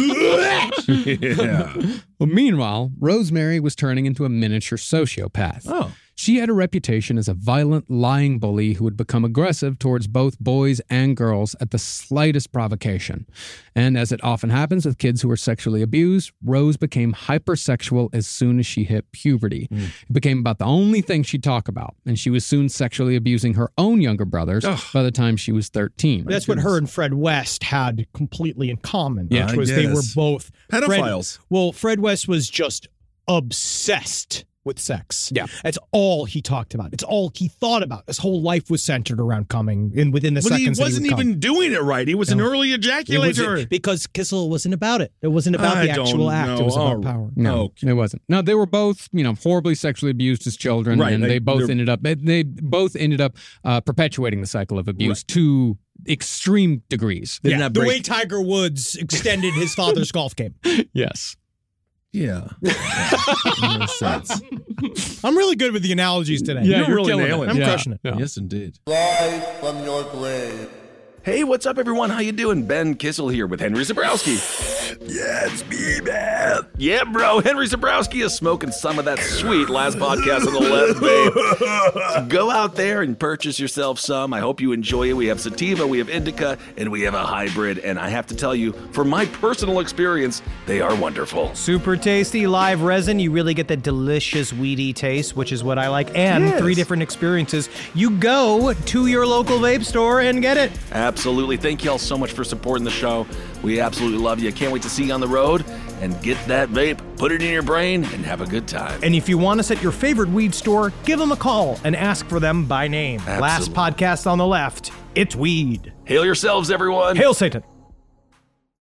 Speaker 4: indeed. yeah.
Speaker 5: Well, meanwhile, Rosemary was turning into a miniature sociopath.
Speaker 4: Oh.
Speaker 5: She had a reputation as a violent, lying bully who would become aggressive towards both boys and girls at the slightest provocation. And as it often happens with kids who are sexually abused, Rose became hypersexual as soon as she hit puberty.
Speaker 4: Mm.
Speaker 5: It became about the only thing she'd talk about, and she was soon sexually abusing her own younger brothers
Speaker 4: Ugh.
Speaker 5: by the time she was thirteen.
Speaker 3: That's what her and Fred West had completely in common.
Speaker 5: Yeah,
Speaker 3: which
Speaker 4: I
Speaker 3: was they were
Speaker 4: guess.
Speaker 3: both
Speaker 4: Pedophiles.
Speaker 3: Fred, well, Fred West was just obsessed with sex.
Speaker 5: Yeah.
Speaker 3: That's all he talked about. It's all he thought about. His whole life was centered around coming in within the
Speaker 4: But he
Speaker 3: seconds
Speaker 4: wasn't
Speaker 3: that he would
Speaker 4: even
Speaker 3: come.
Speaker 4: doing it right. He was an
Speaker 3: No.
Speaker 4: early
Speaker 3: It
Speaker 4: ejaculator.
Speaker 3: was because Kissel wasn't about it. It wasn't about
Speaker 4: I
Speaker 3: the actual
Speaker 4: don't
Speaker 3: act.
Speaker 4: know.
Speaker 3: It was about
Speaker 4: Oh,
Speaker 3: power.
Speaker 5: No,
Speaker 4: Okay.
Speaker 5: it wasn't. No, they were both, you know, horribly sexually abused as children,
Speaker 4: Right,
Speaker 5: and
Speaker 4: they-
Speaker 5: they both
Speaker 4: they're-
Speaker 5: ended up they, they both ended up uh, perpetuating the cycle of abuse to extreme degrees.
Speaker 4: Didn't
Speaker 3: Yeah,
Speaker 4: that
Speaker 3: the
Speaker 4: break-
Speaker 3: way Tiger Woods extended his father's golf game.
Speaker 5: Yes.
Speaker 4: Yeah. That makes sense.
Speaker 3: I'm really good with the analogies today.
Speaker 5: Yeah,
Speaker 4: You're
Speaker 5: you're
Speaker 4: really
Speaker 5: killing it.
Speaker 4: nailing it.
Speaker 3: I'm
Speaker 5: Yeah,
Speaker 3: crushing it.
Speaker 5: yeah.
Speaker 4: Yes, indeed.
Speaker 6: Live from your grave.
Speaker 8: Hey, what's up, everyone? How you doing? Ben Kissel here with Henry Zabrowski. Yeah, it's me, man. Yeah, bro. Henry Zabrowski is smoking some of that sweet last podcast on the left, babe. So go out there and purchase yourself some. I hope you enjoy it. We have sativa, we have indica, and we have a hybrid. And I have to tell you, from my personal experience, they are wonderful.
Speaker 7: Super tasty live resin. You really get that delicious weedy taste, which is what I like. And
Speaker 8: Yes.
Speaker 7: three different experiences. You go to your local vape store and get it.
Speaker 8: Absolutely. Thank y'all so much for supporting the show. We absolutely love you. Can't wait to see you on the road. And get that vape, put it in your brain, and have a good time.
Speaker 7: And if you want us at your favorite weed store, give them a call and ask for them by name. Last
Speaker 8: Absolutely.
Speaker 7: podcast on the left, it's weed.
Speaker 8: Hail yourselves, everyone.
Speaker 7: Hail Satan.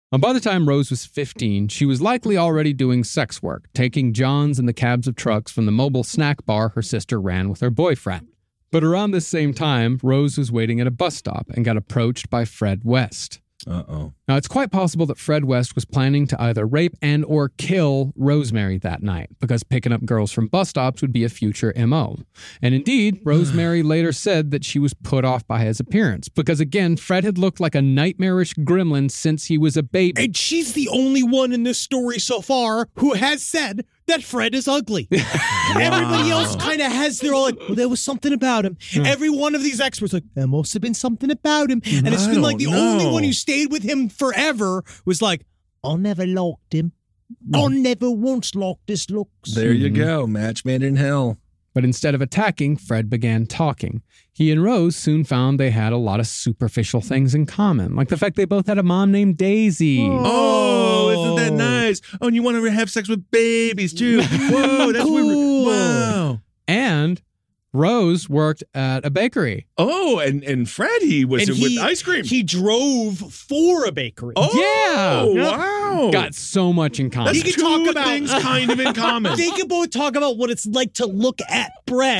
Speaker 5: Now, by the time Rose was fifteen, she was likely already doing sex work, taking Johns in the cabs of trucks from the mobile snack bar her sister ran with her boyfriend. But around this same time, Rose was waiting at a bus stop and got approached by Fred West.
Speaker 4: Uh-oh.
Speaker 5: Now, it's quite possible that Fred West was planning to either rape and or kill Rosemary that night, because picking up girls from bus stops would be a future M O. And indeed, Rosemary later said that she was put off by his appearance, because again, Fred had looked like a nightmarish gremlin since he was a baby.
Speaker 3: And she's the only one in this story so far who has said that Fred is ugly. Everybody else kind of has their own, like, well, there was something about him. Every one of these experts like, there must have been something about him. And it's
Speaker 4: I
Speaker 3: been like the
Speaker 4: don't
Speaker 3: only
Speaker 4: know.
Speaker 3: one who stayed with him forever was like, I never liked him. I never once liked his looks.
Speaker 4: There you go. Match made in hell.
Speaker 5: But instead of attacking, Fred began talking. He and Rose soon found they had a lot of superficial things in common, like the fact they both had a mom named Daisy.
Speaker 4: Oh, isn't that nice? Oh, and you want to have sex with babies, too. Whoa, that's
Speaker 3: Cool.
Speaker 4: weird. Wow.
Speaker 5: And Rose worked at a bakery.
Speaker 4: Oh, and, and Fred, he was
Speaker 3: And
Speaker 4: with
Speaker 3: he-
Speaker 4: ice cream.
Speaker 3: He drove for a bakery.
Speaker 4: oh,
Speaker 5: Yeah.
Speaker 4: wow.
Speaker 5: Got so much in common.
Speaker 4: That's
Speaker 3: He could
Speaker 4: two
Speaker 3: talk about-
Speaker 4: things kind of in common.
Speaker 3: They could both talk about what it's like to look at bread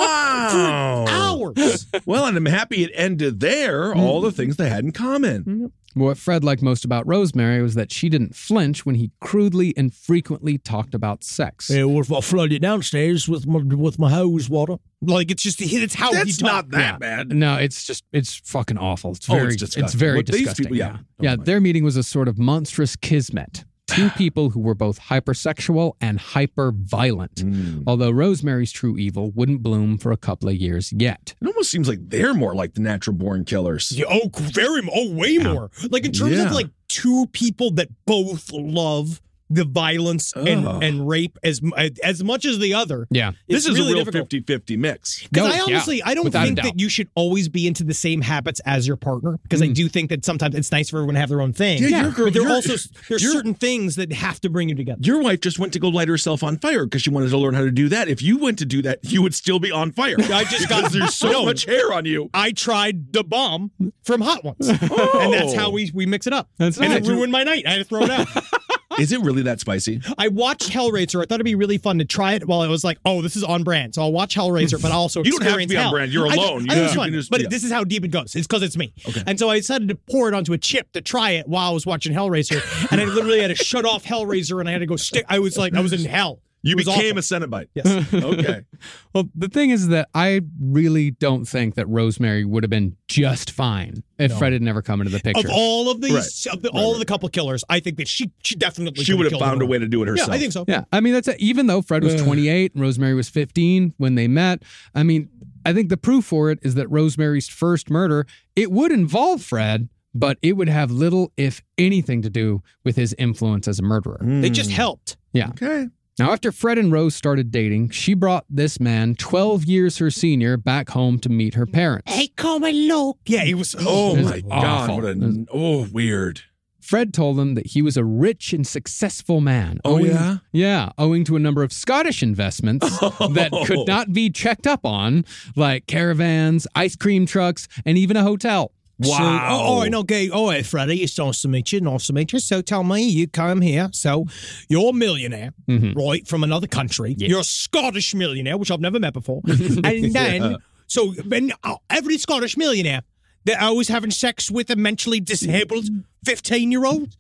Speaker 4: Wow.
Speaker 3: hours.
Speaker 4: Well, and I'm happy it ended there, all the things they had in common.
Speaker 5: What Fred liked most about Rosemary was that she didn't flinch when he crudely and frequently talked about sex.
Speaker 3: Yeah, what if I flood it downstairs with my with my hose water? Like it's just it's how he
Speaker 4: That's
Speaker 3: talks.
Speaker 4: not that
Speaker 5: Yeah.
Speaker 4: bad.
Speaker 5: No, it's just, it's fucking awful. It's
Speaker 4: Oh,
Speaker 5: very,
Speaker 4: it's
Speaker 5: it's,
Speaker 4: disgusting.
Speaker 5: very
Speaker 4: What these
Speaker 5: disgusting.
Speaker 4: people- yeah.
Speaker 5: yeah.
Speaker 4: Oh,
Speaker 5: yeah,
Speaker 4: my.
Speaker 5: their meeting was a sort of monstrous kismet. Two people who were both hypersexual and hyper-violent.
Speaker 4: Mm.
Speaker 5: Although Rosemary's true evil wouldn't bloom for a couple of years yet.
Speaker 4: It almost seems like they're more like the natural born killers.
Speaker 3: Yeah, oh, very oh, way more. Like in terms
Speaker 4: Yeah.
Speaker 3: of like two people that both love the violence and,
Speaker 4: Ugh.
Speaker 3: and rape as as much as the other.
Speaker 5: Yeah.
Speaker 4: This
Speaker 3: It's
Speaker 4: is
Speaker 3: really
Speaker 4: a real
Speaker 3: difficult.
Speaker 4: fifty-fifty mix.
Speaker 3: Because
Speaker 5: No,
Speaker 3: I
Speaker 5: yeah,
Speaker 3: honestly, I don't
Speaker 5: without a
Speaker 3: think
Speaker 5: doubt.
Speaker 3: that you should always be into the same habits as your partner. Because I do think that sometimes it's nice for everyone to have their own thing.
Speaker 4: Yeah, your girl-
Speaker 3: but there are
Speaker 4: your-
Speaker 3: also there's
Speaker 4: your-
Speaker 3: certain things that have to bring you together.
Speaker 4: Your wife just went to go light herself on fire because she wanted to learn how to do that. If you went to do that, you would still be on fire.
Speaker 3: I just got
Speaker 4: because there's so
Speaker 3: no,
Speaker 4: much hair on you.
Speaker 3: I tried the bomb from Hot Ones, and that's how we we mix it up.
Speaker 5: That's
Speaker 3: and
Speaker 5: nice.
Speaker 3: it ruined my night. I had to throw it out.
Speaker 4: Is it really that spicy?
Speaker 3: I watched Hellraiser. I thought it'd be really fun to try it. While I was like, "Oh, this is on brand," so I'll watch Hellraiser, but I'll also
Speaker 4: You don't have to
Speaker 3: experience
Speaker 4: be on
Speaker 3: hell.
Speaker 4: brand. You're
Speaker 3: I-
Speaker 4: alone.
Speaker 3: I,
Speaker 4: You-
Speaker 3: it's
Speaker 4: you
Speaker 3: fun,
Speaker 4: can just-
Speaker 3: but
Speaker 4: yeah.
Speaker 3: this is how deep it goes. It's because it's me.
Speaker 4: Okay.
Speaker 3: And so I decided to pour it onto a chip to try it while I was watching Hellraiser, and I literally had to shut off Hellraiser, and I had to go stick. I was like, I was in hell.
Speaker 4: You
Speaker 3: It was
Speaker 4: became
Speaker 3: awful.
Speaker 4: a Cenobite.
Speaker 3: Yes.
Speaker 4: Okay.
Speaker 5: Well, the thing is that I really don't think that Rosemary would have been just fine if Fred had never come into the picture.
Speaker 3: Of all of these,
Speaker 4: Right.
Speaker 3: of the, all of the couple killers, I think that she she definitely
Speaker 4: She
Speaker 3: could
Speaker 4: would have
Speaker 3: killed
Speaker 4: found a
Speaker 3: everyone.
Speaker 4: way to do it
Speaker 3: Yeah,
Speaker 4: herself.
Speaker 3: I think so.
Speaker 5: Yeah, I mean, that's a, even though Fred was twenty-eight and Rosemary was fifteen when they met, I mean, I think the proof for it is that Rosemary's first murder, it would involve Fred, but it would have little, if anything, to do with his influence as a murderer.
Speaker 3: They just helped.
Speaker 5: Yeah.
Speaker 4: Okay.
Speaker 5: Now, after Fred and Rose started dating, she brought this man, twelve years her senior, back home to meet her parents.
Speaker 3: come and look. Yeah, he was.
Speaker 4: Oh
Speaker 5: It was
Speaker 4: my God.
Speaker 5: awful.
Speaker 4: What a, oh, weird.
Speaker 5: Fred told them that he was a rich and successful man.
Speaker 4: Oh,
Speaker 5: owing-
Speaker 4: yeah?
Speaker 5: Yeah, owing to a number of Scottish investments that could not be checked up on, like caravans, ice cream trucks, and even a hotel.
Speaker 3: So,
Speaker 4: Wow.
Speaker 3: oh, all right, okay. All right, Freddie, it's nice to meet you. Nice to meet you. So tell me, you come here. So you're a millionaire, right, from another country. You're a Scottish millionaire, which I've never met before. And then, so when, uh, every Scottish millionaire, they're always having sex with a mentally disabled fifteen-year-old.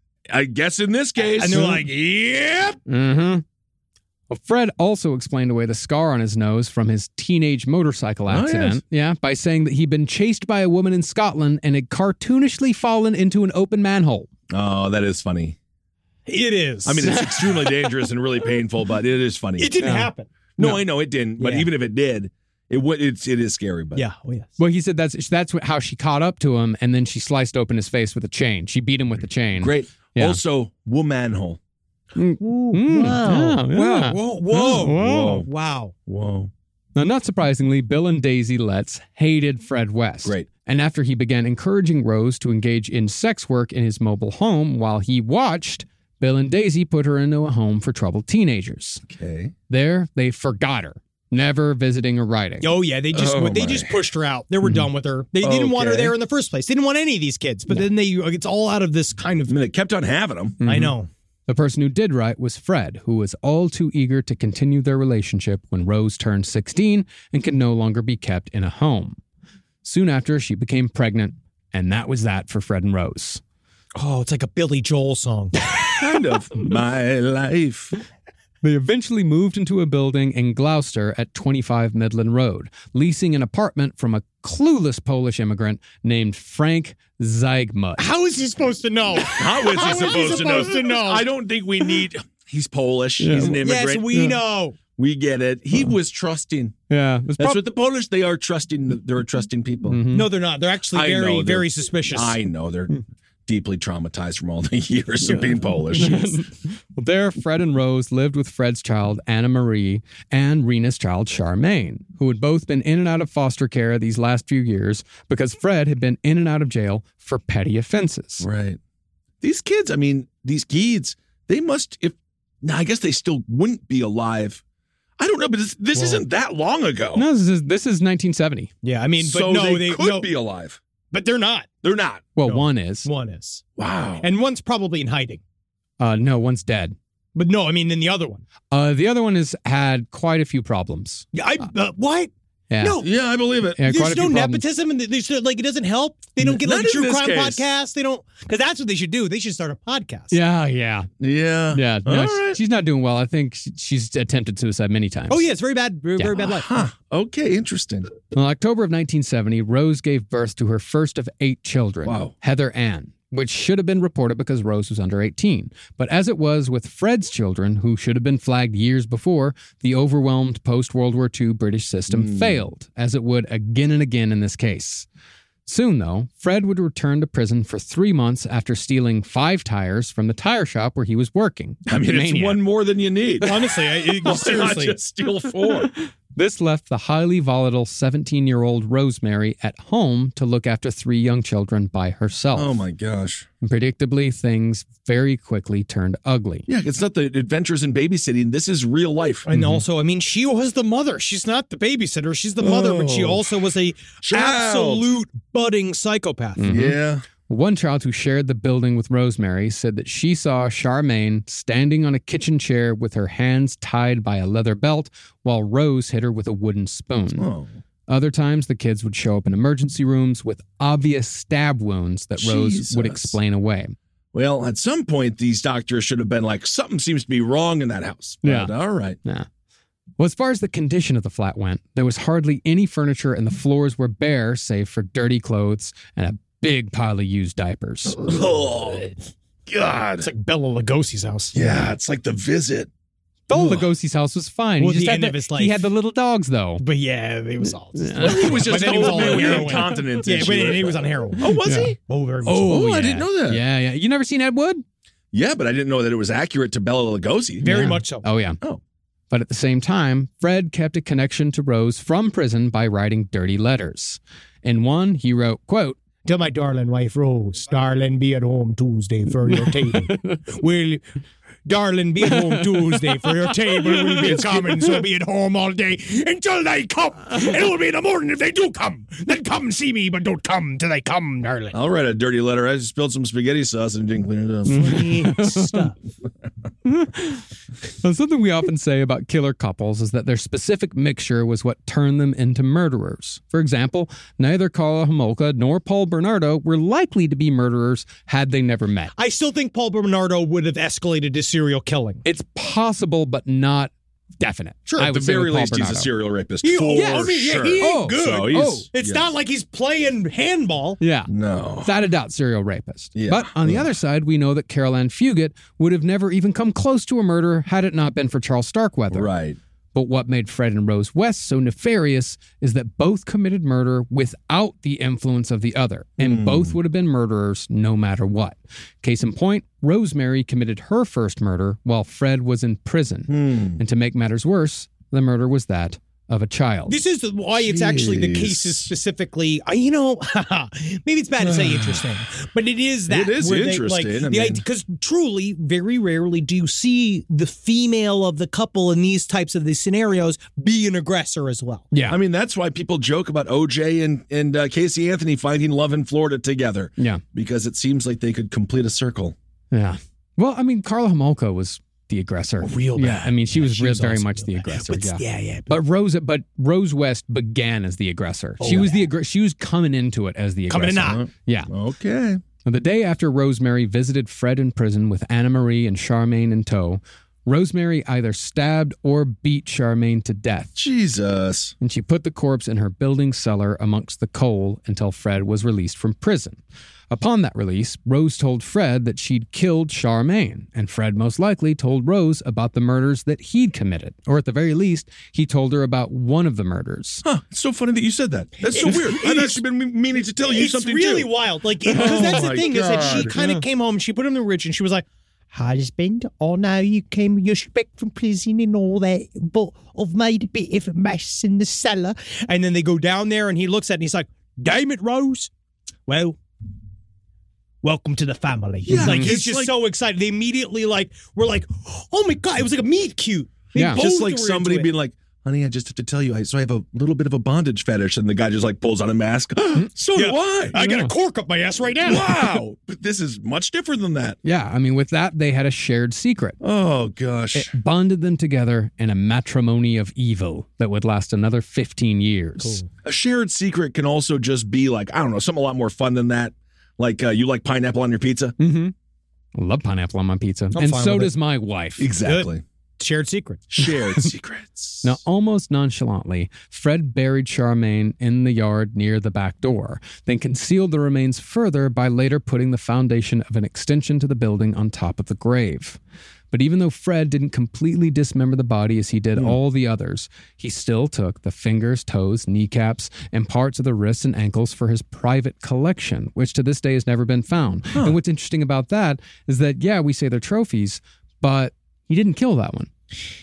Speaker 4: I guess in this case.
Speaker 3: And they're like, yep.
Speaker 5: Mm-hmm. Well, Fred also explained away the scar on his nose from his teenage motorcycle
Speaker 4: yes.
Speaker 5: accident. Yeah, by saying that he'd been chased by a woman in Scotland and had cartoonishly fallen into an open manhole.
Speaker 4: Oh, that is funny.
Speaker 3: It is.
Speaker 4: I mean, it's extremely dangerous and really painful, but it is funny.
Speaker 3: it didn't
Speaker 5: Yeah.
Speaker 3: happen.
Speaker 4: no,
Speaker 5: No.
Speaker 4: I know it didn't. But
Speaker 3: Yeah.
Speaker 4: even if it did, it would. It's it is scary. But
Speaker 3: Yeah. Oh, yes.
Speaker 5: Well, he said that's that's what- how she caught up to him, and then she sliced open his face with a chain. She beat him with the chain.
Speaker 4: great.
Speaker 5: Yeah.
Speaker 4: Also, womanhole.
Speaker 5: Mm,
Speaker 3: wow.
Speaker 5: yeah, yeah.
Speaker 3: Whoa, whoa,
Speaker 4: Whoa.
Speaker 3: wow.
Speaker 4: Whoa.
Speaker 5: Now, not surprisingly, Bill and Daisy Letts hated Fred West.
Speaker 4: Great.
Speaker 5: And after he began encouraging Rose to engage in sex work in his mobile home while he watched, Bill and Daisy put her into a home for troubled teenagers.
Speaker 4: Okay.
Speaker 5: There, they forgot her. never visiting or writing.
Speaker 3: Oh yeah, they just
Speaker 4: Oh,
Speaker 3: they
Speaker 4: my.
Speaker 3: just pushed her out. They were done with her. They didn't want her
Speaker 4: Okay.
Speaker 3: there in the first place. They didn't want any of these kids. But then they it's all out of this kind of
Speaker 4: I mean, they kept on having them.
Speaker 3: I know.
Speaker 5: The person who did write was Fred, who was all too eager to continue their relationship when Rose turned sixteen and could no longer be kept in a home. Soon after, she became pregnant, and that was that for Fred and Rose.
Speaker 3: Oh, it's like a Billy Joel song.
Speaker 4: Kind of. My life.
Speaker 5: They eventually moved into a building in Gloucester at twenty-five Midland Road, leasing an apartment from a clueless Polish immigrant named Frank Zygmunt.
Speaker 3: How is he supposed to know?
Speaker 4: How is he
Speaker 3: How is he
Speaker 4: supposed,
Speaker 3: supposed to know?
Speaker 4: I don't think we need. He's Polish. He's an immigrant.
Speaker 3: Yes, we know.
Speaker 4: We get it. He was trusting.
Speaker 5: Yeah, it was
Speaker 4: That's
Speaker 5: prob-
Speaker 4: what the Polish. They are trusting. They're trusting people.
Speaker 3: No, they're not. They're actually
Speaker 4: I
Speaker 3: very,
Speaker 4: know they're-
Speaker 3: very suspicious.
Speaker 4: I know they're deeply traumatized from all the years of being Polish.
Speaker 5: Well, there, Fred and Rose lived with Fred's child, Anna Marie, and Rena's child, Charmaine, who had both been in and out of foster care these last few years because Fred had been in and out of jail for petty offenses.
Speaker 4: Right. These kids. I mean, these kids. They must. If now, I guess they still wouldn't be alive. I don't know, but this, this
Speaker 3: Well-
Speaker 4: isn't that long ago.
Speaker 5: No, this is, this is nineteen seventy.
Speaker 3: Yeah, I mean, but
Speaker 4: so
Speaker 3: no,
Speaker 4: they,
Speaker 3: they,
Speaker 4: could
Speaker 3: no,
Speaker 4: be alive.
Speaker 3: but they're not.
Speaker 4: They're not.
Speaker 5: Well,
Speaker 3: No.
Speaker 5: one is.
Speaker 3: One is,
Speaker 4: Wow.
Speaker 3: and one's probably in hiding.
Speaker 5: Uh, no, one's dead.
Speaker 3: But no, I mean, then the other one.
Speaker 5: Uh, the other one has had quite a few problems.
Speaker 3: Yeah, I uh, what?
Speaker 5: Yeah.
Speaker 3: No,
Speaker 4: Yeah, I believe it.
Speaker 5: Yeah, quite
Speaker 3: there's
Speaker 5: a
Speaker 3: no
Speaker 5: few problems.
Speaker 3: nepotism, and there's like it doesn't help. They don't get
Speaker 4: Not
Speaker 3: like
Speaker 4: in
Speaker 3: true
Speaker 4: this
Speaker 3: crime
Speaker 4: case.
Speaker 3: podcasts. They don't because that's what they should do. They should start a podcast.
Speaker 5: Yeah, yeah,
Speaker 4: Yeah.
Speaker 5: yeah. No,
Speaker 4: All
Speaker 5: she-
Speaker 4: right.
Speaker 5: she's not doing well. I think she- she's attempted suicide many times.
Speaker 3: Oh yeah, it's very bad. Very,
Speaker 5: Yeah.
Speaker 3: very bad life.
Speaker 4: Huh. Okay, interesting.
Speaker 5: In October of nineteen seventy, Rose gave birth to her first of eight children,
Speaker 4: Wow.
Speaker 5: Heather Ann, which should have been reported because Rose was under eighteen. But as it was with Fred's children, who should have been flagged years before, the overwhelmed post-World War Two British system failed, as it would again and again in this case. Soon, though, Fred would return to prison for three months after stealing five tires from the tire shop where he was working.
Speaker 4: I mean, it's
Speaker 5: Maniac.
Speaker 4: one more than you need.
Speaker 3: Honestly, I, it,
Speaker 4: Why not
Speaker 3: seriously.
Speaker 4: just steal four?
Speaker 5: This left the highly volatile seventeen-year-old Rosemary at home to look after three young children by herself.
Speaker 4: Oh my gosh.
Speaker 5: And predictably, things very quickly turned ugly.
Speaker 4: Yeah, it's not the adventures in babysitting. This is real life.
Speaker 3: And also, I mean, she was the mother. She's not the babysitter. She's the mother, but she
Speaker 4: Oh.
Speaker 3: also was a
Speaker 4: Child.
Speaker 3: absolute budding psychopath.
Speaker 4: Yeah.
Speaker 5: One child who shared the building with Rosemary said that she saw Charmaine standing on a kitchen chair with her hands tied by a leather belt while Rose hit her with a wooden spoon.
Speaker 4: Oh.
Speaker 5: Other times, the kids would show up in emergency rooms with obvious stab wounds that Rose
Speaker 4: Jesus.
Speaker 5: would explain away.
Speaker 4: Well, at some point, these doctors should have been like, something seems to be wrong in that house.
Speaker 5: Yeah.
Speaker 4: But, all right.
Speaker 5: Nah. Well, as far as the condition of the flat went, there was hardly any furniture and the floors were bare save for dirty clothes and a big pile of used diapers.
Speaker 4: Oh, God.
Speaker 3: It's like Bella Lugosi's house.
Speaker 4: Yeah, it's like The Visit.
Speaker 5: Bela Lugosi's house was fine.
Speaker 3: Well,
Speaker 5: he just
Speaker 3: the
Speaker 5: had
Speaker 3: end
Speaker 5: the,
Speaker 3: of his
Speaker 5: He
Speaker 3: life.
Speaker 5: had the little dogs, though.
Speaker 3: But yeah, it was all. Just,
Speaker 4: He was just
Speaker 3: But then he was all
Speaker 4: old
Speaker 3: on
Speaker 4: man
Speaker 3: heroin.
Speaker 4: incontinent
Speaker 3: Yeah,
Speaker 4: issue.
Speaker 3: but he was on heroin.
Speaker 4: Oh, was
Speaker 3: Yeah.
Speaker 4: he?
Speaker 3: Oh, very much.
Speaker 4: Oh, I
Speaker 5: yeah.
Speaker 4: didn't know that.
Speaker 5: Yeah, yeah. You never seen Ed Wood?
Speaker 4: Yeah, but I didn't know that it was accurate to Bela Lugosi.
Speaker 3: Very
Speaker 5: Yeah.
Speaker 3: much so.
Speaker 5: Oh, yeah.
Speaker 4: Oh.
Speaker 5: But at the same time, Fred kept a connection to Rose from prison by writing dirty letters. In one, he wrote, quote,
Speaker 3: To my darling wife Rose, darling, be at home Tuesday for your table. Will, darling, be at home Tuesday for your table will be coming, so be at home all day until they come. It will be in the morning if they do come. Then come see me, but don't come till they come, darling.
Speaker 4: I'll write a dirty letter. I just spilled some spaghetti sauce and didn't clean it up.
Speaker 3: Stuff.
Speaker 5: Now, something we often say about killer couples is that their specific mixture was what turned them into murderers. For example, neither Carla Homolka nor Paul Bernardo were likely to be murderers had they never met.
Speaker 3: I still think Paul Bernardo would have escalated to serial killing.
Speaker 5: It's possible, but not definite.
Speaker 3: Sure,
Speaker 5: I
Speaker 4: At
Speaker 5: would
Speaker 4: the
Speaker 5: say
Speaker 4: very
Speaker 5: with Paul
Speaker 4: least, he's a
Speaker 5: Bernardo.
Speaker 4: serial rapist.
Speaker 3: He-
Speaker 4: for
Speaker 3: yeah, I mean, yeah,
Speaker 4: sure.
Speaker 3: he ain't
Speaker 5: Oh,
Speaker 3: good.
Speaker 4: So he's,
Speaker 5: Oh.
Speaker 3: It's
Speaker 4: yes.
Speaker 3: not like he's playing handball.
Speaker 5: Yeah.
Speaker 4: No.
Speaker 5: Without a doubt, serial rapist.
Speaker 4: Yeah.
Speaker 5: But on the other side, we know that Carol Ann Fugit would have never even come close to a murder had it not been for Charles Starkweather.
Speaker 4: Right.
Speaker 5: But what made Fred and Rose West so nefarious is that both committed murder without the influence of the other, and both would have been murderers no matter what. Case in point, Rosemary committed her first murder while Fred was in prison. And to make matters worse, the murder was that of a child.
Speaker 3: This is why it's actually the cases specifically. I, you know, maybe it's bad to say interesting, but it is that.
Speaker 4: It is
Speaker 3: where
Speaker 4: interesting.
Speaker 3: They, like,
Speaker 4: I
Speaker 3: the
Speaker 4: mean-
Speaker 3: because truly, very rarely do you see the female of the couple in these types of these scenarios be an aggressor as well.
Speaker 5: Yeah.
Speaker 4: I mean, that's why people joke about O J and, and uh, Casey Anthony finding love in Florida together.
Speaker 5: Yeah.
Speaker 4: Because it seems like they could complete a circle.
Speaker 5: Yeah. Well, I mean, Carla Homolka was the aggressor.
Speaker 3: Real
Speaker 5: Yeah.
Speaker 3: bad.
Speaker 5: I mean, she
Speaker 3: Yeah,
Speaker 5: was
Speaker 3: she
Speaker 5: real,
Speaker 3: was
Speaker 5: very
Speaker 3: also
Speaker 5: much
Speaker 3: real
Speaker 5: the
Speaker 3: bad.
Speaker 5: aggressor.
Speaker 3: But,
Speaker 5: yeah.
Speaker 3: yeah, yeah.
Speaker 5: But Rose, but Rose West began as the aggressor.
Speaker 3: Oh,
Speaker 5: she was
Speaker 3: yeah.
Speaker 5: the aggr- She was coming into it as the
Speaker 3: Coming in
Speaker 5: aggressor.
Speaker 3: hot.
Speaker 5: Yeah.
Speaker 4: Okay.
Speaker 5: The day after Rosemary visited Fred in prison with Anna Marie and Charmaine in tow, Rosemary either stabbed or beat Charmaine to death,
Speaker 4: Jesus.
Speaker 5: and she put the corpse in her building cellar amongst the coal until Fred was released from prison. Upon that release, Rose told Fred that she'd killed Charmaine, and Fred most likely told Rose about the murders that he'd committed, or at the very least, he told her about one of the murders.
Speaker 4: Huh. It's so funny that you said that. That's so
Speaker 3: It's-
Speaker 4: weird. I've
Speaker 3: it's-
Speaker 4: actually been meaning to tell you
Speaker 3: It's
Speaker 4: something
Speaker 3: really
Speaker 4: too.
Speaker 3: wild. Like, because that's
Speaker 4: Oh
Speaker 3: the
Speaker 4: my
Speaker 3: thing is that she
Speaker 4: God.
Speaker 3: kind of came home, she put him in the ridge, and she was like, husband, oh no, you came, you're back from prison and all that, but I've made a bit of a mess in the cellar. And then they go down there, and he looks at it, and he's like, damn it, Rose. Well, welcome to the family.
Speaker 4: Yeah,
Speaker 3: like, he's
Speaker 4: it's
Speaker 3: just
Speaker 4: like-
Speaker 3: so excited. They immediately, like, were like, oh my God, it was like a meat cute. They
Speaker 5: Yeah.
Speaker 3: both
Speaker 4: Just like
Speaker 3: were
Speaker 4: somebody
Speaker 3: into it.
Speaker 4: being like, honey, I just have to tell you, I, so I have a little bit of a bondage fetish. And the guy just like pulls on a mask. So
Speaker 3: Yeah.
Speaker 4: do I.
Speaker 3: I got a cork up my ass right now.
Speaker 4: Wow. But this is much different than that.
Speaker 5: Yeah, I mean, with that, they had a shared secret.
Speaker 4: Oh, gosh.
Speaker 5: It bonded them together in a matrimony of evil that would last another fifteen years.
Speaker 4: A shared secret can also just be like, I don't know, something a lot more fun than that. Like uh, you like pineapple on your pizza?
Speaker 5: Mm-hmm. I love pineapple on my pizza. and
Speaker 3: fine
Speaker 5: so
Speaker 3: with
Speaker 5: does my wife.
Speaker 4: Exactly.
Speaker 3: Shared secret.
Speaker 4: Shared secrets.
Speaker 5: Now, almost nonchalantly, Fred buried Charmaine in the yard near the back door, then concealed the remains further by later putting the foundation of an extension to the building on top of the grave. But even though Fred didn't completely dismember the body as he did all the others, he still took the fingers, toes, kneecaps, and parts of the wrists and ankles for his private collection, which to this day has never been found. And what's interesting about that is that, yeah, we say they're trophies, but he didn't kill that one.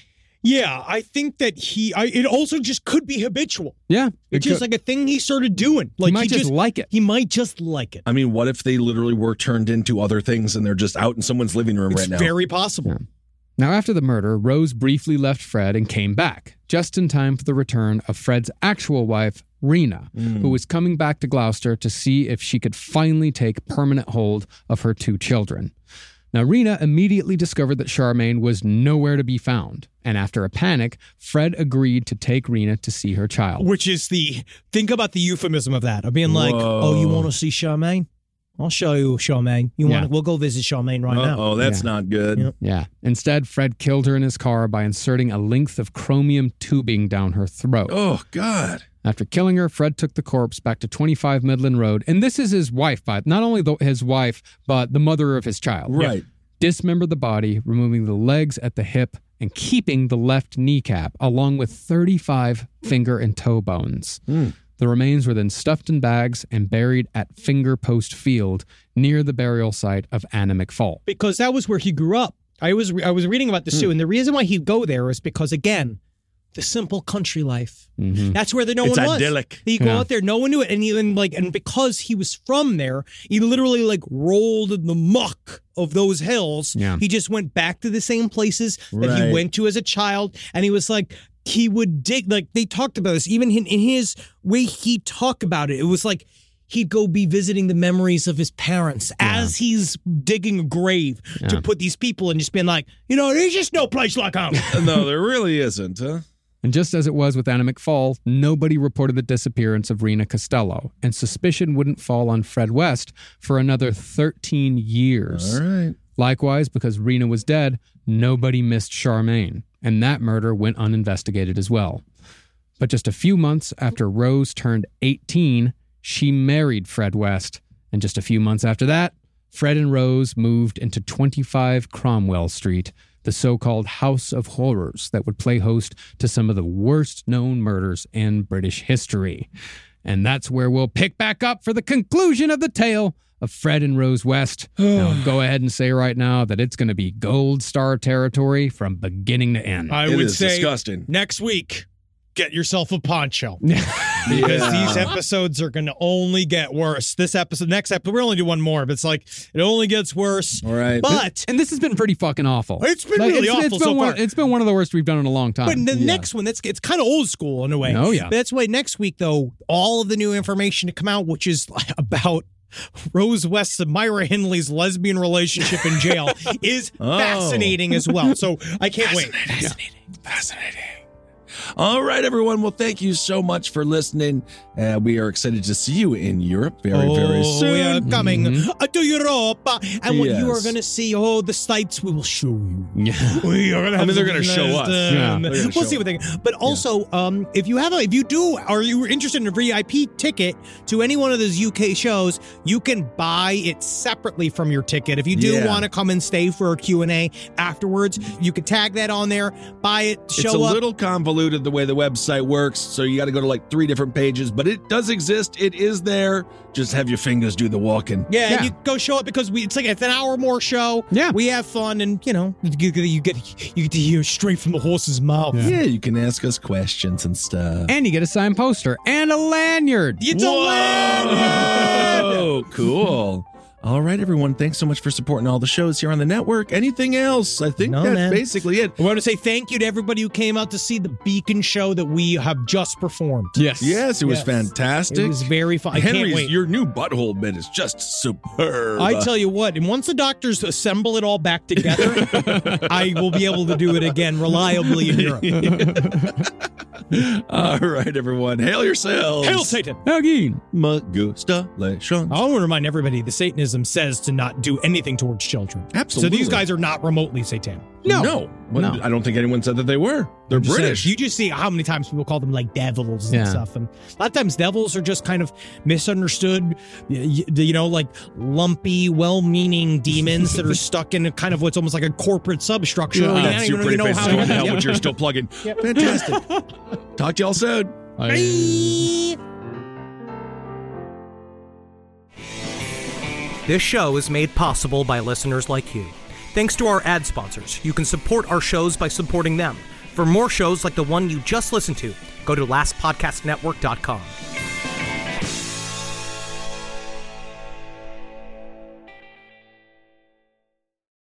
Speaker 3: Yeah, I think that he. I, it also just could be habitual.
Speaker 5: Yeah.
Speaker 3: It's just like a thing he started doing. Like
Speaker 5: he might just, like it.
Speaker 3: He might just like it.
Speaker 4: I mean, what if they literally were turned into other things and they're just out in someone's living room
Speaker 3: It's
Speaker 4: right now?
Speaker 3: very possible.
Speaker 5: Now, after the murder, Rose briefly left Fred and came back, just in time for the return of Fred's actual wife, Rena, who was coming back to Gloucester to see if she could finally take permanent hold of her two children. Now, Rena immediately discovered that Charmaine was nowhere to be found, and after a panic, Fred agreed to take Rena to see her child.
Speaker 3: Which is the think about the euphemism of that of being like,
Speaker 4: Whoa.
Speaker 3: oh, you want to see Charmaine? I'll show you Charmaine. You want?
Speaker 5: Yeah.
Speaker 3: to We'll go visit Charmaine right now.
Speaker 4: Oh, that's
Speaker 5: Yeah.
Speaker 4: not good.
Speaker 3: Yep.
Speaker 5: Yeah. Instead, Fred killed her in his car by inserting a length of chromium tubing down her throat.
Speaker 4: Oh, God.
Speaker 5: After killing her, Fred took the corpse back to twenty-five Midland Road. And this is his wife, but not only the, his wife, but the mother of his child.
Speaker 4: Right.
Speaker 5: Dismembered the body, removing the legs at the hip and keeping the left kneecap, along with thirty-five finger and toe bones. The remains were then stuffed in bags and buried at Finger Post Field near the burial site of Anna McFall.
Speaker 3: Because that was where he grew up. I was I was reading about this too, and the reason why he'd go there is because again, the simple country life. That's where there no
Speaker 4: It's
Speaker 3: one was.
Speaker 4: idyllic.
Speaker 3: He'd go
Speaker 5: Yeah.
Speaker 3: out there, no one knew it, and even like, and because he was from there, he literally like rolled in the muck of those hills.
Speaker 5: Yeah.
Speaker 3: He just went back to the same places that
Speaker 4: Right.
Speaker 3: he went to as a child, and he was like, he would dig. Like they talked about this, even in, in his way he talked about it. It was like he'd go be visiting the memories of his parents as he's digging a grave to put these people in, just being like, you know, there's just no place like home.
Speaker 4: No, there really isn't, huh?
Speaker 5: And just as it was with Anna McFall, nobody reported the disappearance of Rena Costello, and suspicion wouldn't fall on Fred West for another thirteen years.
Speaker 4: All right.
Speaker 5: Likewise, because Rena was dead, nobody missed Charmaine, and that murder went uninvestigated as well. But just a few months after Rose turned eighteen, she married Fred West, and just a few months after that, Fred and Rose moved into twenty-five Cromwell Street, the so-called House of Horrors that would play host to some of the worst-known murders in British history. And that's where we'll pick back up for the conclusion of the tale of Fred and Rose West. Now, I'll go ahead and say right now that it's going to be gold star territory from beginning to end.
Speaker 3: I
Speaker 4: It
Speaker 3: would
Speaker 4: is
Speaker 3: say
Speaker 4: disgusting.
Speaker 3: next week, get yourself a poncho. Because these episodes are going to only get worse. This episode, next episode, we're only do one more, but it's like, it only gets worse.
Speaker 4: All right.
Speaker 3: But,
Speaker 5: and this has been pretty fucking awful.
Speaker 3: It's been
Speaker 5: Like,
Speaker 3: really
Speaker 5: it's,
Speaker 3: awful
Speaker 5: it's been
Speaker 3: so
Speaker 5: one,
Speaker 3: far.
Speaker 5: It's been one of the worst we've done in a long time.
Speaker 3: But the
Speaker 5: Yeah.
Speaker 3: next one, that's it's kind of old school in a way.
Speaker 5: Oh, yeah.
Speaker 3: But that's why next week, though, all of the new information to come out, which is about Rose West and Myra Hindley's lesbian relationship in jail, is
Speaker 4: Oh.
Speaker 3: fascinating as well. So I can't wait.
Speaker 4: Fascinating. Fascinating. All right, everyone. Well, thank you so much for listening. Uh, we are excited to see you in Europe very, very
Speaker 3: Oh,
Speaker 4: soon.
Speaker 3: we are coming
Speaker 5: Mm-hmm.
Speaker 3: uh, to Europe. uh, And what you are
Speaker 4: Yes.
Speaker 3: going to see, oh, the sights we will show you.
Speaker 5: Yeah.
Speaker 3: We are gonna
Speaker 4: I
Speaker 3: have
Speaker 4: mean, they're
Speaker 3: some
Speaker 4: gonna show
Speaker 3: nice
Speaker 4: us.
Speaker 3: time.
Speaker 5: Yeah,
Speaker 4: they're gonna
Speaker 3: We'll
Speaker 4: show
Speaker 3: see what they. But also, um, if you have a, if you do, are you interested in a V I P ticket to any one of those U K shows? You can buy it separately from your ticket. If you do
Speaker 4: Yeah.
Speaker 3: want to come and stay for a Q and A afterwards, you can tag that on there, buy it, show
Speaker 4: It's a
Speaker 3: up.
Speaker 4: little convoluted the way the website works, so you got to go to like three different pages, but it does exist. It is there. Just have your fingers do the walking.
Speaker 3: Yeah,
Speaker 5: Yeah.
Speaker 3: and you go show up because we it's like it's an hour more show.
Speaker 5: Yeah.
Speaker 3: We have fun and you know, you get you get, you get to hear straight from the horse's mouth.
Speaker 4: Yeah, you can ask us questions and stuff.
Speaker 5: And you get a signed poster and a lanyard.
Speaker 3: It's a lanyard!
Speaker 4: Oh, cool. All right, everyone. Thanks so much for supporting all the shows here on the network. Anything else? I think
Speaker 3: No,
Speaker 4: that's
Speaker 3: man.
Speaker 4: basically it.
Speaker 3: I want to say thank you to everybody who came out to see the Beacon show that we have just performed.
Speaker 5: Yes.
Speaker 4: Yes, it was
Speaker 3: Yes.
Speaker 4: fantastic.
Speaker 3: It was very fun. I
Speaker 4: Henry's,
Speaker 3: can't wait.
Speaker 4: your new butthole bit is just superb.
Speaker 3: I tell you what, and once the doctors assemble it all back together, I will be able to do it again reliably in Europe.
Speaker 4: All right, everyone. Hail yourselves.
Speaker 3: Hail Satan!
Speaker 5: Again.
Speaker 4: Magustalations.
Speaker 3: I want to remind everybody the Satanism says to not do anything towards children.
Speaker 4: Absolutely.
Speaker 3: So these guys are not remotely satanic.
Speaker 5: No.
Speaker 4: No. Well,
Speaker 5: No.
Speaker 4: I don't think anyone said that they were. They're
Speaker 3: I'm just saying,
Speaker 4: British.
Speaker 3: you just see how many times people call them like devils and
Speaker 5: Yeah.
Speaker 3: stuff. And a lot of times devils are just kind of misunderstood, you, you know, like lumpy, well-meaning demons that are stuck in a kind of what's almost like a corporate substructure.
Speaker 5: Yeah.
Speaker 3: Like, I
Speaker 4: That's
Speaker 3: don't
Speaker 4: your
Speaker 3: even
Speaker 4: pretty
Speaker 3: know
Speaker 4: face
Speaker 3: how
Speaker 4: is
Speaker 3: to
Speaker 4: going to hell,
Speaker 3: yeah.
Speaker 4: but you're still plugging.
Speaker 3: Yep.
Speaker 4: Fantastic. Talk to y'all soon.
Speaker 9: This show is made possible by listeners like you. Thanks to our ad sponsors, you can support our shows by supporting them. For more shows like the one you just listened to, go to last podcast network dot com.